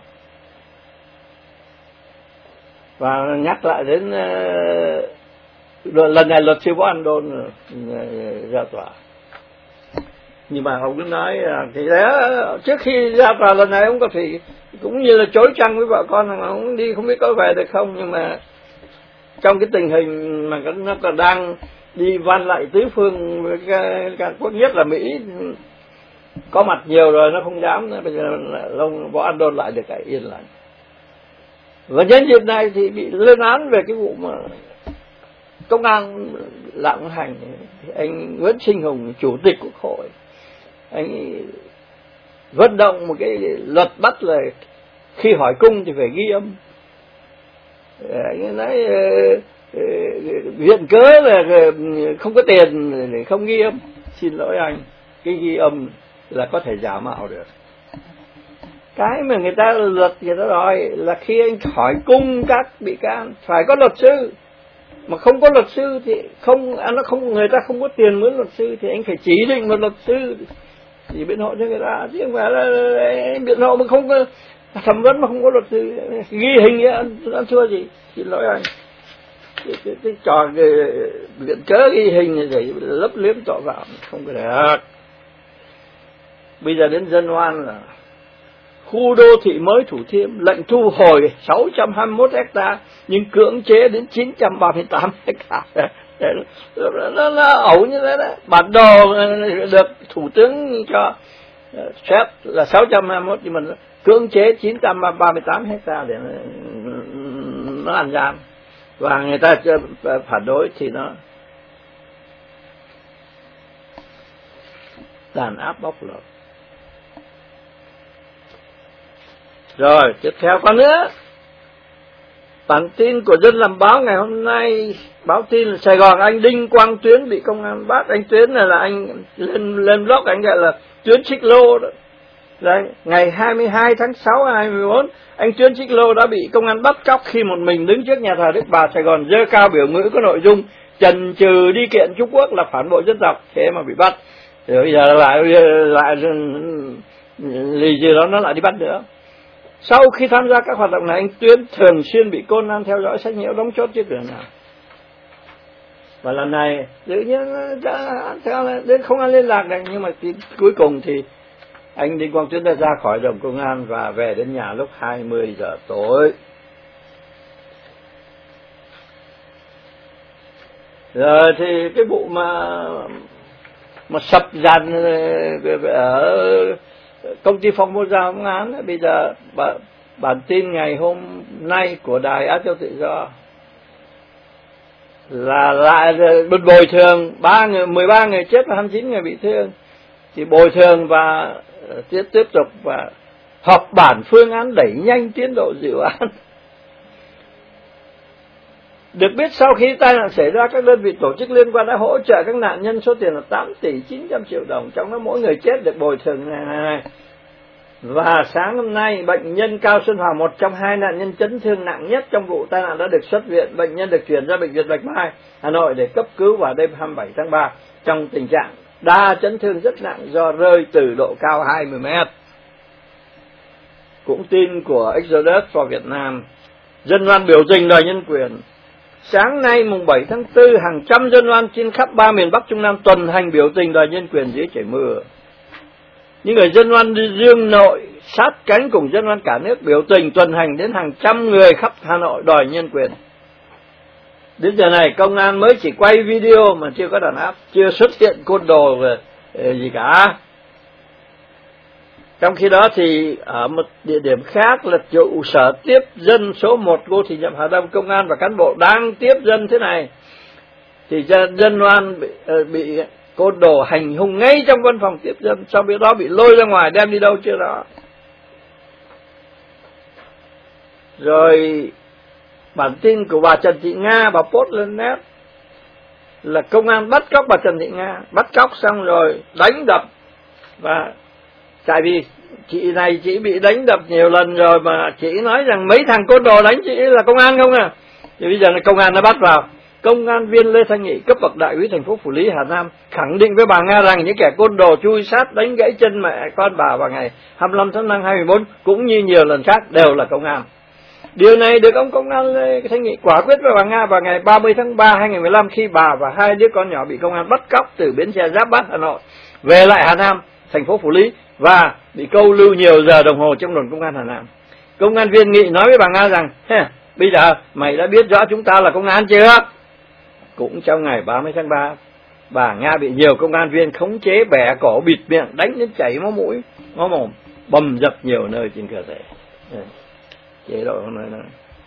Và nhắc lại đến uh, lần này luật sư Võ An Đôn uh, ra tòa. Nhưng mà ông cứ nói uh, thì đó, trước khi ra tòa lần này ông có thể cũng như là chối chăng với vợ con rằng ông đi không biết có về được không. Nhưng mà trong cái tình hình mà nó còn đang đi van lại tứ phương với các quốc, nhất là Mỹ có mặt nhiều rồi, nó không dám nữa. Bây giờ ông Võ An Đôn lại được cái yên lặng. Và nhân dịp này thì bị lên án về cái vụ mà công an lạm hành. Anh Nguyễn Sinh Hùng, chủ tịch Quốc hội, anh vận động một cái luật bắt là khi hỏi cung thì phải ghi âm. Anh nói viện cớ là không có tiền để không ghi âm. Xin lỗi anh, cái ghi âm là có thể giả mạo được. Cái mà người ta luật người ta đòi là khi anh hỏi cung các bị can phải có luật sư, mà không có luật sư thì không, nó không, người ta không có tiền mướn luật sư thì anh phải chỉ định một luật sư chỉ biện hộ cho người ta, chứ không phải là anh biện hộ mà không có thẩm vấn mà không có luật sư ghi hình ấy, ăn, ăn thua gì. Xin lỗi anh, cái, cái, cái trò viện cớ ghi hình để lấp liếm tội phạm không có được. Bây giờ đến dân oan là khu đô thị mới Thủ Thiêm lệnh thu hồi sáu trăm hai mươi mốt héc ta nhưng cưỡng chế đến chín trăm ba mươi tám héc ta. nó, nó ẩu như thế đó. Bản đồ được thủ tướng cho phép là sáu trăm hai mươi mốt, nhưng mà cưỡng chế chín trăm ba mươi tám hectare để nó ăn giam, và người ta phản đối thì nó đàn áp bóc lột. Rồi tiếp theo có nữa, bản tin của Dân Làm Báo ngày hôm nay báo tin là Sài Gòn anh Đinh Quang Tuyến bị công an bắt. Anh Tuyến này là anh lên lên blog anh gọi là Tuyến Xích Lô đó. Đấy, ngày hai mươi hai tháng sáu năm hai nghìn không trăm mười bốn, anh Tuyến Xích Lô đã bị công an bắt cóc khi một mình đứng trước nhà thờ Đức Bà Sài Gòn giơ cao biểu ngữ có nội dung chần chừ đi kiện Trung Quốc là phản bội dân tộc, thế mà bị bắt. Rồi bây giờ lại lại lì gì đó nó lại đi bắt nữa. Sau khi tham gia các hoạt động này, anh Tuyến thường xuyên bị công an theo dõi, sách nhiễu, đóng chốt trước cửa nào. Và lần này tự nhiên đến không ai liên lạc được, nhưng mà cuối cùng thì anh Đinh Quang Tuyến đã ra khỏi đồn công an và về đến nhà lúc hai mươi giờ tối. Rồi thì cái vụ mà mà sập dàn ở công ty Phong Mô Gia Công án, bây giờ bản tin ngày hôm nay của Đài Á Châu Tự Do là lại bồi thường ba người, mười ba người chết và hai mươi chín người bị thương, thì bồi thường và tiếp tiếp tục và họp bản phương án đẩy nhanh tiến độ dự án. Được biết sau khi tai nạn xảy ra, các đơn vị tổ chức liên quan đã hỗ trợ các nạn nhân số tiền là tám tỷ chín trăm triệu đồng, trong đó mỗi người chết được bồi thường này này này. Và sáng hôm nay, bệnh nhân Cao Xuân Hoàng, một trong hai nạn nhân chấn thương nặng nhất trong vụ tai nạn, đã được xuất viện. Bệnh nhân được chuyển ra bệnh viện Bạch Mai, Hà Nội để cấp cứu vào đêm hai mươi bảy tháng ba trong tình trạng đa chấn thương rất nặng do rơi từ độ cao hai mươi mét. Cũng tin của Exodus for Việt Nam, dân oan biểu tình đòi nhân quyền. Sáng nay mùng bảy tháng tư, hàng trăm dân oan trên khắp ba miền Bắc Trung Nam tuần hành biểu tình đòi nhân quyền dưới trời mưa. Những người dân oan Dương Nội sát cánh cùng dân oan cả nước biểu tình tuần hành đến hàng trăm người khắp Hà Nội đòi nhân quyền. Đến giờ này công an mới chỉ quay video mà chưa có đàn áp, chưa xuất hiện côn đồ về gì cả. Trong khi đó thì ở một địa điểm khác là trụ sở tiếp dân số một Ngô Thị Nhậm Hà Đông, công an và cán bộ đang tiếp dân thế này thì dân, dân oan bị, bị côn đồ hành hung ngay trong văn phòng tiếp dân, sau đó bị lôi ra ngoài đem đi đâu chưa rõ. Rồi bản tin của bà Trần Thị Nga, bà post lên net là công an bắt cóc bà Trần Thị Nga, bắt cóc xong rồi đánh đập. Và tại vì chị này chị bị đánh đập nhiều lần rồi mà chị nói rằng mấy thằng côn đồ đánh chị là công an không à. Thì bây giờ là công an nó bắt vào. Công an viên Lê Thanh Nghị, cấp bậc đại úy thành phố Phủ Lý, Hà Nam, khẳng định với bà Nga rằng những kẻ côn đồ chui sát đánh gãy chân mẹ con bà vào ngày hai mươi lăm tháng năm năm hai nghìn không trăm mười bốn cũng như nhiều lần khác đều là công an. Điều này được ông công an Lê Thanh Nghị quả quyết với bà Nga vào ngày ba mươi tháng ba năm hai nghìn không trăm mười lăm khi bà và hai đứa con nhỏ bị công an bắt cóc từ bến xe Giáp Bát Hà Nội về lại Hà Nam, thành phố Phủ Lý và bị câu lưu nhiều giờ đồng hồ trong đồn công an Hà Nam. Công an viên Nghị nói với bà Nga rằng: bây giờ mày đã biết rõ chúng ta là công an chưa? Cũng trong ngày ba mươi tháng ba, bà Nga bị nhiều công an viên khống chế, bẻ cổ, bịt miệng, đánh đến chảy máu mũi, máu mồm, bầm dập nhiều nơi trên cơ thể. Chế độ không nói nữa.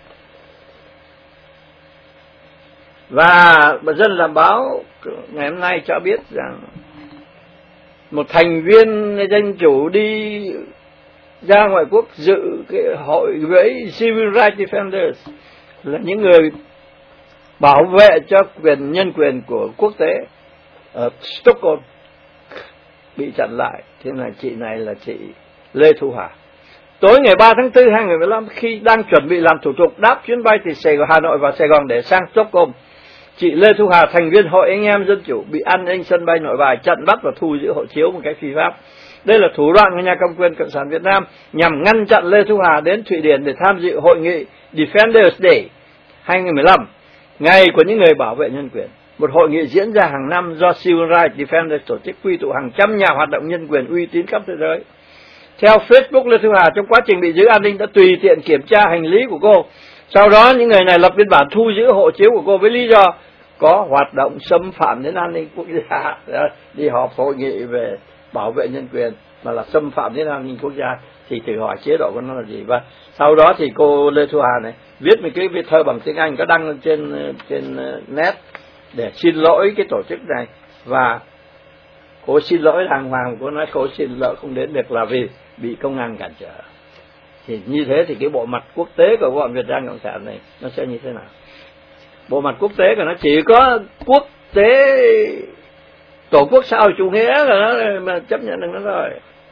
Và Dân Làm Báo ngày hôm nay cho biết rằng một thành viên dân chủ đi ra ngoại quốc dự cái hội với Civil Rights Defenders, là những người bảo vệ cho quyền nhân quyền của quốc tế ở Stockholm, bị chặn lại. Thế là chị này là chị Lê Thu Hà. Tối ngày ba tháng tư năm hai nghìn không trăm mười lăm, khi đang chuẩn bị làm thủ tục đáp chuyến bay từ Sài Gòn, Hà Nội vào Sài Gòn để sang Stockholm, chị Lê Thu Hà, thành viên Hội Anh Em Dân Chủ, bị an ninh sân bay Nội Bài chặn bắt và thu giữ hộ chiếu một cách phi pháp. Đây là thủ đoạn của nhà cầm quyền Cộng sản Việt Nam nhằm ngăn chặn Lê Thu Hà đến Thụy Điển để tham dự hội nghị Defenders Day hai nghìn không trăm mười lăm, ngày của những người bảo vệ nhân quyền. Một hội nghị diễn ra hàng năm do Civil Rights Defenders tổ chức, quy tụ hàng trăm nhà hoạt động nhân quyền uy tín khắp thế giới. Theo Facebook, Lê Thu Hà trong quá trình bị giữ an ninh đã tùy tiện kiểm tra hành lý của cô. Sau đó những người này lập biên bản thu giữ hộ chiếu của cô với lý do có hoạt động xâm phạm đến an ninh quốc gia, đi họp hội nghị về bảo vệ nhân quyền mà là xâm phạm đến an ninh quốc gia, thì thử hỏi chế độ của nó là gì. Và sau đó thì cô Lê Thu Hà này viết một cái viết thơ bằng tiếng Anh, có đăng lên trên trên net để xin lỗi cái tổ chức này, và cô xin lỗi đàng hoàng, cô nói cô xin lỗi không đến được là vì bị công an cản trở. Thì như thế thì cái bộ mặt quốc tế của bọn Việt Nam Cộng sản này nó sẽ như thế nào? Bộ mặt quốc tế của nó chỉ có quốc tế tổ quốc xã hội chủ nghĩa là nó mà chấp nhận được nó rồi.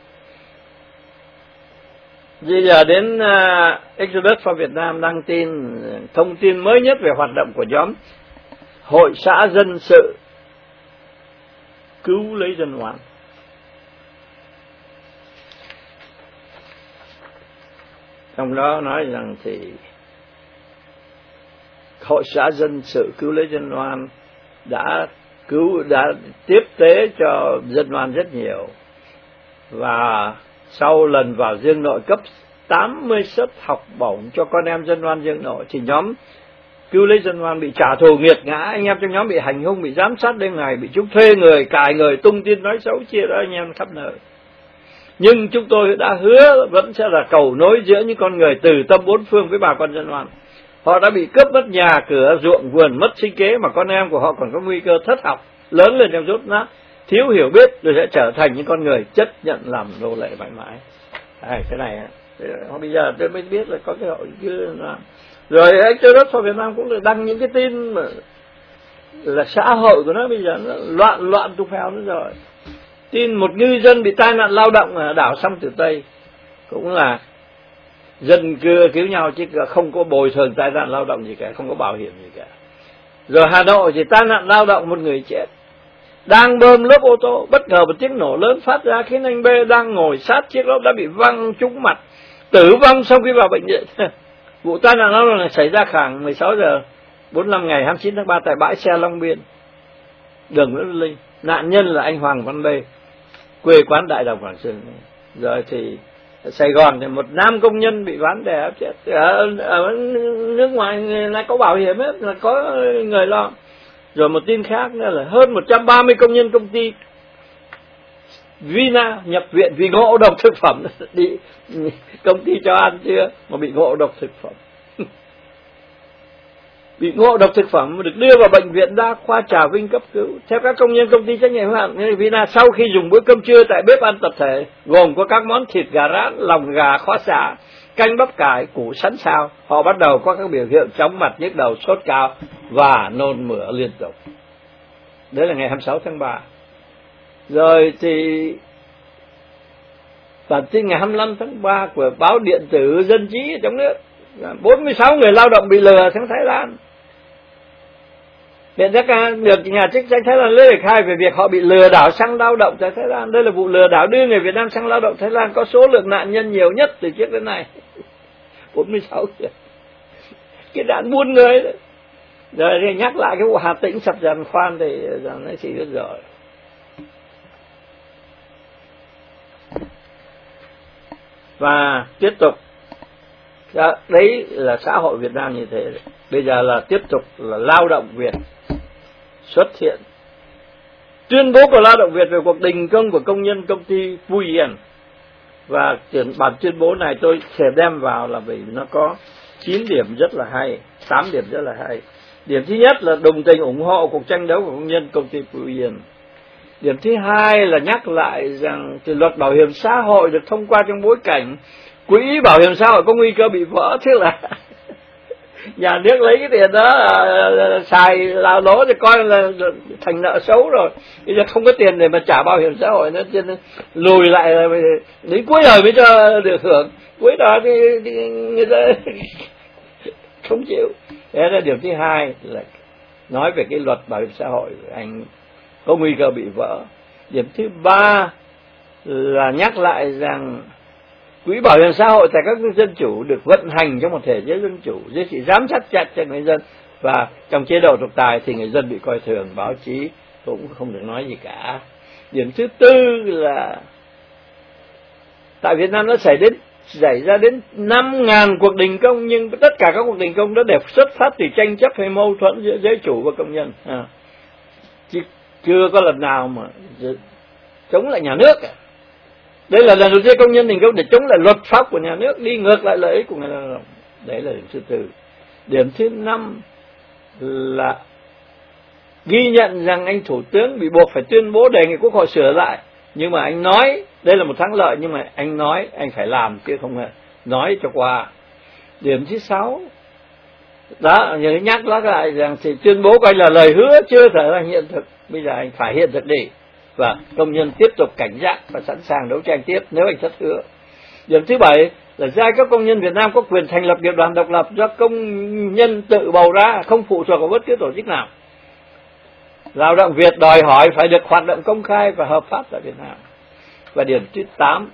Bây giờ đến uh, Exodus for Việt Nam đăng tin thông tin mới nhất về hoạt động của nhóm Hội xã Dân sự Cứu lấy Dân oan. Trong đó nói rằng thì Hội xã Dân sự Cứu lấy Dân oan đã cứu đã tiếp tế cho dân oan rất nhiều, và sau lần vào Dương Nội cấp tám mươi suất học bổng cho con em dân oan Dương Nội, thì nhóm Cứu lấy Dân oan bị trả thù nghiệt ngã. Anh em trong nhóm bị hành hung, bị giám sát đêm ngày, bị chúng thuê người, cài người, tung tin nói xấu chia rẽ anh em khắp nơi. Nhưng chúng tôi đã hứa vẫn sẽ là cầu nối giữa những con người từ tâm bốn phương với bà con dân oan. Họ đã bị cướp mất nhà cửa, ruộng vườn, mất sinh kế, mà con em của họ còn có nguy cơ thất học, lớn lên trong rốt nát, thiếu hiểu biết, rồi sẽ trở thành những con người chấp nhận làm nô lệ mãi mãi. À, cái này bây giờ tôi mới biết là có cái hội cứ rồi Exodus for Việt Nam cũng được đăng những cái tin mà là xã hội của nó bây giờ nó loạn loạn tung phèo nữa rồi. Tin một ngư dân bị tai nạn lao động ở đảo Song Tử Tây, cũng là dân cư cứu nhau chứ không có bồi thường tai nạn lao động gì cả, không có bảo hiểm gì cả. Rồi Hà Nội thì tai nạn lao động một người chết, đang bơm lốp ô tô, bất ngờ một tiếng nổ lớn phát ra khiến anh B đang ngồi sát chiếc lốp đã bị văng trúng mặt, tử vong sau khi vào bệnh viện. Vụ tai nạn lao động này xảy ra khoảng mười sáu giờ bốn mươi lăm ngày hai mươi chín tháng ba tại bãi xe Long Biên, đường Nguyễn Văn Linh. Nạn nhân là anh Hoàng Văn B, quê quán Đại Đồng Quảng Sơn. Rồi thì ở Sài Gòn thì một nam công nhân bị ván đè áp chết. Ở, ở nước ngoài là có bảo hiểm hết, là có người lo. Rồi một tin khác nữa là hơn một trăm ba mươi công nhân công ty Vina nhập viện vì ngộ độc thực phẩm. Đi công ty cho ăn chưa mà bị ngộ độc thực phẩm. Bị ngộ độc thực phẩm được đưa vào bệnh viện Đa khoa Trà Vinh cấp cứu. Theo các công nhân công ty trách nhiệm hữu hạn Vina, sau khi dùng bữa cơm trưa tại bếp ăn tập thể gồm có các món thịt gà rán, lòng gà kho xả, canh bắp cải, củ sắn xào, họ bắt đầu có các biểu hiện chóng mặt, nhức đầu, sốt cao và nôn mửa liên tục. Đấy là ngày hai mươi sáu tháng ba. Rồi thì bản tin ngày hai mươi lăm tháng ba của báo điện tử Dân Trí ở trong nước, bốn mươi sáu người lao động bị lừa sang Thái Lan. Hiện tất cả được nhà chức trách Thái Lan lấy lời khai về việc họ bị lừa đảo sang lao động tại Thái Lan. Đây là vụ lừa đảo đưa người Việt Nam sang lao động Thái Lan có số lượng nạn nhân nhiều nhất từ trước đến nay. bốn mươi sáu người. Cái đạn buôn người đấy. Rồi thì nhắc lại cái vụ Hà Tĩnh sập giàn khoan thì rằng nó chỉ rất rồi. Và tiếp tục, đấy là xã hội Việt Nam như thế. Bây giờ là tiếp tục là lao động Việt xuất hiện. Tuyên bố của lao động Việt về cuộc đình công của công nhân công ty Vui Hiền. Và bản tuyên bố này tôi sẽ đem vào là vì nó có chín điểm rất là hay, tám điểm rất là hay. Điểm thứ nhất là đồng tình ủng hộ cuộc tranh đấu của công nhân công ty Vui Hiền. Điểm thứ hai là nhắc lại rằng thì luật bảo hiểm xã hội được thông qua trong bối cảnh quỹ bảo hiểm xã hội có nguy cơ bị vỡ, thế là nhà nước lấy cái tiền đó uh, xài lao lỗ thì coi là thành nợ xấu rồi. Bây giờ không có tiền để mà trả bảo hiểm xã hội nữa, cho nên lùi lại là đến cuối đời mới cho được hưởng. Cuối đời thì, thì người ta không chịu. Thế là điểm thứ hai là nói về cái luật bảo hiểm xã hội anh có nguy cơ bị vỡ. Điểm thứ ba là nhắc lại rằng quỹ bảo hiểm xã hội tại các nước dân chủ được vận hành trong một thể chế dân chủ dưới sự giám sát chặt cho người dân, và trong chế độ độc tài thì người dân bị coi thường, báo chí cũng không được nói gì cả. Điểm thứ tư là tại Việt Nam nó xảy đến xảy ra đến năm ngàn cuộc đình công, nhưng tất cả các cuộc đình công đó đều xuất phát từ tranh chấp hay mâu thuẫn giữa giới chủ và công nhân. À, chứ chưa có lần nào mà chống lại nhà nước cả. Đây là lần đầu tiên công nhân đình công để chống lại luật pháp của nhà nước, đi ngược lại lợi ích của người lao động. Đấy là điểm thứ tư. Điểm thứ năm là ghi nhận rằng anh thủ tướng bị buộc phải tuyên bố đề nghị Quốc hội sửa lại, nhưng mà anh nói đây là một thắng lợi, nhưng mà anh nói anh phải làm chứ không nói cho qua. Điểm thứ sáu đó, nhớ nhắc lại rằng thì tuyên bố coi là lời hứa chưa trở thành hiện thực, bây giờ anh phải hiện thực đi, và công nhân tiếp tục cảnh giác và sẵn sàng đấu tranh tiếp nếu anh thất hứa. Điểm thứ bảy là giai cấp công nhân Việt Nam có quyền thành lập nghiệp đoàn độc lập do công nhân tự bầu ra, không phụ thuộc vào bất cứ tổ chức nào. Lao động Việt đòi hỏi phải được hoạt động công khai và hợp pháp tại Việt Nam. Và điểm thứ tám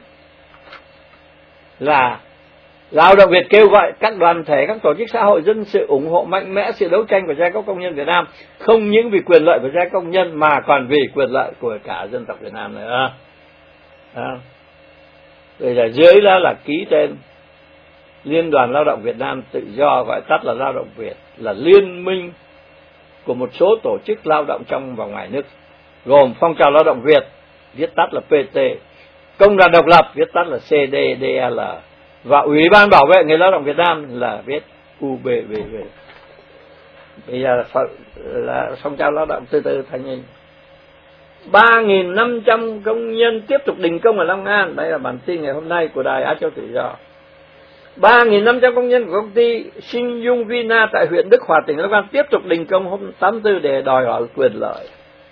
là lao động Việt kêu gọi các đoàn thể, các tổ chức xã hội dân sự ủng hộ mạnh mẽ sự đấu tranh của giai cấp công nhân Việt Nam, không những vì quyền lợi của giai cấp công nhân mà còn vì quyền lợi của cả dân tộc Việt Nam nữa. À. Rồi là dưới đó là ký tên Liên đoàn Lao động Việt Nam Tự do, gọi tắt là Lao động Việt, là liên minh của một số tổ chức lao động trong và ngoài nước, gồm Phong trào Lao động Việt, viết tắt là pê tê, Công đoàn Độc lập, viết tắt là xê đê đê lờ, và Ủy ban Bảo vệ Người Lao động Việt Nam là viết u bê vê vê. Bây giờ là, là Phong trào Lao động từ từ thành hình. ba nghìn năm trăm công nhân tiếp tục đình công ở Long An. Đây là bản tin ngày hôm nay của Đài Á Châu Tự Do. ba nghìn năm trăm công nhân của công ty Sinh Dung Vina tại huyện Đức Hòa, tỉnh Long An tiếp tục đình công hôm tám tháng tư để đòi hỏi quyền lợi.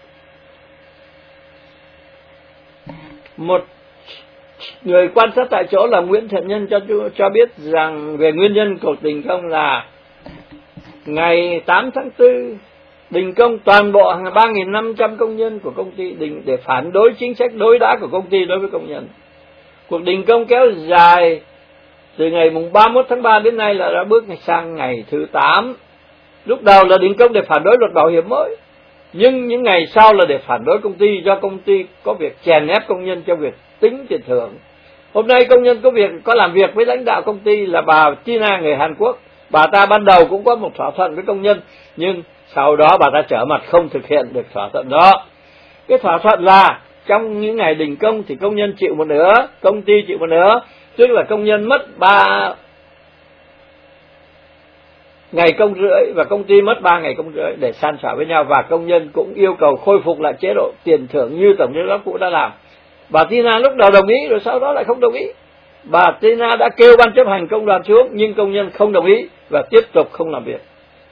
Một người quan sát tại chỗ là Nguyễn Thiện Nhân cho cho biết rằng về nguyên nhân của đình công là ngày tám tháng tư đình công toàn bộ ba nghìn năm trăm công nhân của công ty đình để phản đối chính sách đối đãi của công ty đối với công nhân. Cuộc đình công kéo dài từ ngày mùng ba mươi mốt tháng ba đến nay là đã bước sang ngày thứ tám. Lúc đầu là đình công để phản đối luật bảo hiểm mới, nhưng những ngày sau là để phản đối công ty, do công ty có việc chèn ép công nhân trong việc tính tiền thưởng. Hôm nay công nhân có việc có làm việc với lãnh đạo công ty là bà Tina, người Hàn Quốc. Bà ta ban đầu cũng có một thỏa thuận với công nhân, nhưng sau đó bà ta trở mặt không thực hiện được thỏa thuận đó. Cái thỏa thuận là trong những ngày đình công thì công nhân chịu một nửa, công ty chịu một nửa, tức là công nhân mất ba ngày công rưỡi và công ty mất ba ngày công rưỡi để san sẻ với nhau, và công nhân cũng yêu cầu khôi phục lại chế độ tiền thưởng như tổng giám đốc cũ đã làm. Bà Tina lúc đầu đồng ý rồi sau đó lại không đồng ý. Bà Tina đã kêu ban chấp hành công đoàn xuống, nhưng công nhân không đồng ý và tiếp tục không làm việc.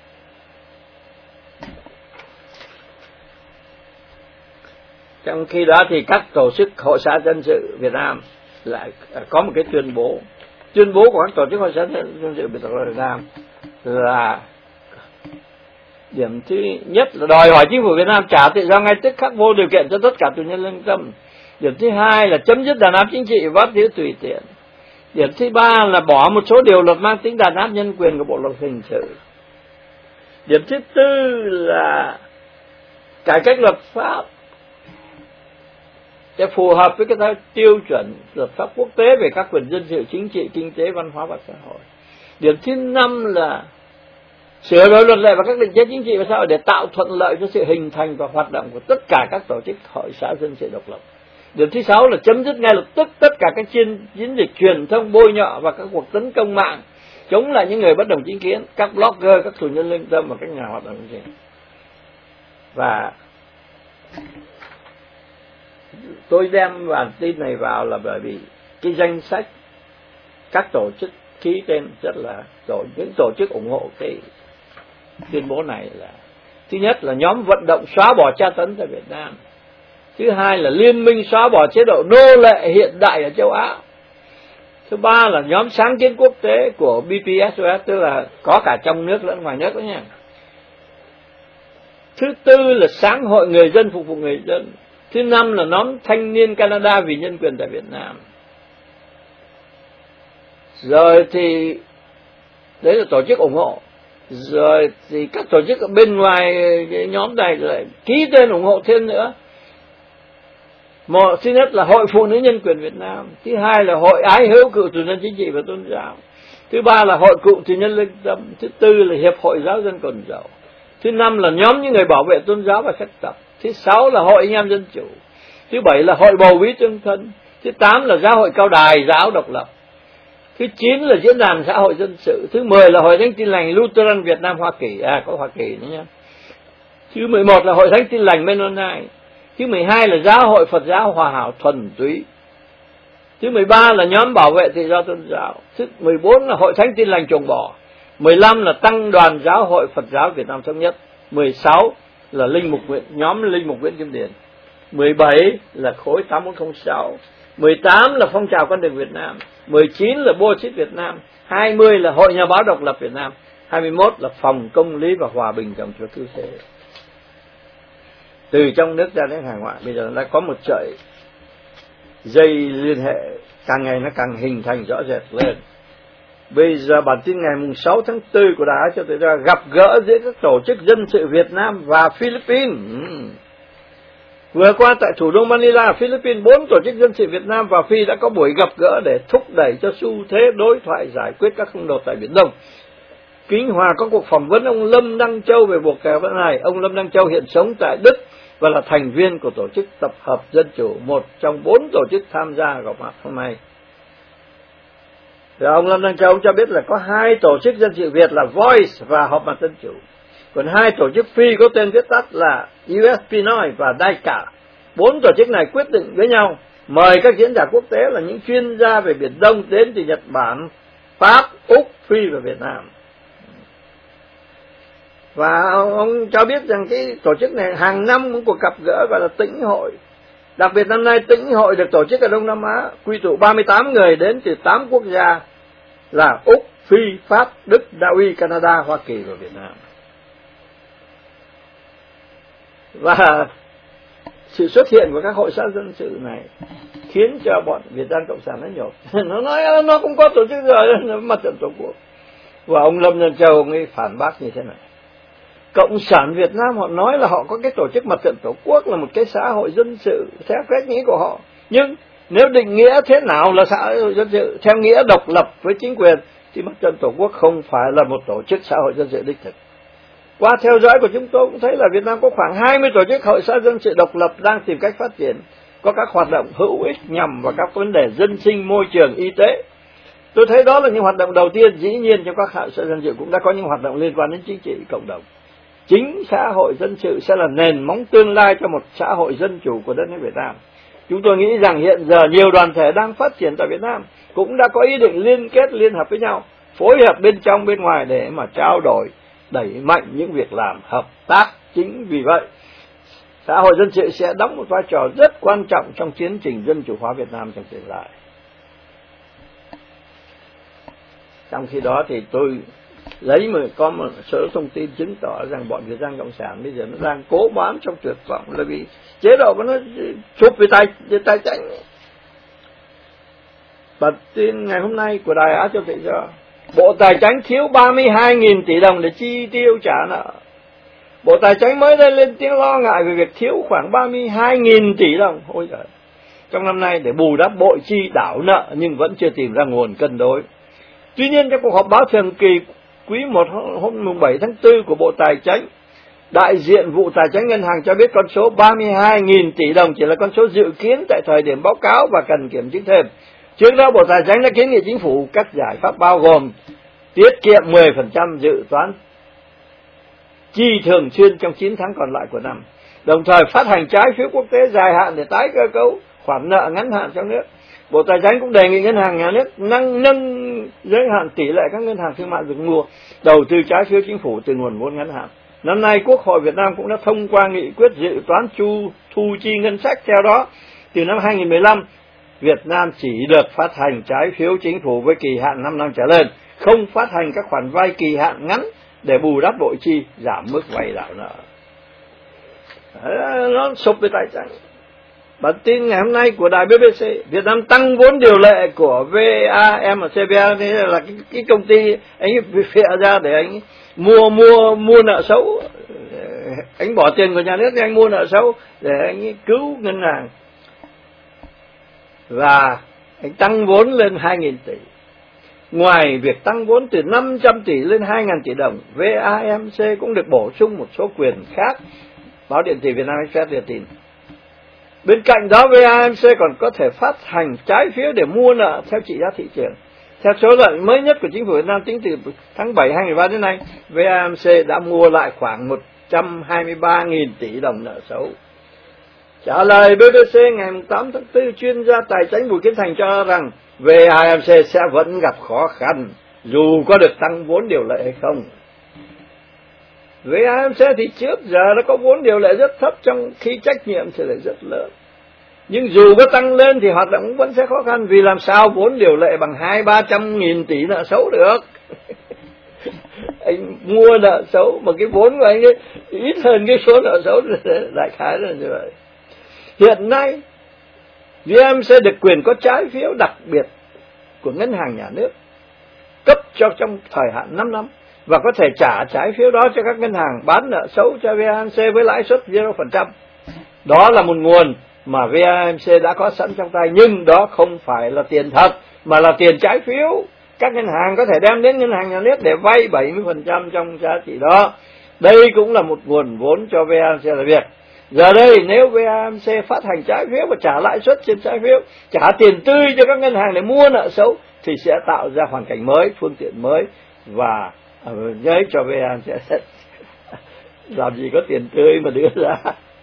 Trong khi đó thì các tổ chức hội xã dân sự Việt Nam lại có một cái tuyên bố. Tuyên bố của các tổ chức hội xã dân sự Việt Nam là điểm thứ nhất là đòi hỏi chính phủ Việt Nam trả tự do ngay tức khắc vô điều kiện cho tất cả tù nhân lương tâm. Điểm thứ hai là chấm dứt đàn áp chính trị và bắt giữ tùy tiện. Điểm thứ ba là bỏ một số điều luật mang tính đàn áp nhân quyền của bộ luật hình sự. Điểm thứ tư là cải cách luật pháp để phù hợp với cái tiêu chuẩn luật pháp quốc tế về các quyền dân sự, chính trị, kinh tế, văn hóa và xã hội. Điểm thứ năm là sửa đổi luật lệ và các định chế chính trị và xã hội để tạo thuận lợi cho sự hình thành và hoạt động của tất cả các tổ chức hội xã dân sự độc lập. Điểm thứ sáu là chấm dứt ngay lập tức tất cả các chiến, chiến dịch truyền thông bôi nhọ và các cuộc tấn công mạng chống lại những người bất đồng chính kiến, các blogger, các tù nhân lương tâm và các nhà hoạt động chính trị. Và tôi đem bản tin này vào là bởi vì cái danh sách các tổ chức ký tên rất là tổ những tổ chức ủng hộ cái tuyên bố này là: thứ nhất là nhóm vận động xóa bỏ tra tấn tại Việt Nam, thứ hai là liên minh xóa bỏ chế độ nô lệ hiện đại ở châu Á, thứ ba là nhóm sáng kiến quốc tế của bê pê ét o ét, tức là có cả trong nước lẫn ngoài nước đó nha, thứ tư là sáng hội người dân phục vụ người dân, thứ năm là nhóm thanh niên Canada vì nhân quyền tại Việt Nam. Rồi thì đấy là tổ chức ủng hộ. Rồi thì các tổ chức ở bên ngoài cái nhóm này lại ký tên ủng hộ thêm nữa. Một, thứ nhất là Hội Phụ nữ Nhân quyền Việt Nam, thứ hai là Hội Ái Hữu Cựu Tù nhân Chính trị và Tôn giáo, thứ ba là Hội Cựu Tù nhân Lương tâm, thứ tư là Hiệp hội Giáo dân Cồn Dầu, thứ năm là nhóm những người bảo vệ tôn giáo và sắc tộc, thứ sáu là Hội Anh em Dân chủ, thứ bảy là Hội Bầu Bí Tương thân, thứ tám là Giáo hội Cao đài Giáo độc lập, thứ chín là Diễn đàn Xã hội Dân sự, thứ mười là Hội Thánh Tin lành Lutheran Việt Nam Hoa Kỳ, à có Hoa Kỳ nữa nhé, thứ mười một là Hội Thánh Tin lành Mennonite, thứ mười hai là Giáo hội Phật giáo Hòa hảo thuần túy, thứ mười ba là nhóm bảo vệ tự do tôn giáo, thứ mười bốn là Hội Thánh Tin lành Trồng Bò, mười lăm là Tăng đoàn Giáo hội Phật giáo Việt Nam Thống nhất, mười sáu là Linh mục Nguyễn, nhóm Linh mục Nguyễn Kim Điền, mười bảy là khối tám bốn không sáu, mười tám là Phong trào Con đường Việt Nam, mười chín là Bosit Việt Nam, hai mươi là Hội Nhà báo Độc lập Việt Nam, hai mươi mốt là Phòng Công lý và Hòa bình Cộng chúa cứu thế. Từ trong nước ra đến hải ngoại bây giờ đã có một sợi dây liên hệ càng ngày nó càng hình thành rõ rệt lên. Bây giờ bản tin ngày mùng sáu tháng tư của Đài Á Châu Tự Do gặp gỡ giữa các tổ chức dân sự Việt Nam và Philippines. Vừa qua tại thủ đô Manila, Philippines, bốn tổ chức dân sự Việt Nam và Phi đã có buổi gặp gỡ để thúc đẩy cho xu thế đối thoại giải quyết các xung đột tại Biển Đông. Kính Hòa có cuộc phỏng vấn ông Lâm Đăng Châu về cuộc gặp gỡ này. Ông Lâm Đăng Châu hiện sống tại Đức và là thành viên của tổ chức Tập hợp Dân chủ, một trong bốn tổ chức tham gia gặp mặt hôm nay. Rồi ông Lâm Đăng Châu cho biết là có hai tổ chức dân sự Việt là Voice và Họp mặt Dân chủ. Còn hai tổ chức Phi có tên viết tắt là u ét Pinoy và đê a i xê a. Bốn tổ chức này quyết định với nhau mời các diễn giả quốc tế là những chuyên gia về Biển Đông đến từ Nhật Bản, Pháp, Úc, Phi và Việt Nam. Và ông cho biết rằng cái tổ chức này hàng năm có cuộc gặp gỡ gọi là Tĩnh hội. Đặc biệt năm nay Tĩnh hội được tổ chức ở Đông Nam Á, quy tụ ba mươi tám người đến từ tám quốc gia là Úc, Phi, Pháp, Đức, Na Uy, Canada, Hoa Kỳ và Việt Nam. Và sự xuất hiện của các hội xã dân sự này khiến cho bọn Việt Nam Cộng sản nó nhột. Nó nói nó cũng có tổ chức rồi, Mặt trận Tổ quốc. Và ông Lâm Đăng Châu mới phản bác như thế này. Cộng sản Việt Nam họ nói là họ có cái tổ chức Mặt trận Tổ quốc là một cái xã hội dân sự theo cách nghĩ của họ. Nhưng nếu định nghĩa thế nào là xã hội dân sự theo nghĩa độc lập với chính quyền thì Mặt trận Tổ quốc không phải là một tổ chức xã hội dân sự đích thực. Qua theo dõi của chúng tôi cũng thấy là Việt Nam có khoảng hai mươi tổ chức hội xã dân sự độc lập đang tìm cách phát triển, có các hoạt động hữu ích nhằm vào các vấn đề dân sinh, môi trường, y tế. Tôi thấy đó là những hoạt động đầu tiên. Dĩ nhiên trong các hội xã dân sự cũng đã có những hoạt động liên quan đến chính trị cộng đồng. Chính xã hội dân sự sẽ là nền móng tương lai cho một xã hội dân chủ của đất nước Việt Nam. Chúng tôi nghĩ rằng hiện giờ nhiều đoàn thể đang phát triển tại Việt Nam cũng đã có ý định liên kết, liên hợp với nhau, phối hợp bên trong bên ngoài để mà trao đổi, đẩy mạnh những việc làm hợp tác. Chính vì vậy, xã hội dân sự sẽ đóng một vai trò rất quan trọng trong tiến trình dân chủ hóa Việt Nam trong tương lai. Trong khi đó thì tôi lấy mà có một số thông tin chứng tỏ rằng bọn Việt Nam Cộng sản bây giờ nó đang cố bám trong tuyệt vọng, là vì chế độ của nó chụp về tài về tài chính. Bản tin ngày hôm nay của Đài Á Châu Tự Do, Bộ Tài chính thiếu ba mươi hai nghìn tỷ đồng để chi tiêu trả nợ. Bộ Tài chính mới đây lên tiếng lo ngại về việc thiếu khoảng ba mươi hai nghìn tỷ đồng ôi trời, trong năm nay để bù đắp bội chi đảo nợ, nhưng vẫn chưa tìm ra nguồn cân đối. Tuy nhiên trong cuộc họp báo thường kỳ quý một hôm bảy tháng tư của Bộ Tài chính, đại diện vụ Tài chính Ngân hàng cho biết con số ba mươi hai nghìn tỷ đồng chỉ là con số dự kiến tại thời điểm báo cáo và cần kiểm chứng thêm. Trước đó Bộ Tài chính đã kiến nghị chính phủ các giải pháp bao gồm tiết kiệm mười phần trăm dự toán chi thường xuyên trong chín tháng còn lại của năm, đồng thời phát hành trái phiếu quốc tế dài hạn để tái cơ cấu khoản nợ ngắn hạn trong nước. Bộ Tài chính cũng đề nghị ngân hàng nhà nước nâng nâng giới hạn tỷ lệ các ngân hàng thương mại được mua đầu tư trái phiếu chính phủ từ nguồn vốn ngắn hạn. Năm nay Quốc hội Việt Nam cũng đã thông qua nghị quyết dự toán chu thu chi ngân sách. Theo đó, từ năm hai nghìn mười lăm, Việt Nam chỉ được phát hành trái phiếu chính phủ với kỳ hạn năm năm trở lên, không phát hành các khoản vay kỳ hạn ngắn để bù đắp bội chi, giảm mức vay đảo nợ. Nó sụp về tài chính. Bản tin ngày hôm nay của đài bê bê xê, Việt Nam tăng vốn điều lệ của vê a em và xê bê a, đây là cái, cái công ty anh phịa ra để anh mua mua mua nợ xấu, anh bỏ tiền của nhà nước để anh mua nợ xấu để anh cứu ngân hàng. và anh tăng vốn lên hai nghìn tỷ. Ngoài việc tăng vốn từ năm trăm tỷ lên hai nghìn tỷ đồng, vê a em xê cũng được bổ sung một số quyền khác, báo điện tử Việt Nam Express đưa tin. Bên cạnh đó, vê a em xê còn có thể phát hành trái phiếu để mua nợ theo trị giá thị trường. Theo số liệu mới nhất của chính phủ Việt Nam tính từ tháng bảy hai nghìn không trăm mười ba đến nay, vê a em xê đã mua lại khoảng một trăm hai mươi ba nghìn tỷ đồng nợ xấu. Trả lời bê bê xê ngày tám tháng tư, chuyên gia tài chính Bùi Kiến Thành cho rằng vê a em xê sẽ vẫn gặp khó khăn dù có được tăng vốn điều lệ hay không. vê a em xê thì trước giờ nó có vốn điều lệ rất thấp, trong khi trách nhiệm thì lại rất lớn. Nhưng dù có tăng lên thì hoạt động vẫn sẽ khó khăn, vì làm sao vốn điều lệ bằng hai ba trăm nghìn tỷ nợ xấu được. Anh mua nợ xấu mà cái vốn của anh ấy ít hơn cái số nợ xấu, đại khái là như vậy. Hiện nay vê a em xê được quyền có trái phiếu đặc biệt của ngân hàng nhà nước cấp cho trong thời hạn năm năm, và có thể trả trái phiếu đó cho các ngân hàng bán nợ xấu cho vê a em xê với lãi suất không phần trăm. Đó là một nguồn mà vê a em xê đã có sẵn trong tay, nhưng đó không phải là tiền thật mà là tiền trái phiếu. Các ngân hàng có thể đem đến ngân hàng nhà nước để vay bảy mươi phần trăm trong giá trị đó. Đây cũng là một nguồn vốn cho vê a em xê làm việc. Giờ đây nếu vê a em xê phát hành trái phiếu và trả lãi suất trên trái phiếu, trả tiền tươi cho các ngân hàng để mua nợ xấu, thì sẽ tạo ra hoàn cảnh mới, phương tiện mới, và nhớ cho vê a em xê làm gì có tiền tươi mà đưa ra.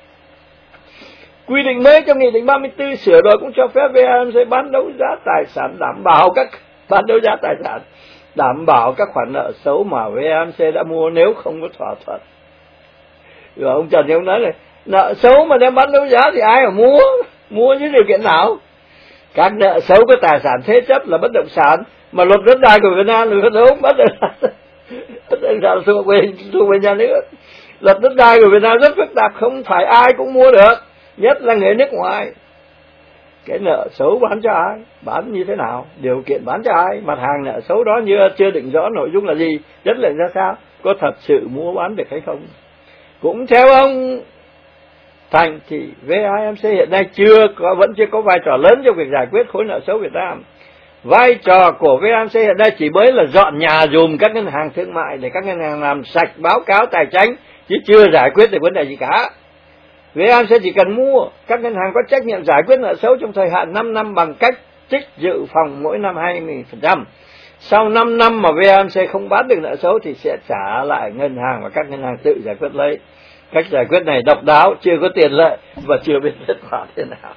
Quy định mới trong Nghị định ba mươi tư sửa đổi cũng cho phép vê a em xê bán đấu giá tài sản, đảm bảo các bán đấu giá tài sản đảm bảo các khoản nợ xấu mà vê a em xê đã mua nếu không có thỏa thuận. Rồi ông Trần thì ông nói này, nợ xấu mà đem bán đấu giá thì ai mà mua? Mua những điều kiện nào? Các nợ xấu có tài sản thế chấp là bất động sản, mà luật đất đai của Việt Nam là không bất động sản, bất động sản thuộc về thuộc về nhà nước. Luật đất đai của Việt Nam rất phức tạp, không phải ai cũng mua được, nhất là người nước ngoài. Cái nợ xấu bán cho ai, bán như thế nào, điều kiện bán cho ai, mặt hàng nợ xấu đó như chưa định rõ nội dung là gì, chất lượng ra sao, có thật sự mua bán được hay không. Cũng theo ông Thành thì vê a em xê hiện nay chưa có vẫn chưa có vai trò lớn trong việc giải quyết khối nợ xấu Việt Nam. Vai trò của vê a em xê hiện nay chỉ mới là dọn nhà dùm các ngân hàng thương mại để các ngân hàng làm sạch báo cáo tài chính, chứ chưa giải quyết được vấn đề gì cả. vê a em xê chỉ cần mua, các ngân hàng có trách nhiệm giải quyết nợ xấu trong thời hạn năm năm bằng cách trích dự phòng mỗi năm hai mươi phần trăm. Sau năm năm mà vê a em xê không bán được nợ xấu thì sẽ trả lại ngân hàng và các ngân hàng tự giải quyết lấy. Cách giải quyết này độc đáo, chưa có tiền lệ và chưa biết kết quả thế nào.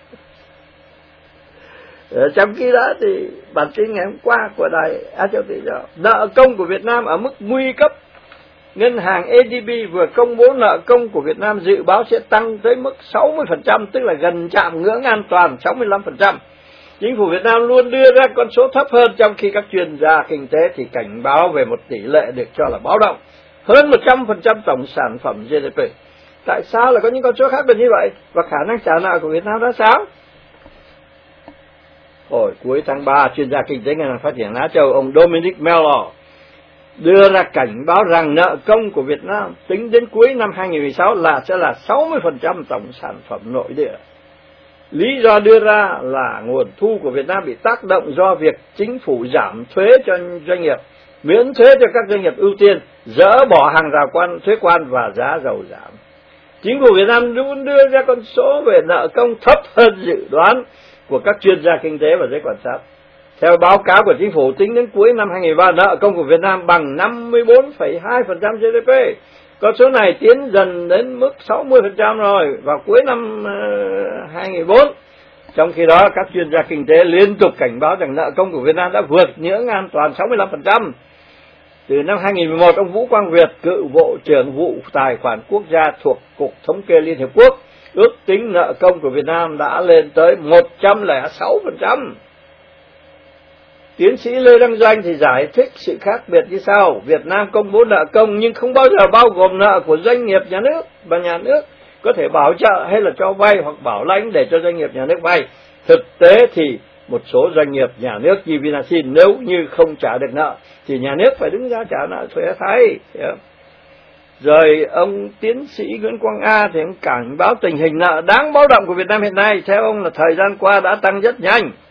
Ở trong khi đó thì bản tin ngày hôm qua của đài Á Châu Tự Do, nợ công của Việt Nam ở mức nguy cấp. Ngân hàng a đê bê vừa công bố nợ công của Việt Nam dự báo sẽ tăng tới mức sáu mươi phần trăm, tức là gần chạm ngưỡng an toàn sáu mươi lăm phần trăm. Chính phủ Việt Nam luôn đưa ra con số thấp hơn, trong khi các chuyên gia kinh tế thì cảnh báo về một tỷ lệ được cho là báo động, hơn một trăm phần trăm tổng sản phẩm giê đê pê. Tại sao lại có những con số khác biệt như vậy? Và khả năng trả nợ của Việt Nam ra sao? Hồi cuối tháng ba, chuyên gia kinh tế Ngân hàng Phát triển Á Châu, ông Dominic Mellor đưa ra cảnh báo rằng nợ công của Việt Nam tính đến cuối năm hai nghìn không trăm mười sáu là sẽ là sáu mươi phần trăm tổng sản phẩm nội địa. Lý do đưa ra là nguồn thu của Việt Nam bị tác động do việc chính phủ giảm thuế cho doanh nghiệp, miễn thuế cho các doanh nghiệp ưu tiên, dỡ bỏ hàng rào quan thuế quan và giá dầu giảm. Chính phủ Việt Nam luôn đưa ra con số về nợ công thấp hơn dự đoán của các chuyên gia kinh tế và giới quan sát. Theo báo cáo của chính phủ, tính đến cuối năm hai nghìn không trăm mười ba, nợ công của Việt Nam bằng năm mươi bốn phẩy hai phần trăm giê đê pê. Con số này tiến dần đến mức sáu mươi phần trăm rồi vào cuối năm hai nghìn không trăm mười bốn. Trong khi đó, các chuyên gia kinh tế liên tục cảnh báo rằng nợ công của Việt Nam đã vượt ngưỡng an toàn sáu mươi lăm phần trăm. Từ năm hai nghìn không trăm mười một, ông Vũ Quang Việt, cựu Bộ trưởng Vụ Tài khoản Quốc gia thuộc Cục Thống kê Liên Hiệp Quốc, ước tính nợ công của Việt Nam đã lên tới một trăm lẻ sáu phần trăm. Tiến sĩ Lê Đăng Doanh thì giải thích sự khác biệt như sau: Việt Nam công bố nợ công nhưng không bao giờ bao gồm nợ của doanh nghiệp nhà nước, và nhà nước có thể bảo trợ hay là cho vay hoặc bảo lãnh để cho doanh nghiệp nhà nước vay. Thực tế thì một số doanh nghiệp nhà nước như Vinashin nếu như không trả được nợ thì nhà nước phải đứng ra trả nợ thuế thay. Rồi ông tiến sĩ Nguyễn Quang A thì ông cảnh báo tình hình nợ đáng báo động của Việt Nam hiện nay theo ông là thời gian qua đã tăng rất nhanh.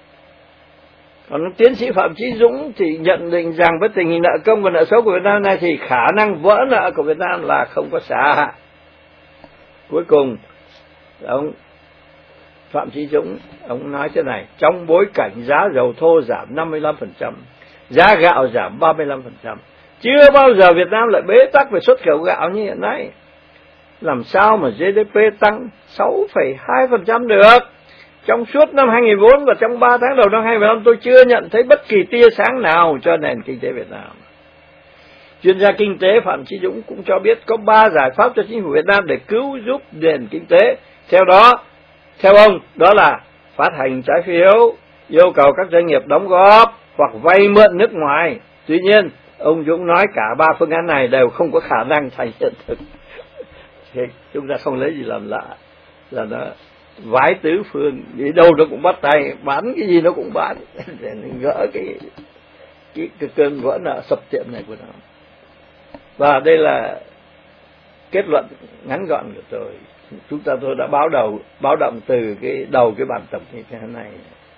Còn tiến sĩ Phạm Chí Dũng thì nhận định rằng với tình hình nợ công và nợ xấu của Việt Nam này thì khả năng vỡ nợ của Việt Nam là không có xa. Cuối cùng ông Phạm Chí Dũng ông nói thế này: trong bối cảnh giá dầu thô giảm năm mươi lăm phần trăm, giá gạo giảm ba mươi lăm phần trăm, chưa bao giờ Việt Nam lại bế tắc về xuất khẩu gạo như hiện nay. Làm sao mà giê đê pê tăng sáu phẩy hai phần trăm được? Trong suốt năm hai nghìn không trăm lẻ bốn và trong ba tháng đầu năm hai nghìn không trăm lẻ năm tôi chưa nhận thấy bất kỳ tia sáng nào cho nền kinh tế Việt Nam. Chuyên gia kinh tế Phạm Chí Dũng cũng cho biết có ba giải pháp cho chính phủ Việt Nam để cứu giúp nền kinh tế. Theo đó, theo ông, đó là phát hành trái phiếu, yêu cầu các doanh nghiệp đóng góp hoặc vay mượn nước ngoài. Tuy nhiên, ông Dũng nói cả ba phương án này đều không có khả năng thành hiện thực. Thì chúng ta không lấy gì làm lạ, là nó vái tứ phương, đi đâu nó cũng bắt tay, bán cái gì nó cũng bán để gỡ cái cái, cái cơn vỡ nợ sập tiệm này của nó. Và đây là kết luận ngắn gọn của tôi. Chúng ta tôi đã báo đầu báo động từ cái đầu cái bản tập như thế này.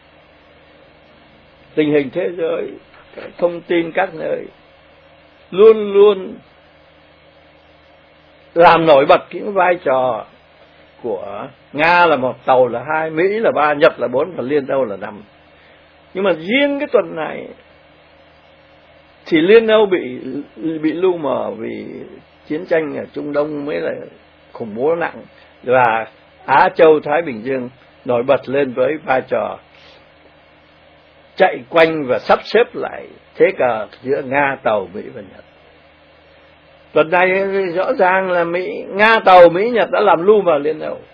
Tình hình thế giới, thông tin các nơi luôn luôn làm nổi bật những vai trò của Nga là một, Tàu là hai, Mỹ là ba, Nhật là bốn và Liên Âu là năm. Nhưng mà riêng cái tuần này thì Liên Âu bị bị lu mờ vì chiến tranh ở Trung Đông mới là khủng bố nặng, và Á Châu Thái Bình Dương nổi bật lên với vai trò chạy quanh và sắp xếp lại thế cờ giữa Nga, Tàu, Mỹ và Nhật. Tuần này rõ ràng là Mỹ, Nga, Tàu, Mỹ, Nhật đã làm lu vào Liên Âu.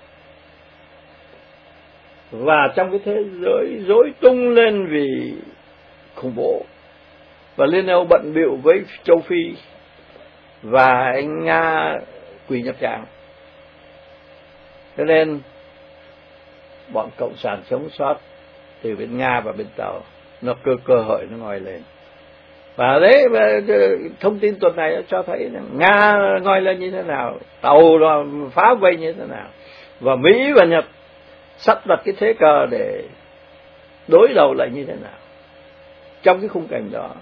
Và trong cái thế giới rối tung lên vì khủng bố, và Liên Âu bận bịu với châu Phi, và anh Nga quỳ nhập tràng. Cho nên bọn cộng sản sống sót từ bên Nga và bên Tàu nó cơ cơ hội nó ngoi lên. Và đấy, thông tin tuần này cho thấy Nga ngoi lên như thế nào, Tàu nó phá vây như thế nào, và Mỹ và Nhật sắp đặt cái thế cờ để đối đầu lại như thế nào. Trong cái khung cảnh đó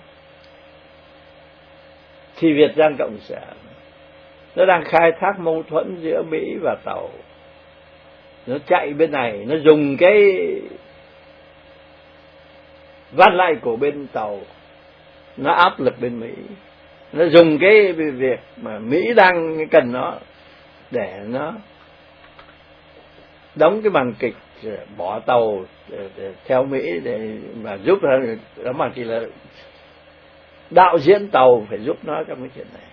thì Việt Nam Cộng sản nó đang khai thác mâu thuẫn giữa Mỹ và Tàu. Nó chạy bên này, nó dùng cái vát lại của bên Tàu, nó áp lực bên Mỹ. Nó dùng cái việc mà Mỹ đang cần nó để nó đóng cái màn kịch bỏ Tàu để, để theo Mỹ để mà giúp nó, đó mà chỉ là đạo diễn Tàu phải giúp nó trong cái chuyện này.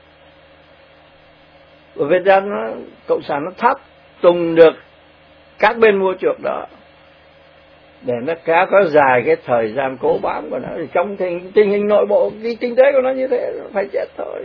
Ở Việt Nam nó cộng sản nó tháp tùng được các bên mua chuộc đó để nó cá có dài cái thời gian cố bám của nó. Trong tình, tình hình nội bộ cái kinh tế của nó như thế, nó phải chết thôi.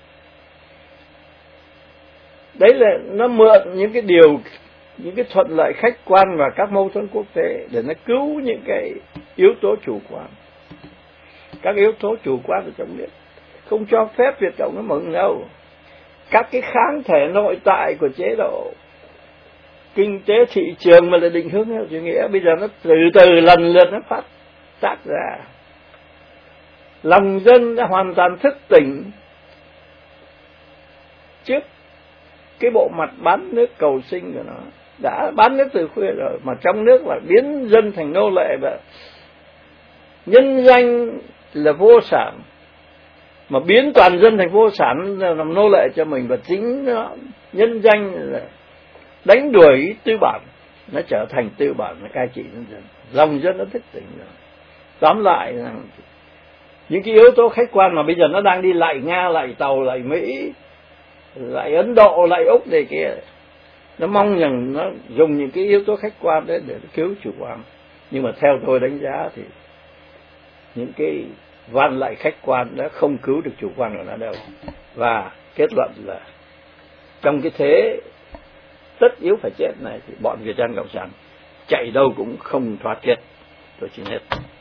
Đấy là nó mượn những cái điều, những cái thuận lợi khách quan và các mâu thuẫn quốc tế để nó cứu những cái yếu tố chủ quan. Các yếu tố chủ quan ở trong nước không cho phép Việt Cộng nó mừng đâu. Các cái kháng thể nội tại của chế độ kinh tế thị trường mà là định hướng theo chủ nghĩa, bây giờ nó từ từ lần lượt nó phát tác ra. Lòng dân đã hoàn toàn thức tỉnh trước cái bộ mặt bán nước cầu sinh của nó. Đã bán nước từ khuya rồi, mà trong nước là biến dân thành nô lệ, và nhân danh là vô sản mà biến toàn dân thành vô sản, làm nô lệ cho mình, và chính nó nhân danh là đánh đuổi tư bản, nó trở thành tư bản nó cai trị nhân dân. Lòng dân nó thức tỉnh rồi. Tóm lại là những cái yếu tố khách quan mà bây giờ nó đang đi lại Nga, lại Tàu, lại Mỹ, lại Ấn Độ, lại Úc này kia, nó mong rằng nó dùng những cái yếu tố khách quan để, để cứu chủ quan. Nhưng mà theo tôi đánh giá thì những cái van lại khách quan đã không cứu được chủ quan của nó đâu. Và kết luận là trong cái thế tất yếu phải chết này thì bọn Việt Nam Cộng sản chạy đâu cũng không thoát chết. Tôi xin hết.